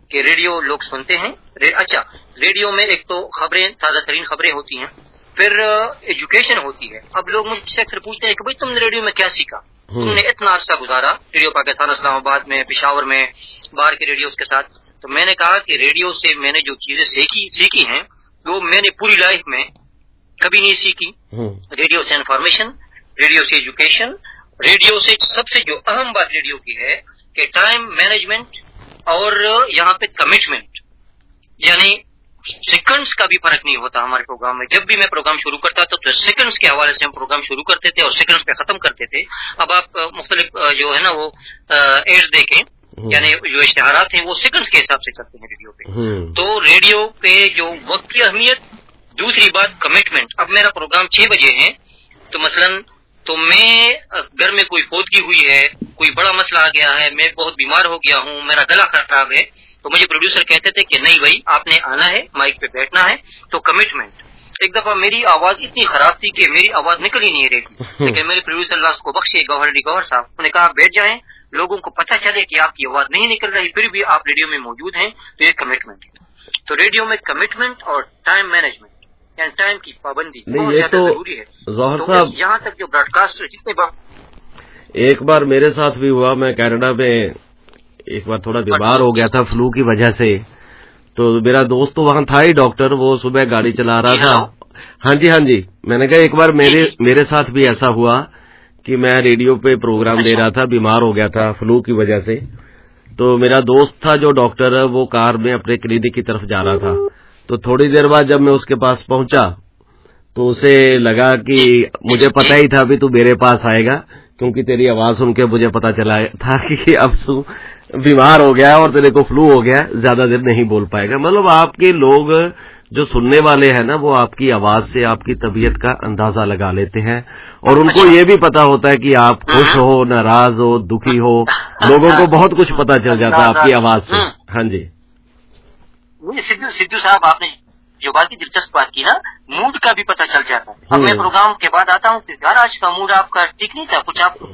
کہ ریڈیو لوگ سنتے ہیں. اچھا ریڈیو میں ایک تو خبریں تازہ ترین خبریں ہوتی ہیں, پھر ایجوکیشن ہوتی ہے. اب لوگ مجھ سے اکثر پوچھتے ہیں کہ بھائی تم نے ریڈیو میں کیا سیکھا, تم نے اتنا عرصہ گزارا ریڈیو پاکستان اسلام آباد میں, پشاور میں, باہر کے ریڈیوز کے ساتھ. تو میں نے کہا کہ ریڈیو سے میں نے جو چیزیں سیکھی سیکھی ہیں وہ میں نے پوری لائف میں کبھی نہیں سیکھی. ریڈیو سے انفارمیشن, ریڈیو سے ایجوکیشن, ریڈیو سے سب سے جو اہم بات ریڈیو کی ہے کہ ٹائم مینجمنٹ اور یہاں پہ کمٹمنٹ, یعنی سیکنڈز کا بھی فرق نہیں ہوتا ہمارے پروگرام میں. جب بھی میں پروگرام شروع کرتا تھا تو سیکنڈز کے حوالے سے ہم پروگرام شروع کرتے تھے اور سیکنڈز پہ ختم کرتے تھے. اب آپ مختلف جو ہے نا وہ ایڈ دیکھیں, یعنی جو اشتہارات ہیں وہ سیکنڈز کے حساب سے کرتے ہیں ریڈیو پہ. تو ریڈیو پہ جو وقت کی اہمیت, دوسری بات کمٹمنٹ. اب میرا پروگرام چھ بجے ہے تو مثلاً تو میں گھر میں کوئی فوتگی ہوئی ہے, کوئی بڑا مسئلہ آ گیا ہے, میں بہت بیمار ہو گیا ہوں, میرا گلا خراب ہے, تو مجھے پروڈیوسر کہتے تھے کہ نہیں بھائی آپ نے آنا ہے, مائک پہ بیٹھنا ہے. تو کمٹمنٹ. ایک دفعہ میری آواز اتنی خراب تھی کہ میری آواز نکل ہی نہیں رہی تھی, لیکن میرے پروڈیوسر اللہ کو بخشے گوہر علی گوہر صاحب, انہوں نے کہا بیٹھ جائیں, لوگوں کو پتہ چلے کہ آپ کی آواز نہیں نکل رہی پھر بھی آپ ریڈیو میں موجود ہیں, تو یہ کمٹمنٹ ہے. تو ریڈیو میں کمٹمنٹ اور ٹائم مینجمنٹ یعنی ٹائم کی پابندی بہت زیادہ ضروری ہے. ظاہر صاحب یہاں تک جو براڈ کاسٹ جتنے بار ایک بار میرے ساتھ بھی ہوا, میں کینیڈا میں ایک بار تھوڑا بیمار ہو گیا تھا فلو کی وجہ سے, تو میرا دوست تو وہاں تھا ہی ڈاکٹر, وہ صبح گاڑی چلا رہا تھا. ہاں جی ہاں جی میں نے کہا ایک بار میرے میرے ساتھ بھی ایسا ہوا کہ میں ریڈیو پہ پروگرام دے رہا تھا, بیمار ہو گیا تھا فلو کی وجہ سے. تو میرا دوست تھا جو ڈاکٹر ہے وہ کار میں اپنے کلینک کی طرف جا رہا تھا, تو تھوڑی دیر بعد جب میں اس کے پاس پہنچا تو اسے لگا کہ مجھے پتہ ہی تھا ابھی تو میرے پاس آئے گا, کیونکہ تیری آواز سن کے مجھے پتا چلا تھا کہ اب تو بیمار ہو گیا اور تیرے کو فلو ہو گیا, زیادہ دیر نہیں بول پائے گا. مطلب آپ کے لوگ جو سننے والے ہیں نا وہ آپ کی آواز سے آپ کی طبیعت کا اندازہ لگا لیتے ہیں, اور ان کو یہ بھی پتا ہوتا ہے کہ آپ خوش ہو, ناراض ہو, دکھی ہو, لوگوں کو بہت کچھ پتا چل جاتا ہے آپ کی آواز سے. ہاں جی سدھو سدھو صاحب آپ نے جو بات کی دلچسپ بات کی نا, موڈ کا بھی پتہ چل جاتا ہے. اب میں پروگرام کے بعد آتا ہوں کہ یار آج کا موڈ آپ کا ٹھیک نہیں تھا, کچھ آپ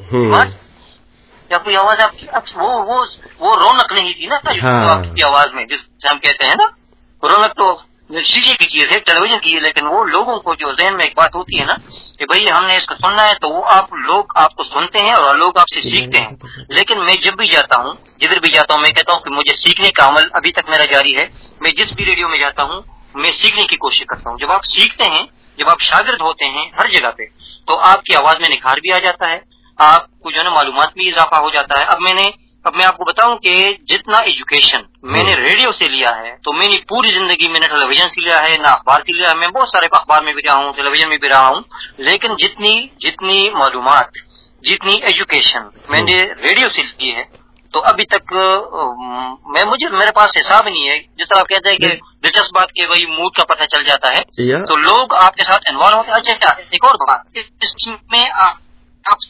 یا کوئی آواز آپ وہ وہ وہ رونق نہیں تھی نا آپ کی آواز میں, جس ہم کہتے ہیں نا رونق تو شیشے کی چیز ہے, ٹیلی ویژن کی ہے, لیکن وہ لوگوں کو جو ذہن میں ایک بات ہوتی ہے نا کہ بھئی ہم نے اس کو سننا ہے, تو وہ آپ لوگ آپ کو سنتے ہیں اور لوگ آپ سے سیکھتے ہیں. لیکن میں جب بھی جاتا ہوں, جدھر بھی جاتا ہوں, میں کہتا ہوں کہ مجھے سیکھنے کا عمل ابھی تک میرا جاری ہے. میں جس بھی ریڈیو میں جاتا ہوں میں سیکھنے کی کوشش کرتا ہوں. جب آپ سیکھتے ہیں, جب آپ شاگرد ہوتے ہیں ہر جگہ پہ, تو آپ کی آواز میں نکھار بھی آ جاتا ہے, آپ کو جو ہے نا معلومات بھی اضافہ ہو جاتا ہے. اب میں نے اب میں آپ کو بتاؤں کہ جتنا ایجوکیشن میں نے ریڈیو سے لیا ہے, تو میں نے پوری زندگی میں نے ٹیلی ویژن سے لیا ہے, نہ اخبار سے لیا ہے. میں بہت سارے اخبار میں بھی رہا ہوں, ٹیلی ویژن میں بھی رہا ہوں, لیکن جتنی جتنی معلومات, جتنی ایجوکیشن میں نے ریڈیو سے لی ہے, تو ابھی تک میں مجھے میرے پاس حساب نہیں ہے. جس طرح آپ کہتے ہیں کہ دلچسپ بات کہ وہی موڈ کا پتہ چل جاتا ہے, تو لوگ آپ کے ساتھ انوالو ہوتے ہیں. اچھا ایک اور بات, اس میں آپ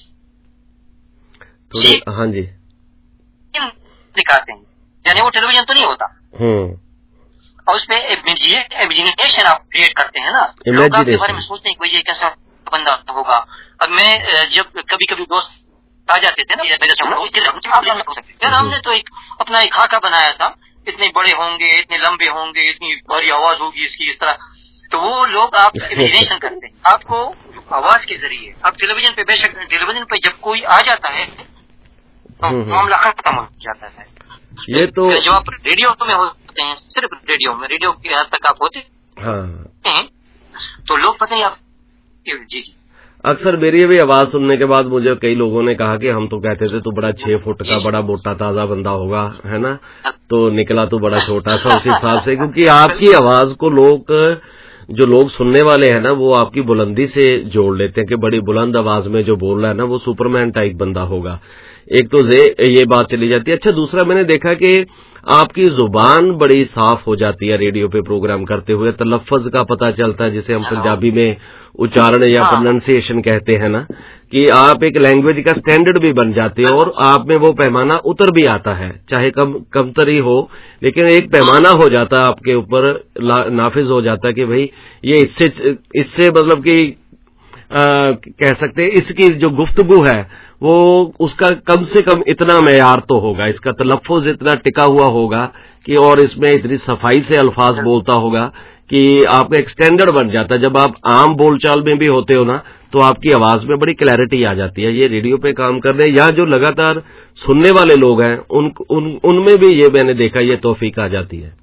ہاں جی دکھاتے ہیں, یعنی وہ ٹیلی ویژن تو نہیں ہوتا, اور اس میں امیجنیشن آپ کریٹ کرتے ہیں نا, لوگ آپ کے بارے میں سوچتے ہیں کہ یہ کیسا بندہ ہوگا. اب میں جب کبھی کبھی دوست آ جاتے تھے نا, یار ہم نے تو ایک اپنا ایک خاکہ بنایا تھا, اتنے بڑے ہوں گے, اتنے لمبے ہوں گے, اتنی بڑی آواز ہوگی اس کی, اس طرح. تو وہ لوگ آپ امیجنیشن کرتے ہیں آپ کو آواز کے ذریعے. اب ٹیلی ویژن پہ بے شک ٹیلی ویژن پہ جب کوئی آ جاتا ہے تو معاملہ ختم ہو جاتا ہے. یہ تو جو آپ ریڈیو میں ہوتے ہیں, صرف ریڈیو میں, ریڈیو کی حد تک آپ ہوتے ہیں, تو لوگ پتہ نہیں آپ. جی جی اکثر میری بھی آواز سننے کے بعد مجھے کئی لوگوں نے کہا کہ ہم تو کہتے تھے تو بڑا چھ فٹ کا بڑا موٹا تازہ بندہ ہوگا, ہے نا, تو نکلا تو بڑا چھوٹا سا اس حساب سے, کیونکہ آپ کی آواز کو لوگ جو لوگ سننے والے ہیں نا وہ آپ کی بلندی سے جوڑ لیتے ہیں کہ بڑی بلند آواز میں جو بول رہا ہے نا وہ سپرمین ٹائپ بندہ ہوگا. ایک تو یہ بات چلی جاتی ہے. اچھا دوسرا میں نے دیکھا کہ آپ کی زبان بڑی صاف ہو جاتی ہے ریڈیو پہ پروگرام کرتے ہوئے, تلفظ کا پتہ چلتا ہے جسے ہم پنجابی میں اچارن یا پروننسیشن کہتے ہیں نا, کہ آپ ایک لینگویج کا سٹینڈرڈ بھی بن جاتے ہو اور آپ میں وہ پیمانہ اتر بھی آتا ہے, چاہے کم کم تری ہو لیکن ایک پیمانہ ہو جاتا ہے آپ کے اوپر نافذ ہو جاتا ہے کہ بھئی یہ اس سے اس سے مطلب کہ کہہ سکتے ہیں اس کی جو گفتگو ہے وہ اس کا کم سے کم اتنا معیار تو ہوگا, اس کا تلفظ اتنا ٹکا ہوا ہوگا کہ اور اس میں اتنی صفائی سے الفاظ بولتا ہوگا کہ آپ کا ایک سٹینڈرڈ بن جاتا ہے. جب آپ عام بول چال میں بھی ہوتے ہو نا تو آپ کی آواز میں بڑی کلیئرٹی آ جاتی ہے. یہ ریڈیو پہ کام کر رہے ہیں یا جو لگاتار سننے والے لوگ ہیں ان ان, ان میں بھی یہ میں نے دیکھا یہ توفیق آ جاتی ہے.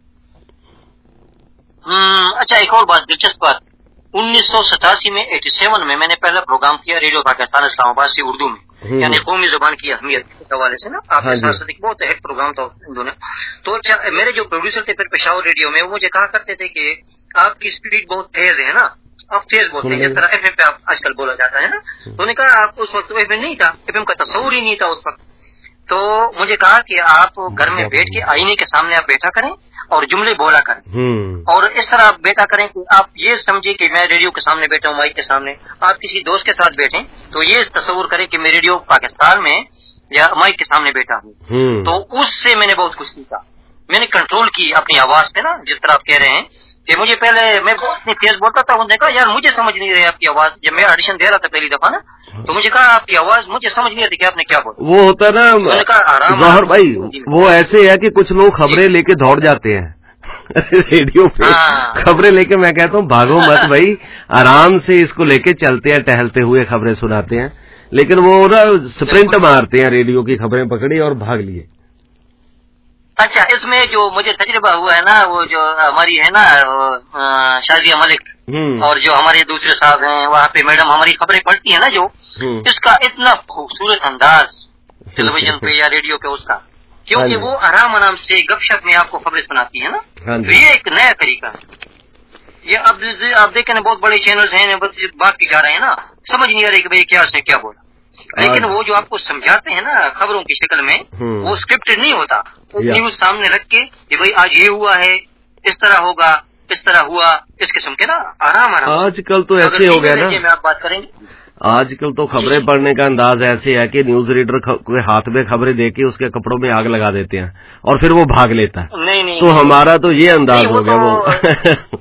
اچھا ایک اور بات دلچسپ بات, انیس سو ستاسی میں ایٹی سیون میں میں نے پہلا پروگرام کیا ریڈیو پاکستان اسلام آباد سے اردو میں, یعنی قومی زبان کی اہمیت کے حوالے سے نا. آپ کے ساتھ ایک بہت اہم پروگرام تھا اردو نے. تو میرے جو پروڈیوسر تھے پھر پشاور ریڈیو میں, وہ مجھے کہا کرتے تھے کہ آپ کی اسپیڈ بہت تیز ہے نا, آپ تیز بولتے ہیں جس طرح ایف ایم پہ آپ آج کل بولا جاتا ہے نا. تو انہوں نے کہا آپ اس وقت ایف ایم نہیں تھا, ایف ایم کا تصور ہی نہیں تھا اس وقت. تو مجھے کہا کہ آپ گھر میں بیٹھ کے آئینے کے سامنے آپ بیٹھا کریں اور جملے بولا کریں, اور اس طرح آپ بیٹھا کریں کہ آپ یہ سمجھے کہ میں ریڈیو کے سامنے بیٹھا ہوں, مائک کے سامنے. آپ کسی دوست کے ساتھ بیٹھیں تو یہ تصور کریں کہ میں ریڈیو پاکستان میں یا مائک کے سامنے بیٹھا ہوں. تو اس سے میں نے بہت کچھ سیکھا. میں نے کنٹرول کی اپنی آواز پہ نا, جس طرح آپ کہہ رہے ہیں کہ مجھے پہلے میں اتنی تیز بولتا تھا, انہوں نے کہا یار مجھے سمجھ نہیں رہی آپ کی آواز. جب میں آڈیشن دے رہا تھا پہلی دفعہ نا تو مجھے کہا آپ کی آواز مجھے سمجھ نہیں رہی کہ آپ نے کیا بولا. وہ ہوتا نا ظاہر بھائی, وہ ایسے ہے کہ کچھ لوگ خبریں لے کے دوڑ جاتے ہیں ریڈیو پہ خبریں لے کے. میں کہتا ہوں بھاگو مت بھائی, آرام سے اس کو لے کے چلتے ہیں, ٹہلتے ہوئے خبریں سناتے ہیں. لیکن وہ نا سپرنٹ مارتے ہیں, ریڈیو کی خبریں پکڑی اور بھاگ لیے. اچھا اس میں جو مجھے تجربہ ہوا ہے نا, وہ جو ہماری ہے نا شازیہ ملک اور جو ہمارے دوسرے صاحب ہیں وہاں پہ میڈم ہماری خبریں پڑھتی ہیں نا, جو اس کا اتنا خوبصورت انداز ٹیلی ویژن پہ یا ریڈیو پہ اس کا, کیونکہ وہ آرام آرام سے گپ شپ میں آپ کو خبریں سناتی ہے نا. تو یہ ایک نیا طریقہ ہے. یہ اب آپ دیکھیں بہت بڑے چینلز ہیں بات کی جا رہے ہیں نا, سمجھ نہیں آ رہی کہ بھائی کیا اس نے کیا بولا. لیکن وہ جو آپ کو سمجھاتے ہیں نا خبروں کی شکل میں, وہ اسکرپٹڈ نہیں ہوتا. نیوز سامنے رکھ کے کہ بھائی آج یہ ہوا ہے, اس طرح ہوگا, اس طرح ہوا, اس قسم کے نا آرام آرام. آج کل تو ایسے ہو گیا نا, میں آپ بات کریں گے آج کل تو خبریں پڑھنے کا انداز ایسے ہے کہ نیوز ریڈر کے ہاتھ میں خبریں دے کے اس کے کپڑوں میں آگ لگا دیتے ہیں اور پھر وہ بھاگ لیتا ہے. نہیں نہیں, تو ہمارا تو یہ انداز ہو گیا وہ.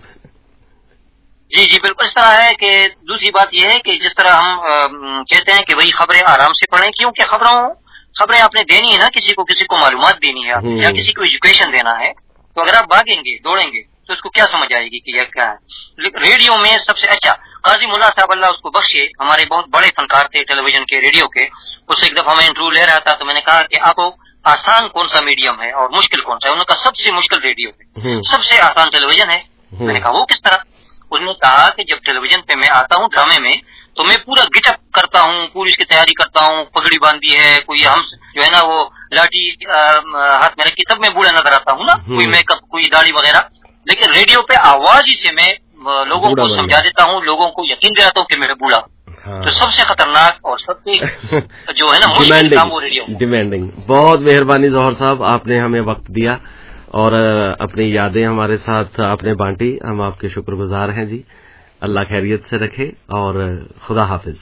جی جی بالکل اس طرح ہے. کہ دوسری بات یہ ہے کہ جس طرح ہم کہتے ہیں کہ وہی خبریں آرام سے پڑھیں, کیونکہ خبروں خبریں آپ نے دینی ہے نا, کسی کو کسی کو معلومات دینی ہے یا کسی کو ایجوکیشن دینا ہے. تو اگر آپ بھاگیں گے دوڑیں گے تو اس کو کیا سمجھ آئے گی کہ یہ کیا ہے. ریڈیو میں سب سے اچھا قاضی ملا صاحب اللہ اس کو بخشے, ہمارے بہت بڑے فنکار تھے ٹیلی ویژن کے ریڈیو کے. اس سے ایک دفعہ میں انٹرویو لے رہا تھا تو میں نے کہا کہ آپ آسان کون سا میڈیم ہے اور مشکل کون سا ہے. انہوں نے کہا سب سے مشکل ریڈیو ہے, سب سے آسان ٹیلی ویژن ہے. میں نے کہا وہ کس طرح. انہوں نے کہا کہ جب ٹیلی ویژن پہ میں آتا ہوں ڈرامے میں تو میں پورا گٹ اپ کرتا ہوں, پوری اس کی تیاری کرتا ہوں, پگڑی باندھی ہے, کوئی ہم جو ہے نا وہ لاٹھی ہاتھ میں رکھی, تب میں بوڑھا نظر آتا ہوں نا, کوئی میک اپ کوئی داڑھی وغیرہ. لیکن ریڈیو پہ آواز ہی سے میں لوگوں کو سمجھا دیتا ہوں, لوگوں کو یقین دلاتا ہوں کہ میں بوڑھا. تو سب سے خطرناک اور سب سے جو ہے نا مشکل کام وہ ریڈیو. ڈیمانڈنگ. بہت مہربانی ظہور صاحب, آپ نے ہمیں وقت دیا اور اپنی یادیں ہمارے ساتھ آپ نے بانٹی. ہم آپ کے شکر گزار ہیں جی. اللہ خیریت سے رکھے اور خدا حافظ.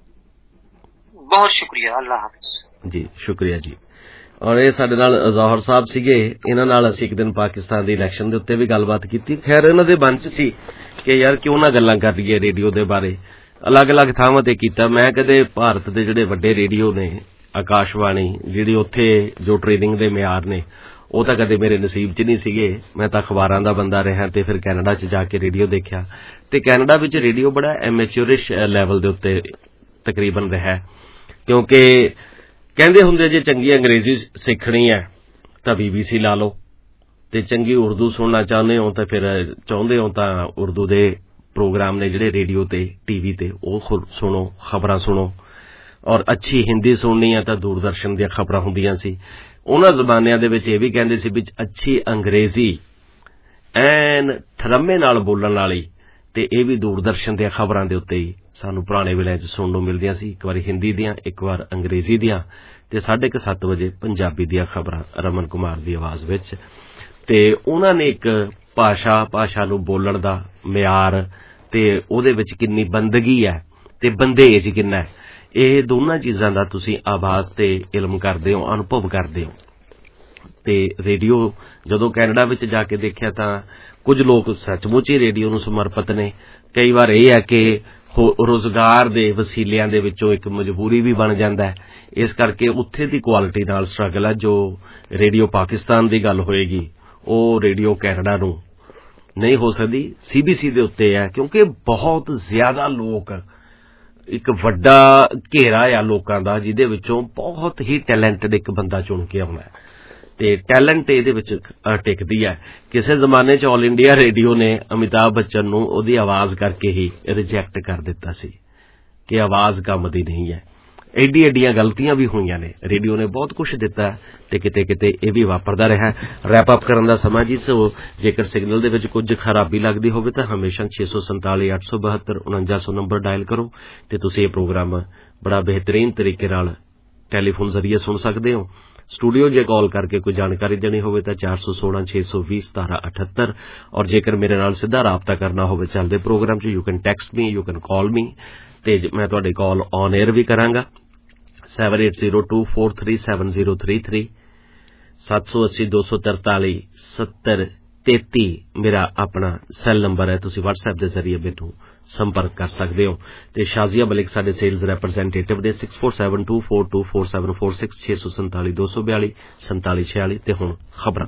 بہت شکریہ, اللہ حافظ. جی شکریہ جی. اور یہ سارے نال ظاہر صاحب سیگے, انہاں نال اسی ایک دن پاکستان دی الیکشن دے اوتے بھی گل بات کیتی. خیر انہاں دے من چ سی کہ یار کیوں نہ گلاں کر لئیے ریڈیو دے بارے. الگ الگ تھاواں تے کیتا. میں کدے بھارت دے جڑے وڈے ریڈیو نے, آکاش وانی جڑی اوتھے جو ٹریننگ دے معیار نے, وہ تو کدے میرے نصیب چ نہیں سیگے. میں تو اخباراں دا بندہ رہا تے پھر کینیڈا چ جا کے ریڈیو دیکھا تے کینیڈا وچ ریڈیو بڑا ایمیچورش لیول دے اوتے تقریباً رہا, کیونکہ کہندے ہوندے جے چنگی انگریزی سیکھنی ہے تو بی بی سی لا لو, تے چنگی اردو سننا چاہتے ہو تو پھر چاہتے ہو تو اردو دے پروگرام نے جڑے ریڈیو تے ٹی وی تے وہ سنو, خبراں سنو. اور اچھی ہندی سننی ہے تو دوردرشن دیا خبراں ہوندیاں سی. انہاں زمانیاں دے وچ یہ بھی کہندے سی بھی اچھی انگریزی این تھرمے نال بولن والی تے اے بھی دوردرشن دیا خبراں دے اوتے ہی سانو پرانے ویلے چ سنن نوں ملدیاں سی. ایک واری ہندی دیاں, ایک وار انگریزی دیاں, تے ساڑھے کے سات بجے پنجابی دیاں خبراں رمن کمار دی آواز وچ. تے انہاں نے ایک بھاشا بھاشا نوں بولن دا معیار تے او دے وچ کنی بندگی ہے تے بندے اچ کنا ہے, یہ دونوں چیزاں دا تسی آواز تے علم کردے ہو, انوبھو کردے ہو. تے ریڈیو جدو کینیڈا وچ جا کے دیکھیا تا کچھ لوگ سچ مچ ہی ریڈیو نوں سمرپت نے. کئی بار یہ ہے کہ ਰੁਜ਼ਗਾਰ ਦੇ ਵਸੀਲਿਆਂ ਦੇ ਵਿੱਚੋਂ ਇੱਕ ਮਜਬੂਰੀ ਵੀ ਬਣ ਜਾਂਦਾ ਹੈ। ਇਸ ਕਰਕੇ ਉੱਥੇ ਦੀ ਕੁਆਲਿਟੀ ਨਾਲ ਸਟਰਗਲ ਹੈ। ਜੋ ਰੇਡੀਓ ਪਾਕਿਸਤਾਨ ਦੀ ਗੱਲ ਹੋਏਗੀ ਉਹ ਰੇਡੀਓ ਕੈਨੇਡਾ ਨੂੰ ਨਹੀਂ ਹੋ ਸਕਦੀ, ਸੀ ਬੀ ਸੀ ਦੇ ਉੱਤੇ ਹੈ, ਕਿਉਂਕਿ ਬਹੁਤ ਜ਼ਿਆਦਾ ਲੋਕ, ਇੱਕ ਵੱਡਾ ਘੇਰਾ ਆ ਲੋਕਾਂ ਦਾ ਜਿਹਦੇ ਵਿੱਚੋਂ ਬਹੁਤ ਹੀ ਟੈਲੈਂਟਡ ਇੱਕ ਬੰਦਾ ਚੁਣ ਕੇ ਆਉਣਾ ਹੈ ਤੇ ਟੈਲੈਂਟ ਇਹਦੇ ਵਿੱਚ ਟਿਕਦੀ ਹੈ। ਕਿਸੇ ਜ਼ਮਾਨੇ 'ਚ ਆਲ ਇੰਡੀਆ ਰੇਡੀਓ ਨੇ ਅਮਿਤਾਭ ਬੱਚਨ ਨੂੰ ਉਹਦੀ ਆਵਾਜ਼ ਕਰਕੇ ਹੀ ਰਿਜੈਕਟ ਕਰ ਦਿੱਤਾ ਸੀ ਕਿ ਆਵਾਜ਼ ਕੰਮ ਦੀ ਨਹੀਂ ਹੈ। ਐਡੀ ਐਡੀਆਂ ਗਲਤੀਆਂ ਵੀ ਹੋਈਆਂ ਨੇ। ਰੇਡੀਓ ਨੇ ਬਹੁਤ ਕੁਝ ਦਿੱਤਾ ਤੇ ਕਿਤੇ ਕਿਤੇ ਇਹ ਵੀ ਵਾਪਰਦਾ ਰਿਹਾ। ਰੈਪ ਅਪ ਕਰਨ ਦਾ ਸਮਾਂ ਜੀ। ਸੋ ਜੇਕਰ ਸਿਗਨਲ ਦੇ ਵਿੱਚ ਕੁਝ ਖਰਾਬੀ ਲੱਗਦੀ ਹੋਵੇ ਤਾਂ ਹਮੇਸ਼ਾ ਛੇ ਸੌ ਸੰਤਾਲੀ ਅੱਠ ਸੌ ਬਹੱਤਰ ਉਣੰਜਾ ਸੌ ਨੰਬਰ ਡਾਇਲ ਕਰੋ ਤੇ ਤੁਸੀਂ ਇਹ ਪ੍ਰੋਗਰਾਮ ਬੜਾ ਬਿਹਤਰੀਨ ਤਰੀਕੇ ਨਾਲ ਟੈਲੀਫੋਨ ਜ਼ਰੀਏ ਸੁਣ ਸਕਦੇ ਹੋ। ਸਟੂਡੀਓ ਜੇ ਕਾਲ ਕਰਕੇ ਕੋਈ ਜਾਣਕਾਰੀ ਦੇਣੀ ਹੋਵੇ ਤਾਂ ਚਾਰ ਸੌ ਸੋਲਾਂ ਛੇ ਸੌ ਵੀਹ ਸਤਾਰਾਂ ਅਠੱਤਰ। ਔਰ ਜੇਕਰ ਮੇਰੇ ਨਾਲ ਸਿੱਧਾ ਰਾਬਤਾ ਕਰਨਾ ਹੋਵੇ ਚੱਲਦੇ ਪ੍ਰੋਗਰਾਮ 'ਚ you can text me, you can call me ਤੇ ਮੈਂ ਤੁਹਾਡੇ ਕਾਲ ਔਨ 에ਅਰ ਵੀ ਕਰਾਂਗਾ। Seven eight zero two four three seven zero three three ਸੱਤ ਸੌ ਅੱਸੀ ਦੋ ਸੌ ਤਰਤਾਲੀ ਸੱਤਰ ਤੇਤੀ ਮੇਰਾ ਆਪਣਾ ਸੈੱਲ ਨੰਬਰ ਹੈ। ਤੁਸੀਂ ਵਟਸਐਪ ਦੇ ਜ਼ਰੀਏ ਮੈਨੂੰ ਸੰਪਰਕ ਕਰ ਸਕਦੇ ਹੋ ਤੇ ਸ਼ਾਜ਼ੀਆ ਮਲਿਕ ਸਾਡੇ ਸੇਲਜ਼ ਰੈਪਰੈਜ਼ੈਂਟੇਟਿਵ ਦੇ six four seven two four two four seven four six ਛੇ ਸੌ ਸੰਤਾਲੀ ਦੋ ਸੌ ਬਿਆਲੀ ਸੰਤਾਲੀ ਛਿਆਲੀ। ਤੇ ਹੁਣ ਖਬਰਾਂ।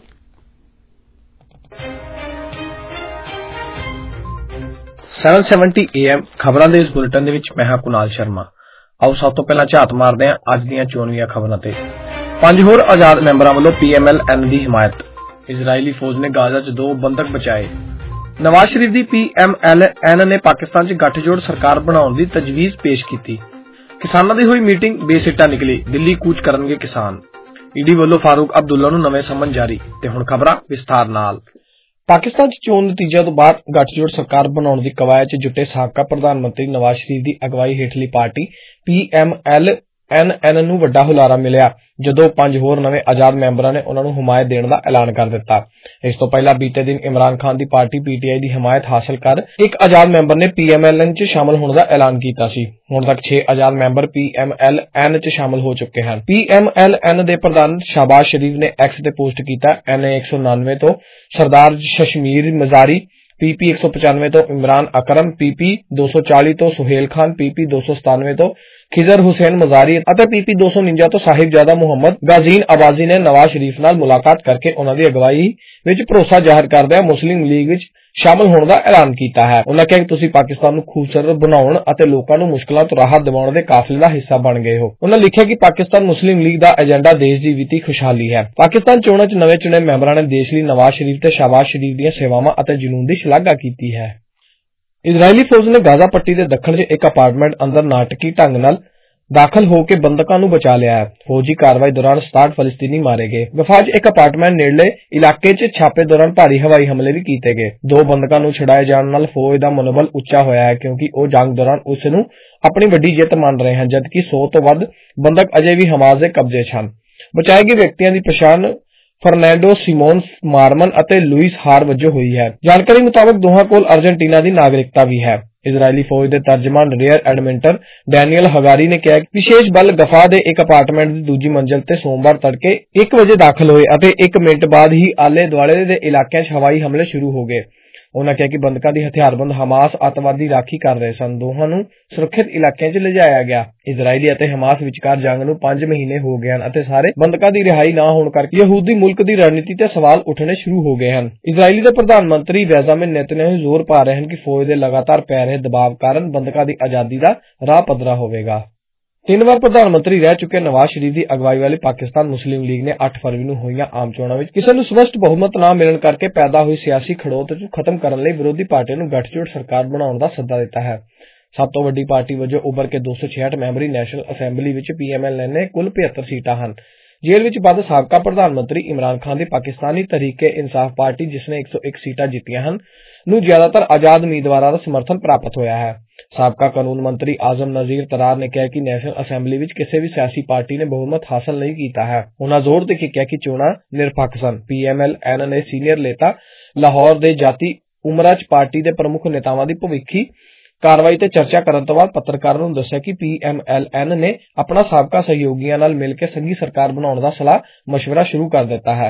ਸੈਵਨ ਸੈਵਨਟੀ ਏ ਐਮ ਖਬਰਾਂ ਦੇ ਇਸ ਬੁਲੇਟਿਨ ਦੇ ਵਿੱਚ ਮੈਂ ਹਾਂ ਕੁਨਾਲ ਸ਼ਰਮਾ। ਆਓ ਸਭ ਤੋਂ ਪਹਿਲਾਂ ਝਾਤ ਮਾਰਦੇ ਹਾਂ ਅੱਜ ਦੀਆਂ ਚੋਣਵੀਆਂ ਖਬਰਾਂ ਤੇ। ਪੰਜ ਹੋਰ ਆਜ਼ਾਦ ਮੈਂਬਰਾਂ ਵੱਲੋਂ ਪੀ ਐਮ ਐਲ ਐਨ ਦੀ ਹਮਾਇਤ। ਇਜ਼ਰਾਈਲੀ ਫੌਜ ਨੇ ਗਾਜ਼ਾ 'ਚ ਦੋ ਬੰਦਕ ਬਚਾਏ। ਨਵਾਜ਼ ਸ਼ਰੀਫ ਦੀ ਪੀ ਐਮ ਐਲ ਐਨ ਨੇ ਪਾਕਿਸਤਾਨ 'ਚ ਗੱਠਜੋੜ ਸਰਕਾਰ ਬਣਾਉਣ ਦੀ ਤਜਵੀਜ਼ ਪੇਸ਼ ਕੀਤੀ। ਕਿਸਾਨਾਂ ਦੀ ਹੋਈ ਮੀਟਿੰਗ ਬੇਸਿੱਟਾ ਨਿਕਲੀ। ਦਿੱਲੀ ਕੂਚ ਕਰਨਗੇ ਕਿਸਾਨ। ਈਡੀ ਵੱਲੋਂ ਫਾਰੂਕ ਅਬਦੁੱਲਾ ਨੂੰ ਨਵੇਂ ਸੰਮਨ ਜਾਰੀ। ਤੇ ਹੁਣ ਖਬਰਾਂ ਵਿਸਥਾਰ ਨਾਲ। ਪਾਕਿਸਤਾਨ 'ਚ ਚੋਣ ਨਤੀਜਿਆਂ ਤੋਂ ਬਾਅਦ ਗੱਠਜੋੜ ਸਰਕਾਰ ਬਣਾਉਣ ਦੀ ਕਵਾਇਦ 'ਚ ਜੁਟੇ ਸਾਬਕਾ ਪ੍ਰਧਾਨ ਮੰਤਰੀ ਨਵਾਜ਼ ਸ਼ਰੀਫ ਦੀ ਅਗਵਾਈ ਹੇਠਲੀ party P M L N N ਨੂੰ ਵੱਡਾ ਹੁਲਾਰਾ ਮਿਲਿਆ ਜਦੋਂ ਪੰਜ ਹੋਰ ਨਵੇਂ ਆਜ਼ਾਦ ਮੈਂਬਰਾਂ ਨੇ ਉਨ੍ਹਾਂ ਨੂੰ ਹਮਾਇਤ ਦੇਣ ਦਾ ਐਲਾਨ ਕਰ ਦਿੱਤਾ। ਇਸ ਤੋਂ ਪਹਿਲਾਂ ਬੀਤੇ ਦਿਨ ਇਮਰਾਨ ਖਾਨ ਦੀ ਪਾਰਟੀ ਪੀ ਟੀ ਆਈ ਦੀ ਹਮਾਇਤ ਹਾਸਲ ਕਰ ਇੱਕ ਆਜ਼ਾਦ ਮੈਂਬਰ ਨੇ ਪੀ ਐਮ ਐਲ ਐਨ 'ਚ ਸ਼ਾਮਲ ਹੋਣ ਦਾ ਐਲਾਨ ਕੀਤਾ ਸੀ। ਹੁਣ ਤੱਕ ਛੇ ਆਜ਼ਾਦ member P M L N 'ਚ ਸ਼ਾਮਲ ਹੋ ਚੁੱਕੇ ਹਨ। ਪੀ ਐਮ ਐਲ ਐਨ ਦੇ ਪ੍ਰਧਾਨ ਸ਼ਾਹਬਾਜ਼ ਸ਼ਰੀਫ ਨੇ ਐਕਸ ਤੇ ਪੋਸਟ ਕੀਤਾ, ਐਨ ਏ ਇੱਕ ਸੌ ਉਨਾਨਵੇਂ ਤੋਂ ਸਰਦਾਰ ਸ਼ਸ਼ਮੀਰ ਮਜ਼ਾਰੀ, ਪੀ ਪੀ ਇੱਕ ਸੌ ਪਚਾਨਵੇਂ ਤੋਂ ਇਮਰਾਨ ਅਕਰਮ, ਪੀ ਪੀ ਦੋ ਸੌ ਚਾਲੀ ਤੋਂ ਸੁਹੇਲ ਖਾਨ, ਪੀ ਪੀ ਦੋ ਸੌ ਸਤਾਨਵੇਂ ਤੋਂ ਖਿਜ਼ਰ ਹੁਸੈਨ ਮਜ਼ਾਰੀ ਅਤੇ ਪੀ ਪੀ ਦੋ ਸੌ ਉਨੰਜਾ ਤੋਂ ਸਾਹਿਬਜ਼ਾਦਾ ਮੁਹੰਮਦ ਗਾਜ਼ੀਨ ਆਬਾਜ਼ੀ ਨੇ ਨਵਾਜ਼ ਸ਼ਰੀਫ ਨਾਲ ਮੁਲਾਕਾਤ ਕਰਕੇ ਉਨ੍ਹਾਂ ਦੀ ਅਗਵਾਈ ਵਿੱਚ ਭਰੋਸਾ ਜ਼ਾਹਿਰ ਕਰਦਿਆਂ ਮੁਸਲਿਮ ਲੀਗ ਵਿੱਚ ਸ਼ਾਮਲ ਹੋਣ ਦਾ ਐਲਾਨ ਕੀਤਾ ਹੈ। ਉਨ੍ਹਾਂ ਕਿਹਾ ਕਿ ਤੁਸੀਂ ਪਾਕਿਸਤਾਨ ਨੂੰ ਖੂਬਸੂਰਤ ਬਣਾਉਣ ਅਤੇ ਲੋਕਾਂ ਨੂੰ ਮੁਸ਼ਕਲਾਂ ਤੋਂ ਰਾਹਤ ਦਿਵਾਉਣ ਦੇ ਕਾਫਲੇ ਦਾ ਹਿੱਸਾ ਬਣ ਗਏ ਹੋ। ਉਨ੍ਹਾਂ ਲਿਖਿਆ ਕਿ ਪਾਕਿਸਤਾਨ ਮੁਸਲਿਮ ਲੀਗ ਦਾ ਏਜੰਡਾ ਦੇਸ਼ ਦੀ ਵਿੱਤੀ ਖੁਸ਼ਹਾਲੀ ਹੈ। ਪਾਕਿਸਤਾਨ ਚੋਣਾਂ 'ਚ ਨਵੇਂ ਚੁਣੇ ਮੈਂਬਰਾਂ ਨੇ ਦੇਸ਼ ਲਈ ਨਵਾਜ਼ ਸ਼ਰੀਫ ਤੇ ਸ਼ਾਹਬਾਜ਼ ਸ਼ਰੀਫ ਦੀਆਂ ਸੇਵਾਵਾਂ ਅਤੇ ਜਨੂੰਨ ਦੀ ਸ਼ਲਾਘਾ ਕੀਤੀ ਹੈ। ਇਜ਼ਰਾਈਲੀ ਫੌਜ ਨੇ ਗਾਜ਼ਾ ਪੱਟੀ ਦੇ ਦੱਖਣ 'ਚ ਇੱਕ ਅਪਾਰਟਮੈਂਟ ਅੰਦਰ ਨਾਟਕੀ ਢੰਗ ਨਾਲ ਦਾਖਲ ਹੋ ਕੇ ਬੰਦਕਾਂ ਨੂੰ ਬਚਾ ਲਿਆ ਹੈ। ਫੌਜੀ ਕਾਰਵਾਈ ਦੌਰਾਨ ਸਤਾਹਠ ਫਲਸਤੀਨੀ ਮਾਰੇ ਗਏ। ਗਫਾ 'ਚ ਇੱਕ ਅਪਾਰਟਮੈਂਟ ਨੇੜਲੇ ਇਲਾਕੇ 'ਚ ਛਾਪੇ ਦੌਰਾਨ ਭਾਰੀ ਹਵਾਈ ਹਮਲੇ ਵੀ ਕੀਤੇ ਗਏ। ਦੋ ਬੰਦਕਾਂ ਨੂੰ ਛੁਡਾਏ ਜਾਣ ਨਾਲ ਫੌਜ ਦਾ ਮਨੋਬਲ ਉੱਚਾ ਹੋਇਆ ਹੈ ਕਿਉਂਕਿ ਉਹ ਜੰਗ ਦੌਰਾਨ ਉਸ ਨੂੰ ਆਪਣੀ ਵੱਡੀ ਜਿੱਤ ਮੰਨ ਰਹੇ ਹਨ, ਜਦਕਿ ਸੌ ਤੋਂ ਵੱਧ ਬੰਦਕ ਅਜੇ ਵੀ ਹਮਾਸ ਦੇ ਕਬਜ਼ੇ 'ਚ ਹਨ। ਬਚਾਏ ਗਏ ਵਿਅਕਤੀਆਂ ਦੀ ਪਛਾਣ ਫਰਨੈਂਡੋ ਸਿਮੋਨ ਮਾਰਮਨ ਅਤੇ ਲੁਈਸ ਹਾਰ ਵਜੋਂ ਹੋਈ ਹੈ। ਜਾਣਕਾਰੀ ਮੁਤਾਬਕ ਦੋਹਾਂ ਕੋਲ ਅਰਜਨਟੀਨਾ ਦੀ ਨਾਗਰਿਕਤਾ ਵੀ ਹੈ। ਇਜ਼ਰਾਈਲੀ ਫੌਜ ਦੇ ਤਰਜਮਾਨ ਰੀਅਰ ਐਡਮਿੰਟਰ ਡੈਨੀਅਲ ਹਗਾਰੀ ਨੇ ਕਿਹਾ ਕਿ ਵਿਸ਼ੇਸ਼ ਬਲ ਗਫਾ ਦੇ ਇੱਕ ਅਪਾਰਟਮੈਂਟ ਦੀ ਦੂਜੀ ਮੰਜ਼ਲ ਤੇ ਸੋਮਵਾਰ ਤੜਕੇ ਇੱਕ ਵਜੇ ਦਾਖਲ ਹੋਏ ਅਤੇ ਇੱਕ ਮਿੰਟ ਬਾਅਦ ਹੀ ਆਲੇ ਦੁਆਲੇ ਦੇ ਇਲਾਕਿਆਂ 'ਚ ਹਵਾਈ ਹਮਲੇ ਸ਼ੁਰੂ ਹੋ ਗਏ। ਉਨ੍ਹਾਂ ਕਿਹਾ ਕਿ ਬੰਦਕਾਂ ਦੀ ਹਥਿਆਰਬੰਦ ਹਮਾਸ ਅੱਤਵਾਦੀ ਰਾਖੀ ਕਰ ਰਹੇ ਸਨ। ਦੋਹਾਂ ਨੂੰ ਸੁਰੱਖਿਅਤ ਇਲਾਕਿਆਂ 'ਚ ਲਿਜਾਇਆ ਗਿਆ। ਇਜ਼ਰਾਈਲੀ ਅਤੇ ਹਮਾਸ ਵਿਚਕਾਰ ਜੰਗ ਨੂੰ ਪੰਜ ਮਹੀਨੇ ਹੋ ਗਏ ਹਨ ਅਤੇ ਸਾਰੇ ਬੰਦਕਾਂ ਦੀ ਰਿਹਾਈ ਨਾ ਹੋਣ ਕਰਕੇ ਯਹੂਦੀ ਮੁਲਕ ਦੀ ਰਣਨੀਤੀ ਤੇ ਸਵਾਲ ਉੱਠਣੇ ਸ਼ੁਰੂ ਹੋ ਗਏ ਹਨ। ਇਜ਼ਰਾਈਲੀ ਦੇ ਪ੍ਰਧਾਨ ਮੰਤਰੀ ਬੈਂਜਾਮਿਨ ਨੇਤਨਯਾਹੂ ਜ਼ੋਰ ਪਾ ਰਹੇ ਹਨ ਕਿ ਫੌਜ ਦੇ ਲਗਾਤਾਰ ਪੈ ਰਹੇ ਦਬਾਅ ਕਾਰਨ ਬੰਦਕਾਂ ਦੀ ਆਜ਼ਾਦੀ ਦਾ ਰਾਹ ਪੱਧਰਾ ਹੋਵੇਗਾ। ਤਿੰਨ ਵਾਰ ਪ੍ਰਧਾਨ ਮੰਤਰੀ ਰਹਿ ਚੁੱਕੇ ਨਵਾਜ਼ ਸ਼ਰੀਫ ਦੀ ਅਗਵਾਈ ਵਾਲੀ ਪਾਕਿਸਤਾਨ ਮੁਸਲਿਮ ਲੀਗ ਨੇ ਅੱਠ ਫਰਵਰੀ ਨੂੰ ਹੋਈਆਂ ਆਮ ਚੋਣਾਂ ਵਿੱਚ ਕਿਸੇ ਨੂੰ ਸਪਸ਼ਟ ਬਹੁਮਤ ਨਾ ਮਿਲਣ ਕਰਕੇ ਪੈਦਾ ਹੋਈ ਸਿਆਸੀ ਖੜੋਤ ਨੂੰ ਖਤਮ ਕਰਨ ਲਈ ਵਿਰੋਧੀ ਪਾਰਟੀਆਂ ਨੂੰ ਗੱਠਜੋੜ ਸਰਕਾਰ ਬਣਾਉਣ ਦਾ ਸੱਦਾ ਦਿੱਤਾ ਹੈ। ਸਭ ਤੋਂ ਵੱਡੀ ਪਾਰਟੀ ਵਜੋਂ ਉੱਭਰ ਕੇ ਦੋ ਸੌ ਛਿਆਹਠ ਮੈਂਬਰੀ ਨੈਸ਼ਨਲ ਅਸੈਂਬਲੀ ਵਿੱਚ ਪੀ ਐਮ ਐਲ ਐਨ ਨੇ ਕੁੱਲ ਪਝੱਤਰ ਸੀਟਾਂ ਹਨ। ਜੇਲ੍ਹ ਵਿੱਚ ਬੰਦ ਸਾਬਕਾ ਪ੍ਰਧਾਨ ਮੰਤਰੀ ਇਮਰਾਨ ਖਾਨ ਦੀ ਪਾਕਿਸਤਾਨੀ ਤਹਿਰੀਕੇ ਇਨਸਾਫ ਪਾਰਟੀ, ਜਿਸ ਨੇ ਇੱਕ ਸੌ ਇੱਕ ਸੀਟਾਂ ਜਿੱਤੀਆਂ ਹਨ, ਨੂੰ ਜ਼ਿਆਦਾਤਰ ਆਜ਼ਾਦ ਉਮੀਦਵਾਰਾਂ ਦਾ ਸਮਰਥਨ ਪ੍ਰਾਪਤ ਹੋਇਆ ਹੈ। ਸਾਬਕਾ ਕਾਨੂੰਨ ਮੰਤਰੀ ਆਜ਼ਮ ਨਜ਼ੀਰ ਤਰਾਰ ਨੇ ਕਿਹਾ ਕਿ ਨੈਸ਼ਨਲ ਅਸੈਂਬਲੀ ਵਿੱਚ ਕਿਸੇ ਵੀ ਸਿਆਸੀ ਪਾਰਟੀ ਨੇ ਬਹੁਮਤ ਹਾਸਲ ਨਹੀਂ ਕੀਤਾ ਹੈ। ਉਨ੍ਹਾਂ ਜ਼ੋਰ ਦੇ ਕੇ ਕਿਹਾ ਕਿ ਚੋਣਾਂ ਨਿਰਪੱਖ ਸਨ। ਪੀ ਐਮ ਐਲ ਐਨ ਨੇ ਸੀਨੀਅਰ ਨੇਤਾ ਲਾਹੌਰ ਦੇ ਜਾਤੀ ਉਮਰਾ 'ਚ ਪਾਰਟੀ ਦੇ ਪ੍ਰਮੁੱਖ ਨੇਤਾਵਾਂ ਦੀ ਭਵਿੱਖੀ ਕਾਰਵਾਈ ਤੇ ਚਰਚਾ ਕਰਨ ਤੋਂ ਬਾਅਦ ਪੱਤਰਕਾਰਾਂ ਨੂੰ ਦੱਸਿਆ ਕਿ ਪੀ ਐਮ ਐਲ ਐਨ ਨੇ ਆਪਣਾ ਸਾਬਕਾ ਸਹਿਯੋਗੀਆਂ ਨਾਲ ਮਿਲ ਕੇ ਸੰਘੀ ਸਰਕਾਰ ਬਣਾਉਣ ਦਾ ਸਲਾਹ ਮਸ਼ਵਰਾ ਸ਼ੁਰੂ ਕਰ ਦਿੱਤਾ ਹੈ।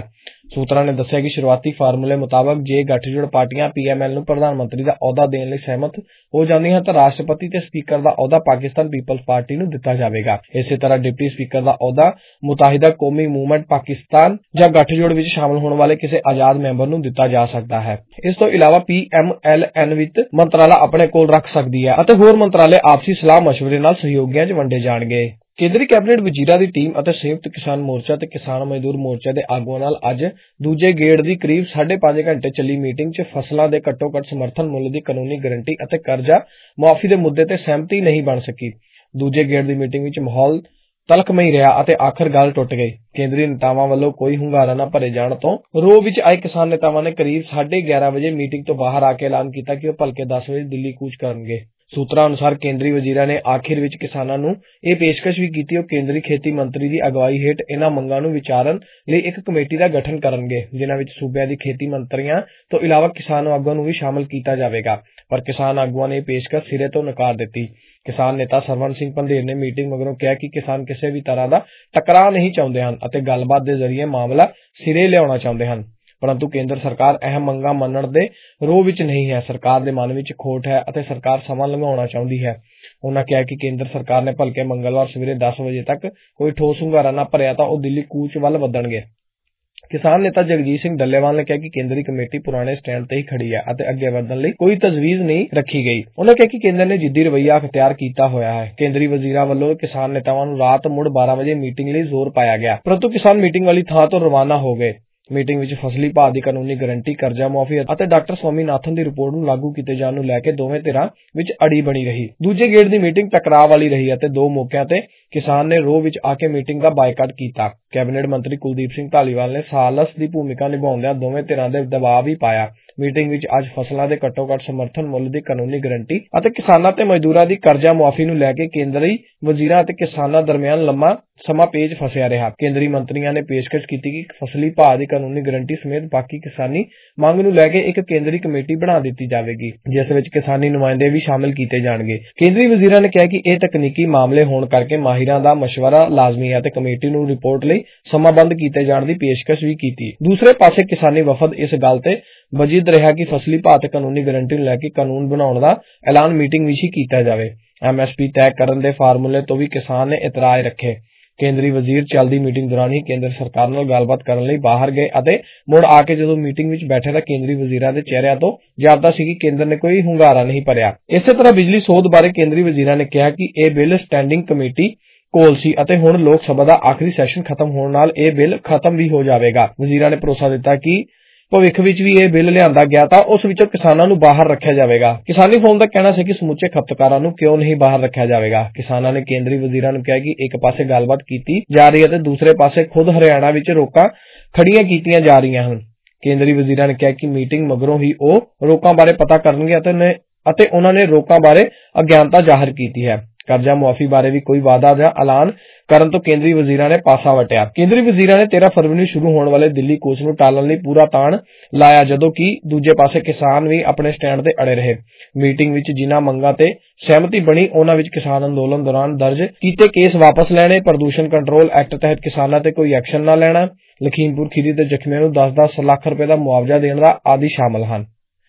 ਸੂਤਰਾਂ ਨੇ ਦੱਸਿਆ ਕਿ ਸ਼ੁਰੂਆਤੀ ਫਾਰਮੂਲੇ ਮੁਤਾਬਕ ਜੇ ਗੱਠਜੋੜ ਪਾਰਟੀਆਂ ਪੀ ਐਮ ਐਲ ਨੂੰ ਪ੍ਰਧਾਨ ਮੰਤਰੀ ਦਾ ਅਹੁਦਾ ਦੇਣ ਲਈ ਸਹਿਮਤ ਹੋ ਜਾਂਦੀਆਂ ਤਾਂ ਰਾਸ਼ਟਰਪਤੀ ਤੇ ਸਪੀਕਰ ਦਾ ਅਹੁਦਾ ਪਾਕਿਸਤਾਨ ਪੀਪਲਜ਼ ਪਾਰਟੀ ਨੂੰ ਦਿੱਤਾ ਜਾਵੇਗਾ। ਇਸੇ ਤਰ੍ਹਾਂ ਡਿਪਟੀ ਸਪੀਕਰ ਦਾ ਅਹੁਦਾ ਮੁਤਾਹਿਦਾ ਕੌਮੀ ਮੂਵਮੈਂਟ ਪਾਕਿਸਤਾਨ ਜਾਂ ਗੱਠਜੋੜ ਵਿੱਚ ਸ਼ਾਮਲ ਹੋਣ ਵਾਲੇ ਕਿਸੇ ਆਜ਼ਾਦ ਮੈਂਬਰ ਨੂੰ ਦਿੱਤਾ ਜਾ ਸਕਦਾ ਹੈ। ਇਸ ਤੋਂ ਇਲਾਵਾ ਪੀ ਐਮ ਐਲ ਐਨ ਵਿੱਤ ਮੰਤਰਾਲਾ ਆਪਣੇ ਕੋਲ ਰੱਖ ਸਕਦੀ ਹੈ ਅਤੇ ਹੋਰ ਮੰਤਰਾਲੇ ਆਪਸੀ ਸਲਾਹ ਮਸ਼ਵਰੇ ਨਾਲ ਸਹਿਯੋਗੀਆਂ 'ਚ ਵੰਡੇ ਜਾਣਗੇ। ਕੇਂਦਰੀ ਕੈਬਨਿਟ ਵਜ਼ੀਰਾਂ ਦੀ ਟੀਮ ਅਤੇ ਸੰਯੁਕਤ ਕਿਸਾਨ ਮੋਰਚਾ ਤੇ ਕਿਸਾਨ ਮਜ਼ਦੂਰ ਮੋਰਚਾ ਦੇ ਆਗੂਆਂ ਨਾਲ ਅੱਜ ਦੂਜੇ ਗੇੜ ਦੀ ਕਰੀਬ ਸਾਢੇ ਪੰਜ ਘੰਟੇ ਚੱਲੀ ਮੀਟਿੰਗ 'ਚ ਫਸਲਾਂ ਦੇ ਘੱਟੋ-ਘੱਟ ਸਮਰਥਨ ਮੁੱਲ ਦੀ ਕਾਨੂੰਨੀ ਗਰੰਟੀ ਅਤੇ ਕਰਜ਼ਾ ਮੁਆਫੀ ਦੇ ਮੁੱਦੇ ਤੇ ਸਹਿਮਤੀ ਨਹੀਂ ਬਣ ਸਕੀ। ਦੂਜੇ ਗੇੜ ਦੀ ਮੀਟਿੰਗ ਵਿੱਚ ਮਾਹੌਲ ਤਲਖਮਈ ਰਿਹਾ ਅਤੇ ਆਖਰ ਗੱਲ ਟੁੱਟ ਗਈ। ਕੇਂਦਰੀ ਨੇਤਾਵਾਂ ਵੱਲੋਂ ਕੋਈ ਹੁੰਗਾਰਾ ਨਾ ਭਰੇ ਜਾਣ ਤੋਂ ਰੋਹ ਵਿੱਚ ਆਏ ਕਿਸਾਨ ਨੇਤਾਵਾਂ ਨੇ ਕਰੀਬ ਸਾਢੇ ਗਿਆਰਾਂ ਵਜੇ ਮੀਟਿੰਗ ਤੋਂ ਬਾਹਰ ਆ ਕੇ ਐਲਾਨ ਕੀਤਾ ਕਿ ਉਹ ਭਲਕੇ ਦਸ ਵਜੇ ਦਿੱਲੀ ਕੂਚ ਕਰਨਗੇ। ਸੂਤਰਾਂ ਅਨੁਸਾਰ ਕੇਂਦਰੀ ਵਜ਼ੀਰਾਂ ਨੇ ਆਖਿਰ ਵਿੱਚ ਕਿਸਾਨਾਂ ਨੂੰ ਇਹ ਪੇਸ਼ਕਸ਼ ਵੀ ਕੀਤੀ ਉਹ ਕੇਂਦਰੀ ਖੇਤੀ ਮੰਤਰੀ ਦੀ ਅਗਵਾਈ ਹੇਠ ਇਹਨਾਂ ਮੰਗਾਂ ਨੂੰ ਵਿਚਾਰਨ ਲਈ ਇੱਕ ਕਮੇਟੀ ਦਾ ਗਠਨ ਕਰਨਗੇ, ਜਿਨ੍ਹਾਂ ਵਿੱਚ ਸੂਬਿਆਂ ਦੀ ਖੇਤੀ ਮੰਤਰੀਆਂ ਤੋਂ ਇਲਾਵਾ ਕਿਸਾਨ ਆਗੂਆਂ ਨੂੰ ਵੀ ਸ਼ਾਮਲ ਕੀਤਾ ਜਾਵੇਗਾ। ਪਰ ਕਿਸਾਨ ਆਗੂਆਂ ਨੇ ਇਹ ਪੇਸ਼ਕਸ਼ ਸਿਰੇ ਤੋਂ ਨਕਾਰ ਦਿੱਤੀ। ਕਿਸਾਨ ਨੇਤਾ ਸਰਵਣ ਸਿੰਘ ਪੰਧੇਰ ਨੇ ਮੀਟਿੰਗ ਮਗਰੋਂ ਕਿਹਾ ਕਿ ਕਿਸਾਨ ਕਿਸੇ ਵੀ ਤਰ੍ਹਾਂ ਦਾ ਟਕਰਾਅ ਨਹੀਂ ਚਾਹੁੰਦੇ ਹਨ ਅਤੇ ਗੱਲਬਾਤ ਦੇ ਜ਼ਰੀਏ ਮਾਮਲਾ ਸਿਰੇ ਲਿਆਉਣਾ ਚਾਹੁੰਦੇ ਹਨ, ਪਰੰਤੂ ਕੇਂਦਰ ਸਰਕਾਰ ਅਹਿਮ ਮੰਗਾਂ ਮੰਨਣ ਦੇ ਰੋਹ ਵਿੱਚ ਨਹੀਂ ਹੈ। ਸਰਕਾਰ ਦੇ ਮਨ ਵਿੱਚ ਖੋਟ ਹੈ ਅਤੇ ਸਰਕਾਰ ਸਮਾਂ ਲੰਘਾਉਣਾ ਚਾਹੁੰਦੀ ਹੈ। ਉਹਨਾਂ ਕਿਹਾ ਕਿ ਕੇਂਦਰ ਸਰਕਾਰ ਨੇ ਭਲਕੇ ਮੰਗਲਵਾਰ ਸਵੇਰੇ ਦਸ ਵਜੇ ਤੱਕ ਕੋਈ ਠੋਸ ਹੁੰਗਾਰਾ ਨਾ ਭਰਿਆ ਤਾਂ ਉਹ ਦਿੱਲੀ ਕੂਚ ਵੱਲ ਵਧਣਗੇ। ਕਿਸਾਨ ਨੇਤਾ ਜਗਜੀਤ ਸਿੰਘ ਡੱਲੇਵਾਲ ਨੇ ਕਿਹਾ ਕਿ ਕੇਂਦਰੀ ਕਮੇਟੀ ਪੁਰਾਣੇ ਸਟੈਂਡ ਤੇ ਹੀ ਖੜੀ ਹੈ ਅਤੇ ਅੱਗੇ ਵਧਣ ਲਈ ਕੋਈ ਤਜਵੀਜ਼ ਨਹੀਂ ਰੱਖੀ ਗਈ। ਉਹਨਾਂ ਕਿਹਾ ਕਿ ਕੇਂਦਰ ਨੇ ਜਿੱਦੀ ਰਵੱਈਆ ਅਖਤਿਆਰ ਕੀਤਾ ਹੋਇਆ ਹੈ। ਕੇਂਦਰੀ ਵਜ਼ੀਰਾਂ ਵੱਲੋਂ ਕਿਸਾਨ ਨੇਤਾਵਾਂ ਨੂੰ ਰਾਤ ਮੁੜ ਬਾਰਾਂ ਵਜੇ ਮੀਟਿੰਗ ਲਈ ਜ਼ੋਰ ਪਾਇਆ ਗਿਆ, ਪਰੰਤੂ ਕਿਸਾਨ ਮੀਟਿੰਗ ਵਾਲੀ ਥਾਂ ਤੋਂ ਰਵਾਨਾ ਹੋ ਗਏ। ਮੀਟਿੰਗ ਵਿੱਚ ਫਸਲੀ ਭਾਅ ਦੀ ਕਾਨੂੰਨੀ ਗਰੰਟੀ, ਕਰਜ਼ਾ ਮੁਆਫੀ ਅਤੇ ਡਾਕਟਰ ਸਵਾਮੀਨਾਥਨ ਦੀ ਰਿਪੋਰਟ ਨੂੰ ਲਾਗੂ ਕੀਤੇ ਜਾਣ ਨੂੰ ਲੈ ਕੇ ਦੋਵੇਂ ਧਿਰਾਂ ਵਿੱਚ ਅੜੀ ਬਣੀ ਰਹੀ। ਦੂਜੇ ਗੇੜ ਦੀ ਮੀਟਿੰਗ ਟਕਰਾਅ ਵਾਲੀ ਰਹੀ ਅਤੇ ਦੋ ਮੌਕਿਆਂ ਤੇ ਕਿਸਾਨ ਨੇ ਰੋਹ ਵਿੱਚ ਆ ਕੇ ਮੀਟਿੰਗ ਦਾ ਬਾਈਕਾਟ ਕੀਤਾ। ਕੈਬਨਿਟ ਮੰਤਰੀ ਕੁਲਦੀਪ ਸਿੰਘ ਧਾਲੀਵਾਲ ਨੇ ਸਾਲਸ ਦੀ ਭੂਮਿਕਾ ਨਿਭਾਉਂਦਿਆਂ ਦੋਵੇਂ ਧਿਰਾਂ ਦੇ ਦਬਾਅ ਵੀ ਪਾਇਆ। ਮੀਟਿੰਗ ਵਿੱਚ ਅੱਜ ਫਸਲਾਂ ਦੇ ਘੱਟੋ-ਘੱਟ ਸਮਰਥਨ ਮੁੱਲ ਦੀ ਕਾਨੂੰਨੀ ਗਰੰਟੀ ਅਤੇ ਕਿਸਾਨਾਂ ਤੇ ਮਜ਼ਦੂਰਾਂ ਦੀ ਕਰਜ਼ਾ ਮੁਆਫੀ ਨੂੰ ਲੈ ਕੇ ਕੇਂਦਰੀ ਵਜ਼ੀਰਾਂ ਅਤੇ ਕਿਸਾਨਾਂ ਦਰਮਿਆਨ ਲੰਮਾ ਸਮਾਂ ਪੇਚ ਫਸਿਆ ਰਿਹਾ। ਕੇਂਦਰੀ ਮੰਤਰੀਆਂ ਨੇ ਪੇਸ਼ਕਸ਼ ਕੀਤੀ ਕਿ ਫਸਲੀ ਭਾਅ ਦੀ ਕਾਨੂੰਨੀ ਗਰੰਟੀ ਸਮੇਤ ਬਾਕੀ ਕਿਸਾਨੀ ਮੰਗ ਨੂੰ ਲੈ ਕੇ ਇੱਕ ਕੇਂਦਰੀ ਕਮੇਟੀ ਬਣਾ ਦਿੱਤੀ ਜਾਵੇਗੀ, ਜਿਸ ਵਿੱਚ ਕਿਸਾਨੀ ਨੁਮਾਇੰਦੇ ਵੀ ਸ਼ਾਮਲ ਕੀਤੇ ਜਾਣਗੇ। ਕੇਂਦਰੀ ਵਜ਼ੀਰਾਂ ਨੇ ਕਿਹਾ ਕਿ ਇਹ ਤਕਨੀਕੀ ਮਾਮਲੇ ਹੋਣ ਕਰਕੇ ਮਾਹਿਰਾਂ ਦਾ ਮਸ਼ਵਰਾ ਲਾਜ਼ਮੀ ਹੈ ਅਤੇ ਕਮੇਟੀ ਨੂੰ ਰਿਪੋਰਟ ਲਈ ਸਮਾਂਬੱਧ ਕੀਤੇ ਜਾਣ ਦੀ ਪੇਸ਼ਕਸ਼ ਵੀ ਕੀਤੀ। ਦੂਸਰੇ ਪਾਸੇ ਕਿਸਾਨੀ ਵਫਦ ਇਸ ਗੱਲ ਤੇ ਵਜੀਦ ਰਿਹਾ ਕਿ ਫਸਲੀ ਭਾਅ ਤੇ ਕਾਨੂੰਨੀ ਗਰੰਟੀ ਨੂੰ ਲੈ ਕੇ ਕਾਨੂੰਨ ਬਣਾਉਣ ਦਾ ਐਲਾਨ ਮੀਟਿੰਗ ਵਿੱਚ ਹੀ ਕੀਤਾ ਜਾਵੇ। ਐਮ ਐਸ ਪੀ ਤੈਅ ਕਰਨ ਦੇ ਫਾਰਮੂਲੇ ਤੋਂ ਵੀ ਕਿਸਾਨ ਨੇ ਇਤਰਾਜ਼ ਰੱਖੇ। ਕੇਂਦਰੀ ਵਜ਼ੀਰ ਚੱਲਦੀ ਮੀਟਿੰਗ ਦੌਰਾਨ ਹੀ ਕੇਂਦਰ ਸਰਕਾਰ ਨਾਲ ਗੱਲਬਾਤ ਕਰਨ ਲਈ ਬਾਹਰ ਗਏ ਅਤੇ ਮੁੜ ਆ ਕੇ ਜਦੋਂ ਮੀਟਿੰਗ ਵਿੱਚ ਬੈਠੇ ਤਾਂ ਕੇਂਦਰੀ ਵਜ਼ੀਰਾਂ ਦੇ ਚਿਹਰਿਆਂ ਤੋਂ ਜਾਪਦਾ ਸੀ ਕਿ ਕੇਂਦਰ ਨੇ ਕੋਈ ਹੁੰਗਾਰਾ ਨਹੀਂ ਭਰਿਆ। ਇਸੇ ਤਰ੍ਹਾਂ ਬਿਜਲੀ ਸੋਧ ਬਾਰੇ ਕੇਂਦਰੀ ਵਜ਼ੀਰਾਂ ਨੇ ਕਿਹਾ ਕਿ ਇਹ ਬਿੱਲ ਸਟੈਂਡਿੰਗ ਕਮੇਟੀ ਕੋਲ ਸੀ ਅਤੇ ਹੁਣ ਲੋਕ ਸਭਾ ਦਾ ਆਖਰੀ ਸੈਸ਼ਨ ਖਤਮ ਹੋਣ ਨਾਲ ਇਹ ਬਿੱਲ ਖਤਮ ਵੀ ਹੋ ਜਾਵੇਗਾ। ਵਜ਼ੀਰਾਂ ਨੇ ਭਰੋਸਾ ਦਿੱਤਾ ਕਿ ਭਵਿੱਖ ਵਿੱਚ ਵੀ ਇਹ ਬਿੱਲ ਲਿਆਂਦਾ ਗਿਆ ਤਾਂ ਉਸ ਵਿੱਚੋਂ ਕਿਸਾਨਾਂ ਨੂੰ ਬਾਹਰ ਰੱਖਿਆ ਜਾਵੇਗਾ। ਕਿਸਾਨੀ ਫੋਰਮ ਦਾ ਕਹਿਣਾ ਸੀ ਕਿ ਸਮੁੱਚੇ ਖਪਤਕਾਰਾਂ ਨੂੰ ਕਿਉਂ ਨਹੀਂ ਬਾਹਰ ਰੱਖਿਆ ਜਾਵੇਗਾ। ਕਿਸਾਨਾਂ ਨੇ ਕੇਂਦਰੀ ਵਜ਼ੀਰਾਂ ਨੂੰ ਕਿਹਾ ਕਿ ਇੱਕ ਪਾਸੇ ਗੱਲਬਾਤ ਕੀਤੀ ਜਾ ਰਹੀ ਹੈ ਤੇ ਦੂਸਰੇ ਪਾਸੇ ਖੁਦ ਹਰਿਆਣਾ ਵਿੱਚ ਰੋਕਾਂ ਖੜੀਆਂ ਕੀਤੀਆਂ ਜਾ ਰਹੀਆਂ ਹਨ। ਕੇਂਦਰੀ ਵਜ਼ੀਰਾਂ ਨੇ ਕਿਹਾ ਕਿ ਮੀਟਿੰਗ ਮਗਰੋਂ ਹੀ ਉਹ ਰੋਕਾਂ ਬਾਰੇ ਪਤਾ ਕਰਨਗੇ ਅਤੇ ਉਹਨਾਂ ਨੇ ਰੋਕਾਂ ਬਾਰੇ ਅਗਿਆਨਤਾ ਜ਼ਾਹਰ ਕੀਤੀ ਹੈ। ਕਰਜ਼ਾ ਮੁਆਫੀ ਬਾਰੇ ਵੀ ਕੋਈ ਵਾਅਦਾ ਜਾਂ ਐਲਾਨ ਕਰਨ ਤੋਂ ਕੇਂਦਰੀ ਵਜ਼ੀਰਾਂ ਨੇ ਪਾਸਾ ਵਟਿਆ। ਕੇਂਦਰੀ ਵਜ਼ੀਰਾਂ ਨੇ ਤੇਰਾਂ ਫਰਵਰੀ ਨੂੰ ਸ਼ੁਰੂ ਹੋਣ ਵਾਲੇ ਦਿੱਲੀ ਕੂਚ ਨੂੰ ਟਾਲਣ ਲਈ ਪੂਰਾ ਤਾਣ ਲਾਇਆ, ਜਦੋਂ ਕਿ ਦੂਜੇ ਪਾਸੇ ਕਿਸਾਨ ਵੀ ਆਪਣੇ ਸਟੈਂਡ ਤੇ ਅੜੇ ਰਹੇ। ਮੀਟਿੰਗ ਵਿੱਚ ਜਿਨ੍ਹਾਂ ਮੰਗਾਂ ਤੇ ਸਹਿਮਤੀ ਬਣੀ ਉਹਨਾਂ ਵਿੱਚ ਕਿਸਾਨ ਅੰਦੋਲਨ ਦੌਰਾਨ ਦਰਜ ਕੀਤੇ ਕੇਸ ਵਾਪਸ ਲੈਣੇ, ਪ੍ਰਦੂਸ਼ਣ ਕੰਟਰੋਲ ਐਕਟ ਤਹਿਤ ਕਿਸਾਨਾਂ ਤੇ ਕੋਈ ਐਕਸ਼ਨ ਨਾ ਲੈਣਾ, ਲਖੀਮਪੁਰ ਖੀਰੀ ਦੇ ਜ਼ਖਮੀਆਂ ਨੂੰ ਦਸ ਦਸ ਲੱਖ ਰੁਪਏ ਦਾ ਮੁਆਵਜ਼ਾ ਦੇਣ ਦਾ ਆਦਿ ਸ਼ਾਮਲ ਹਨ।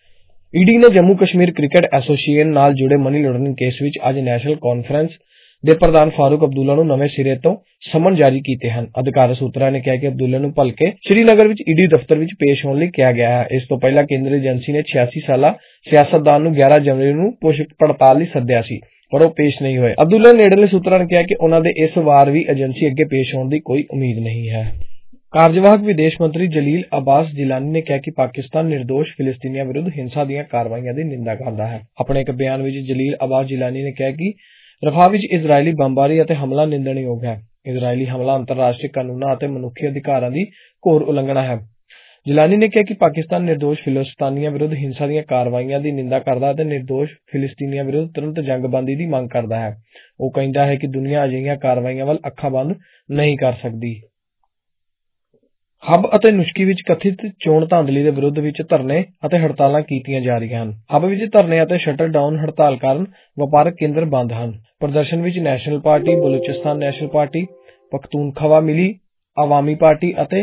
ਈਡੀ ਨੇ ਜੰਮੂ ਕਸ਼ਮੀਰ ਕ੍ਰਿਕਟ ਐਸੋਸੀਏਸ਼ਨ ਨਾਲ ਜੁੜੇ ਮਨੀ ਲਾਂਡਰਿੰਗ ਕੇਸ ਵਿੱਚ ਅੱਜ ਨੈਸ਼ਨਲ ਕਾਨਫਰੰਸ ਦੇ ਪ੍ਰਧਾਨ ਫਾਰੂਕ ਅਬਦੁੱਲਾ ਨੂੰ ਨਵੇਂ ਸਿਰੇ ਤੋਂ ਸਮਨ ਜਾਰੀ ਕੀਤੇ ਹਨ। ਅਧਿਕਾਰਕ ਸੂਤਰਾਂ ਨੇ ਕਿਹਾ ਕਿ ਅਬਦੁੱਲਾ ਨੂੰ ਭਲਕੇ ਸ਼੍ਰੀਨਗਰ ਵਿੱਚ ਈਡੀ ਦਫ਼ਤਰ ਵਿੱਚ ਪੇਸ਼ ਹੋਣ ਲਈ ਕਿਹਾ ਗਿਆ ਹੈ। ਇਸ ਤੋਂ ਪਹਿਲਾਂ ਕੇਂਦਰੀ ਏਜੰਸੀ ਨੇ ਛਿਆਸੀ ਸਾਲਾ ਸਿਆਸਤਦਾਨ ਨੂੰ ਗਿਆਰਾਂ ਜਨਵਰੀ ਨੂੰ ਪੁੱਛ ਪੜਤਾਲ ਲਈ ਸੱਦਿਆ ਸੀ, ਪਰ ਉਹ ਪੇਸ਼ ਨਹੀਂ ਹੋਏ। ਅਬਦੁੱਲਾ ਨੇ ਨੇੜਲੇ ਸੂਤਰਾਂ ਨੇ ਕਿਹਾ ਕਿ ਉਹਨਾਂ ਦੇ ਇਸ ਵਾਰ ਵੀ ਏਜੰਸੀ ਅੱਗੇ ਪੇਸ਼ ਹੋਣ ਦੀ ਕੋਈ ਉਮੀਦ ਨਹੀਂ ਹੈ। ਕਾਰਜਵਾਹਕ ਵਿਦੇਸ਼ ਮੰਤਰੀ ਜਲੀਲ ਅਬਾਸ ਜਿਲਾਨੀ ਨੇ ਕਿਹਾ ਕਿ ਪਾਕਿਸਤਾਨ ਨਿਰਦੋਸ਼ ਫਿਲਿਸਤੀਨੀਆਂ ਵਿਰੁੱਧ ਹਿੰਸਾ ਦੀਆਂ ਕਾਰਵਾਈਆਂ ਦੀ ਨਿੰਦਾ ਕਰਦਾ ਹੈ। ਆਪਣੇ ਇੱਕ ਬਿਆਨ ਵਿੱਚ ਜਲੀਲ ਅਬਾਸ ਜਿਲਾਨੀ ਨੇ ਕਿਹਾ ਕਿ ਰਫਾਹ ਵਿੱਚ ਇਜ਼ਰਾਈਲੀ ਬੰਬਾਰੀ ਅਤੇ ਹਮਲਾ ਨਿੰਦਣਯੋਗ ਹੈ। ਇਜ਼ਰਾਈਲੀ ਹਮਲਾ ਅੰਤਰਰਾਸ਼ਟਰੀ ਕਾਨੂੰਨਾਂ ਅਤੇ ਮਨੁੱਖੀ ਅਧਿਕਾਰਾਂ ਦੀ ਘੋਰ ਉਲੰਘਣਾ ਹੈ। ਜਿਲਾਨੀ ਨੇ ਕਿਹਾ ਕਿ ਪਾਕਿਸਤਾਨ ਨਿਰਦੋਸ਼ ਫਿਲਿਸਤੀਨੀਆਂ ਵਿਰੁੱਧ ਹਿੰਸਾ ਦੀਆਂ ਕਾਰਵਾਈਆਂ ਦੀ ਨਿੰਦਾ ਕਰਦਾ ਅਤੇ ਨਿਰਦੋਸ਼ ਫਿਲਿਸਤੀਨੀਆਂ ਵਿਰੁੱਧ ਤੁਰੰਤ ਜੰਗਬੰਦੀ ਦੀ ਮੰਗ ਕਰਦਾ ਹੈ। ਉਹ ਕਹਿੰਦਾ ਹੈ ਕਿ ਦੁਨੀਆ ਅਜਿਹੀਆਂ ਕਾਰਵਾਈਆਂ ਵੱਲ ਅੱਖਾਂ ਬੰਦ ਨਹੀਂ ਕਰ ਸਕਦੀ। ਹੱਬ ਅਤੇ ਨੁਸ਼ਕੀ ਵਿੱਚ ਕਥਿਤ ਚੋਣ ਧਾਂਦਲੀ ਦੇ ਵਿਰੁੱਧ ਵਿੱਚ ਧਰਨੇ ਅਤੇ ਹੜਤਾਲਾਂ ਕੀਤੀਆਂ ਜਾ ਰਹੀਆਂ ਹਨ। ਹੱਬ ਵਿੱਚ ਧਰਨੇ ਅਤੇ ਸ਼ਟਰ ਡਾਊਨ ਹੜਤਾਲ ਕਾਰਨ ਵਪਾਰਕ ਕੇਂਦਰ ਬੰਦ ਹਨ। ਪ੍ਰਦਰਸ਼ਨ ਵਿੱਚ National Party, Balochistan National Party, Pakhtunkhwa Milli Awami party ਅਤੇ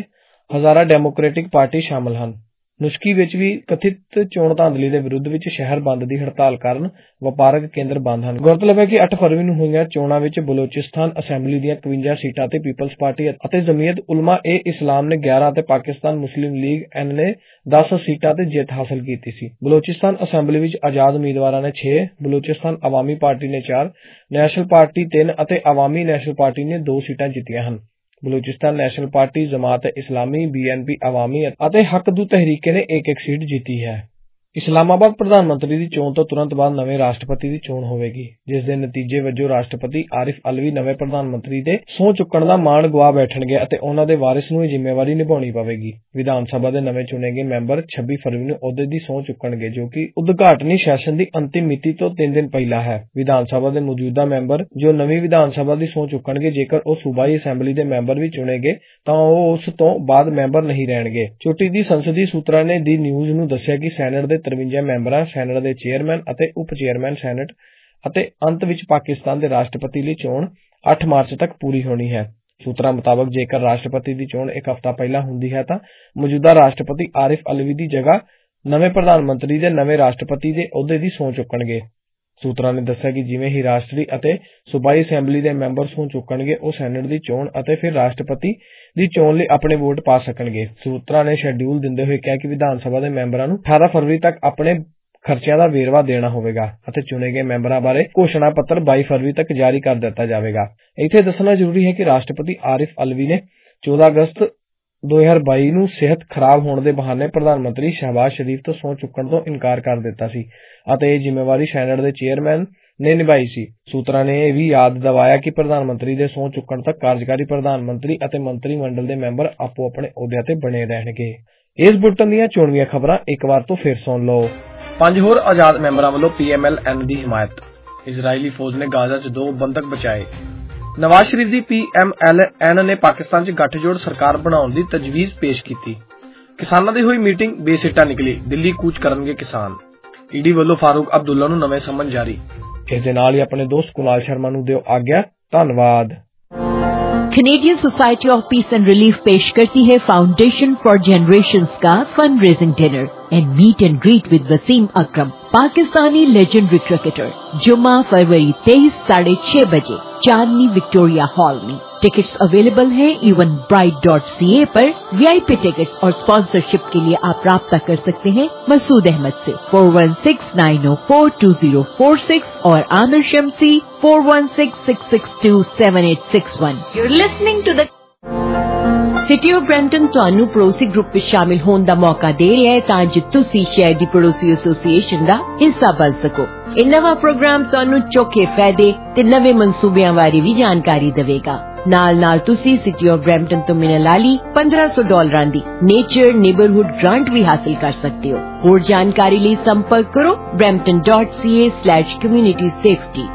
ਹਜ਼ਾਰਾ ਡੈਮੋਕ੍ਰੈਟਿਕ ਪਾਰਟੀ ਸ਼ਾਮਲ ਹਨ। ਨੁਸ਼ਕੀ ਵਿੱਚ ਵੀ ਕਥਿਤ ਚੋਣ ਧਾਂਦਲੀ ਦੇ ਵਿਰੁੱਧ ਵਿੱਚ ਸ਼ਹਿਰ ਬੰਦ ਦੀ ਹੜਤਾਲ ਕਾਰਨ ਵਪਾਰਕ ਕੇਂਦਰ ਬੰਦ ਹਨ। ਗੌਰਤਲਬ ਹੈ ਕਿ ਅੱਠ ਫਰਵਰੀ ਨੂੰ ਹੋਈਆਂ ਚੋਣਾਂ ਵਿੱਚ ਬਲੋਚਿਸਤਾਨ ਅਸੈਂਬਲੀ ਦੀਆਂ ਇਕਵੰਜਾ ਸੀਟਾਂ ਤੇ ਪੀਪਲਜ਼ ਪਾਰਟੀ ਅਤੇ ਜਮੀਅਤ ਉਲਮਾ ਏ ਇਸਲਾਮ ਨੇ ਗਿਆਰਾਂ ਅਤੇ ਪਾਕਿਸਤਾਨ ਮੁਸਲਿਮ ਲੀਗ ਐਨ ਨੇ ਦਸ ਸੀਟਾਂ ਤੇ ਜਿੱਤ ਹਾਸਲ ਕੀਤੀ ਸੀ। ਬਲੋਚਿਸਤਾਨ ਅਸੈਂਬਲੀ ਵਿੱਚ ਆਜ਼ਾਦ ਉਮੀਦਵਾਰਾਂ ਨੇ ਛੇ, ਬਲੋਚਿਸਤਾਨ ਅਵਾਮੀ ਪਾਰਟੀ ਨੇ ਚਾਰ, ਨੈਸ਼ਨਲ ਪਾਰਟੀ ਤਿੰਨ ਅਤੇ ਅਵਾਮੀ ਨੈਸ਼ਨਲ ਪਾਰਟੀ ਨੇ ਦੋ ਸੀਟਾਂ ਜਿੱਤੀਆਂ ਹਨ। ਬਲੋਚਿਸਤਾਨ ਨੈਸ਼ਨਲ ਪਾਰਟੀ, ਜਮਾਤ ਇਸਲਾਮੀ, ਬੀ ਐਨ ਪੀ ਅਵਾਮੀ ਅਤੇ ਹੱਕ ਦੂ ਤਹਿਰੀਕੇ ਨੇ ਇੱਕ ਇੱਕ ਸੀਟ ਜਿੱਤੀ ਹੈ। ਇਸਲਾਮਾਬਾਦ ਪ੍ਰਧਾਨ ਮੰਤਰੀ ਦੀ ਚੋਣ ਤੋਂ ਤੁਰੰਤ ਬਾਅਦ ਨਵੇਂ ਰਾਸ਼ਟਰਪਤੀ ਦੀ ਚੋਣ ਹੋਵੇਗੀ, ਜਿਸ ਦੇ ਨਤੀਜੇ ਵਜੋਂ ਰਾਸ਼ਟਰਪਤੀ ਆਰਿਫ ਅਲਵੀ ਨਵੇਂ ਪ੍ਰਧਾਨ ਮੰਤਰੀ ਦੇ ਸਹੁੰ ਚੁੱਕਣ ਦਾ ਮਾਣ ਗਵਾ ਬੈਠਣਗੇ ਅਤੇ ਉਹਨਾਂ ਦੇ ਵਾਰਿਸ ਨੂੰ ਇਹ ਜ਼ਿੰਮੇਵਾਰੀ ਨਿਭਾਉਣੀ ਪਵੇਗੀ। ਵਿਧਾਨ ਸਭਾ ਦੇ ਨਵੇਂ ਚੁਣੇ ਗਏ ਮੈਂਬਰ ਛੱਬੀ ਫਰਵਰੀ ਨੂੰ ਅਹੁਦੇ ਦੀ ਸਹੁੰ ਚੁੱਕਣਗੇ, ਜੋ ਕਿ ਉਦਘਾਟਨੀ ਸੈਸ਼ਨ ਦੀ ਅੰਤਿਮ ਮਿਤੀ ਤੋਂ ਤਿੰਨ ਦਿਨ ਪਹਿਲਾਂ ਹੈ। ਵਿਧਾਨ ਸਭਾ ਦੇ ਮੌਜੂਦਾ ਮੈਂਬਰ ਜੋ ਨਵੀਂ ਵਿਧਾਨ ਸਭਾ ਦੀ ਸਹੁੰ ਚੁੱਕਣਗੇ, ਜੇਕਰ ਉਹ ਸੂਬਾਈ ਅਸੈਂਬਲੀ ਦੇ ਮੈਂਬਰ ਵੀ ਚੁਣੇ ਗਏ ਤਾਂ ਉਹ ਉਸ ਤੋਂ ਬਾਅਦ ਮੈਂਬਰ ਨਹੀਂ ਰਹਿਣਗੇ। ਚੋਟੀ ਦੀ ਸੰਸਦੀ ਸੂਤਰਾਂ ਨੇ ਦੀ ਨਿਊਜ਼ ਨੂੰ ਦੱਸਿਆ ਕਿ ਸੈਨੇਟ ਦੇ ਤਰਵੰਜਾ ਮੈਂਬਰਾਂ, ਸੈਨੇਟ ਦੇ ਚੇਅਰਮੈਨ ਅਤੇ ਉਪ ਚੇਅਰਮੈਨ ਸੈਨੇਟ ਅਤੇ ਅੰਤ ਵਿੱਚ ਪਾਕਿਸਤਾਨ ਦੇ ਰਾਸ਼ਟਰਪਤੀ ਲਈ ਚੋਣ ਅੱਠ ਮਾਰਚ ਤੱਕ ਪੂਰੀ ਹੋਣੀ ਹੈ। ਸੂਤਰਾਂ ਮੁਤਾਬਕ ਜੇਕਰ ਰਾਸ਼ਟਰਪਤੀ ਦੀ ਚੋਣ ਇੱਕ ਹਫ਼ਤਾ ਪਹਿਲਾਂ ਹੁੰਦੀ ਹੈ ਤਾਂ ਮੌਜੂਦਾ ਰਾਸ਼ਟਰਪਤੀ ਆਰਿਫ ਅਲਵੀ ਦੀ ਜਗ੍ਹਾ ਨਵੇਂ ਪ੍ਰਧਾਨ ਮੰਤਰੀ ਦੇ ਨਵੇਂ ਰਾਸ਼ਟਰਪਤੀ ਦੇ ਅਹੁਦੇ ਦੀ ਸਹੁੰ ਚੁੱਕਣਗੇ। ਸੂਤਰਾਂ ਨੇ ਦੱਸਿਆ ਕਿ ਜਿਵੇਂ ਹੀ ਰਾਸ਼ਟਰੀ ਅਤੇ ਸੂਬਾਈ ਅਸੈਂਬਲੀ ਦੇ ਮੈਂਬਰ ਸਹੁੰ ਚੁੱਕਣਗੇ, ਉਹ ਸੈਨੇਟ ਦੀ ਚੋਣ ਅਤੇ ਫਿਰ ਰਾਸ਼ਟਰਪਤੀ ਦੀ ਚੋਣ ਲਈ ਆਪਣੇ ਵੋਟ ਪਾ ਸਕਣਗੇ। ਸੂਤਰਾਂ ਨੇ ਸ਼ੈਡਿਊਲ ਦਿੰਦੇ ਹੋਏ ਕਿਹਾ ਕਿ ਵਿਧਾਨ ਸਭਾ ਦੇ ਮੈਂਬਰਾਂ ਨੂੰ ਅਠਾਰਾਂ ਫਰਵਰੀ ਤੱਕ ਆਪਣੇ ਖਰਚਿਆਂ ਦਾ ਵੇਰਵਾ ਦੇਣਾ ਹੋਵੇਗਾ ਅਤੇ ਚੁਣੇ ਗਏ ਮੈਂਬਰਾਂ ਬਾਰੇ ਘੋਸ਼ਣਾ ਪੱਤਰ ਬਾਈ ਫਰਵਰੀ ਤੱਕ ਜਾਰੀ ਕਰ ਦਿੱਤਾ ਜਾਵੇਗਾ। ਇੱਥੇ ਦੱਸਣਾ ਜ਼ਰੂਰੀ ਹੈ ਕਿ ਰਾਸ਼ਟਰਪਤੀ ਆਰਿਫ ਅਲਵੀ ਨੇ ਚੌਦਾਂ ਅਗਸਤ ਦੋ ਹਜ਼ਾਰ ਬਾਈ ਨੂੰ ਸਿਹਤ ਖਰਾਬ ਹੋਣ ਦੇ ਬਹਾਨੇ ਪ੍ਰਧਾਨ ਮੰਤਰੀ ਸ਼ਹਿਬਾਜ਼ ਸ਼ਰੀਫ ਤੋਂ ਸਹੁੰ ਚੁੱਕਣ ਤੋਂ ਇਨਕਾਰ ਕਰ ਦਿੱਤਾ ਸੀ ਅਤੇ ਇਹ ਜ਼ਿੰਮੇਵਾਰੀ ਸੈਨੇਟ ਦੇ ਚੇਅਰਮੈਨ ਨੇ ਨਿਭਾਈ ਸੀ। ਸੂਤਰਾਂ ਨੇ ਇਹ ਵੀ ਯਾਦ ਦਿਵਾਇਆ ਕਿ ਪ੍ਰਧਾਨ ਮੰਤਰੀ ਦੇ ਸਹੁੰ ਚੁੱਕਣ ਤੱਕ ਕਾਰਜਕਾਰੀ ਪ੍ਰਧਾਨ ਮੰਤਰੀ ਅਤੇ ਮੰਤਰੀ ਮੰਡਲ ਦੇ ਮੈਂਬਰ ਆਪੋ ਆਪਣੇ ਅਹੁਦਿਆਂ ਤੇ ਬਣੇ ਰਹਿਣਗੇ। ਇਸ ਬੁਲੇਟਿਨ ਦੀਆਂ ਚੋਣਵੀਆਂ ਖਬਰਾਂ ਇੱਕ ਵਾਰ ਤੋਂ ਫਿਰ ਸੁਣ ਲਓ। ਪੰਜ ਹੋਰ ਆਜ਼ਾਦ ਮੈਂਬਰਾਂ ਵੱਲੋਂ ਪੀ ਐਮ ਐਲ ਐਨ ਦੀ ਹਮਾਇਤ। ਇਜ਼ਰਾਈਲੀ ਫੌਜ ਨੇ ਗਾਜ਼ਾ 'ਚ ਦੋ ਬੰਦਕ ਬਚਾਏ। ਨਵਾਜ਼ ਸ਼ਰੀਫ ਦੀ ਪੀ ਐਮ ਐਲ ਐਨ ਨੇ ਪਾਕਿਸਤਾਨ 'ਚ ਗੱਠਜੋੜ ਸਰਕਾਰ ਬਣਾਉਣ ਦੀ ਤਜਵੀਜ਼ ਪੇਸ਼ ਕੀਤੀ। ਕਿਸਾਨਾਂ ਦੀ ਹੋਈ ਮੀਟਿੰਗ ਬੇਸਿੱਟਾ ਨਿਕਲੀ, ਦਿੱਲੀ ਕੂਚ ਕਰਨਗੇ ਕਿਸਾਨ। ਈਡੀ ਵੱਲੋਂ ਫਾਰੂਕ ਅਬਦੁੱਲਾ ਨੂੰ ਨਵੇਂ ਸਮਨ ਜਾਰੀ। ਇਸ ਦੇ ਨਾਲ ਹੀ ਆਪਣੇ ਦੋਸਤ ਕੁਨਾਲ ਸ਼ਰਮਾ ਨੂੰ ਦਿਓ ਆਗਿਆ। ਧੰਨਵਾਦ। Canadian Society of Peace and Relief पेश करती है फाउंडेशन फॉर जनरेशंस का fund raising dinner and meet and greet with Wasim Akram, Pakistani legendary cricketer. जुम्मा फरवरी तेईस साढ़े छह बजे चांदनी विक्टोरिया हॉल में। टिकट्स अवेलेबल हैं Eventbrite dot C A पर। वीआईपी टिकट्स और स्पॉन्सरशिप के लिए आप राब्ता कर सकते हैं मसूद अहमद से four one six nine O four two zero four six और Aamir Shamsi four one six six six two seven eight six one. You're listening to the City of Brampton ਤੁਹਾਨੂੰ ਪੜੋਸੀ ਗਰੁੱਪ ਵਿੱਚ ਸ਼ਾਮਿਲ ਹੋਣ ਦਾ ਮੌਕਾ ਦੇ ਰਿਹਾ ਹੈ ਤਾਂ ਜੋ ਤੁਸੀਂ ਸ਼ਹਿਰ ਦੀ ਪੜੋਸੀ ਐਸੋਸੀਏਸ਼ਨ ਦਾ ਹਿੱਸਾ ਬਣ ਸਕੋ। ਇਹ ਨਵਾਂ ਪ੍ਰੋਗਰਾਮ ਤੁਹਾਨੂੰ ਚੋਖੇ ਫਾਇਦੇ ਤੇ ਨਵੇਂ ਮਨਸੂਬਿਆਂ ਬਾਰੇ ਵੀ ਜਾਣਕਾਰੀ ਦੇਵੇਗਾ। ਨਾਲ ਨਾਲ ਤੁਸੀਂ ਸਿਟੀ ਆਫ ਬਰੈਂਪਟਨ ਤੋਂ ਮਿਲਣ ਵਾਲੀ ਪੰਦਰਾਂ ਸੌ ਡਾਲਰਾਂ ਦੀ ਨੇਚਰ ਨੇਬਰਹੁੱਡ ਗ੍ਰਾਂਟ ਵੀ ਹਾਸਲ ਕਰ ਸਕਦੇ ਹੋ। ਹੋਰ ਜਾਣਕਾਰੀ ਲਈ ਸੰਪਰਕ ਕਰੋ Brampton dot C A slash community safety.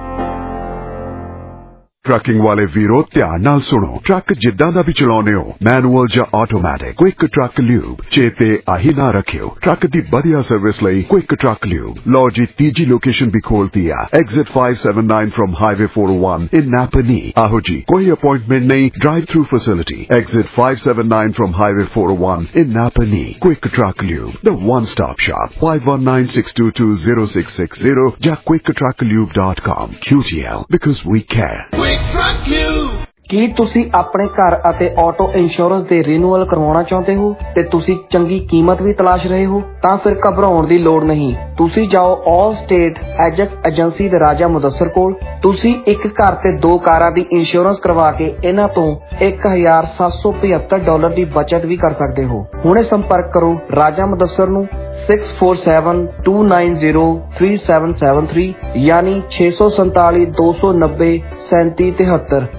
Trucking वाले वीरो ध्यान नाल सुनो। ट्रक जिद्दां दा भी चलाउने हो, मैनुअल जां ऑटोमैटिक, क्विक ट्रक ल्यूब चेते आही ना रखियो। ट्रक दी बढ़िया सर्विस लई क्विक ट्रक ल्यूब। लो जी तीजी लोकेशन भी खोलती है, exit five seven nine from highway four O one in Napanee. आहो जी कोई अपॉइंटमेंट नहीं, drive through facility. Exit five seven nine from highway four O one in Napanee. Quick Truck Lube, the one stop shop. Five one nine six two two zero six six zero या Quick Truck Lube dot com. Q T L because we care। ਕੀ ਤੁਸੀਂ ਆਪਣੇ ਘਰ ਅਤੇ auto insurance ਦੇ renewal ਕਰਵਾਉਣਾ ਚਾਹੁੰਦੇ ਹੋ ਤੇ ਤੁਸੀਂ ਚੰਗੀ ਕੀਮਤ ਵੀ ਤਲਾਸ਼ ਰਹੇ ਹੋ? ਤਾਂ ਫਿਰ ਘਬਰਾਉਣ ਦੀ ਲੋੜ ਨਹੀਂ। ਤੁਸੀਂ ਜਾਓ ਆਲ ਸਟੇਟ ਐਜੈਕਸ ਏਜੰਸੀ ਦੇ ਰਾਜਾ ਮੁਦੱਸਰ ਕੋਲ। ਤੁਸੀਂ ਇੱਕ ਘਰ ਤੇ ਦੋ ਕਾਰਾਂ ਦੀ ਇੰਸ਼ੋਰੈਂਸ ਕਰਵਾ ਕੇ ਇਹਨਾਂ ਤੋਂ ਇੱਕ ਹਜ਼ਾਰ ਸੱਤ ਸੌ ਪਝੱਤਰ ਡਾਲਰ ਦੀ ਬਚਤ ਵੀ ਕਰ ਸਕਦੇ ਹੋ। ਹੁਣੇ ਸੰਪਰਕ ਕਰੋ ਰਾਜਾ ਮੁਦੱਸਰ ਨੂੰ six four seven two nine zero three seven seven three यानी छे सौ संताली दो सौ नब्बे सैंती तिहत्तर।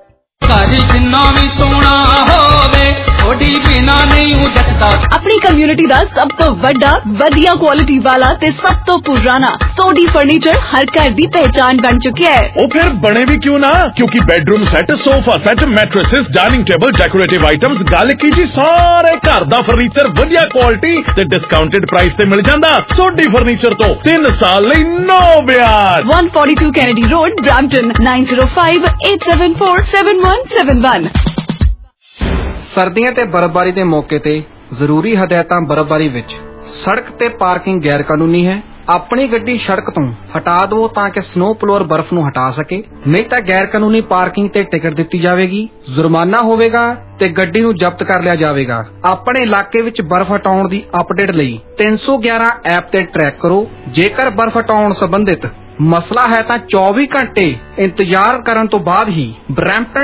अपनी कम्युनिटी दा सब तो वड्डा वधिया क्वालिटी वाला ते सब तो पुराना सोडी फर्नीचर हर घर दी पहचान बन चुका है। ओ फिर बने भी क्यों ना, क्योंकि bedroom set, sofa set, mattresses, dining table, decorative items, गल की जी सारे घर दा फर्नीचर वधिया क्वालिटी ते डिस्काउंटेड प्राइस ते मिल जांदा। सोडी फर्नीचर तो तीन साल लई नो ब्याज। One forty two Kennedy Road Brampton nine zero five eight seven four seven one seven one. ਸਰਦੀਆਂ ਤੇ ਬਰਫ਼ਬਾਰੀ ਦੇ ਮੌਕੇ ਤੇ ਜ਼ਰੂਰੀ ਹਦਾਇਤਾਂ ਬਰਫ਼ਬਾਰੀ ਵਿੱਚ ਸੜਕ ਤੇ ਪਾਰਕਿੰਗ ਗੈਰ ਕਾਨੂੰਨੀ ਹੈ। ਆਪਣੀ ਗੱਡੀ ਸੜਕ ਤੋਂ ਹਟਾ ਦਿਓ ਤਾਂ ਕਿ ਸਨੋ ਪਲੋਅਰ ਬਰਫ਼ ਨੂੰ ਹਟਾ ਸਕੇ, ਨਹੀਂ ਤਾਂ ਗੈਰ ਕਾਨੂੰਨੀ ਪਾਰਕਿੰਗ ਤੇ ਟਿਕਟ ਦਿੱਤੀ ਜਾਵੇਗੀ, ਜੁਰਮਾਨਾ ਹੋਵੇਗਾ ਤੇ ਗੱਡੀ ਨੂੰ ਜ਼ਬਤ ਕਰ ਲਿਆ ਜਾਵੇਗਾ। ਆਪਣੇ ਇਲਾਕੇ ਵਿੱਚ ਬਰਫ਼ ਹਟਾਉਣ ਦੀ ਅਪਡੇਟ ਲਈ ਤਿੰਨ ਸੌ ਗਿਆਰਾਂ ਐਪ ਤੇ ਟਰੈਕ ਕਰੋ। ਜੇਕਰ ਬਰਫ਼ ਹਟਾਉਣ ਸੰਬੰਧਿਤ ਮਸਲਾ ਹੈ ਤਾਂ ਚੌਵੀ ਘੰਟੇ ਇੰਤਜ਼ਾਰ ਕਰਨ ਤੋਂ ਬਾਅਦ ਹੀ ਬਰੈਂਪਟਨ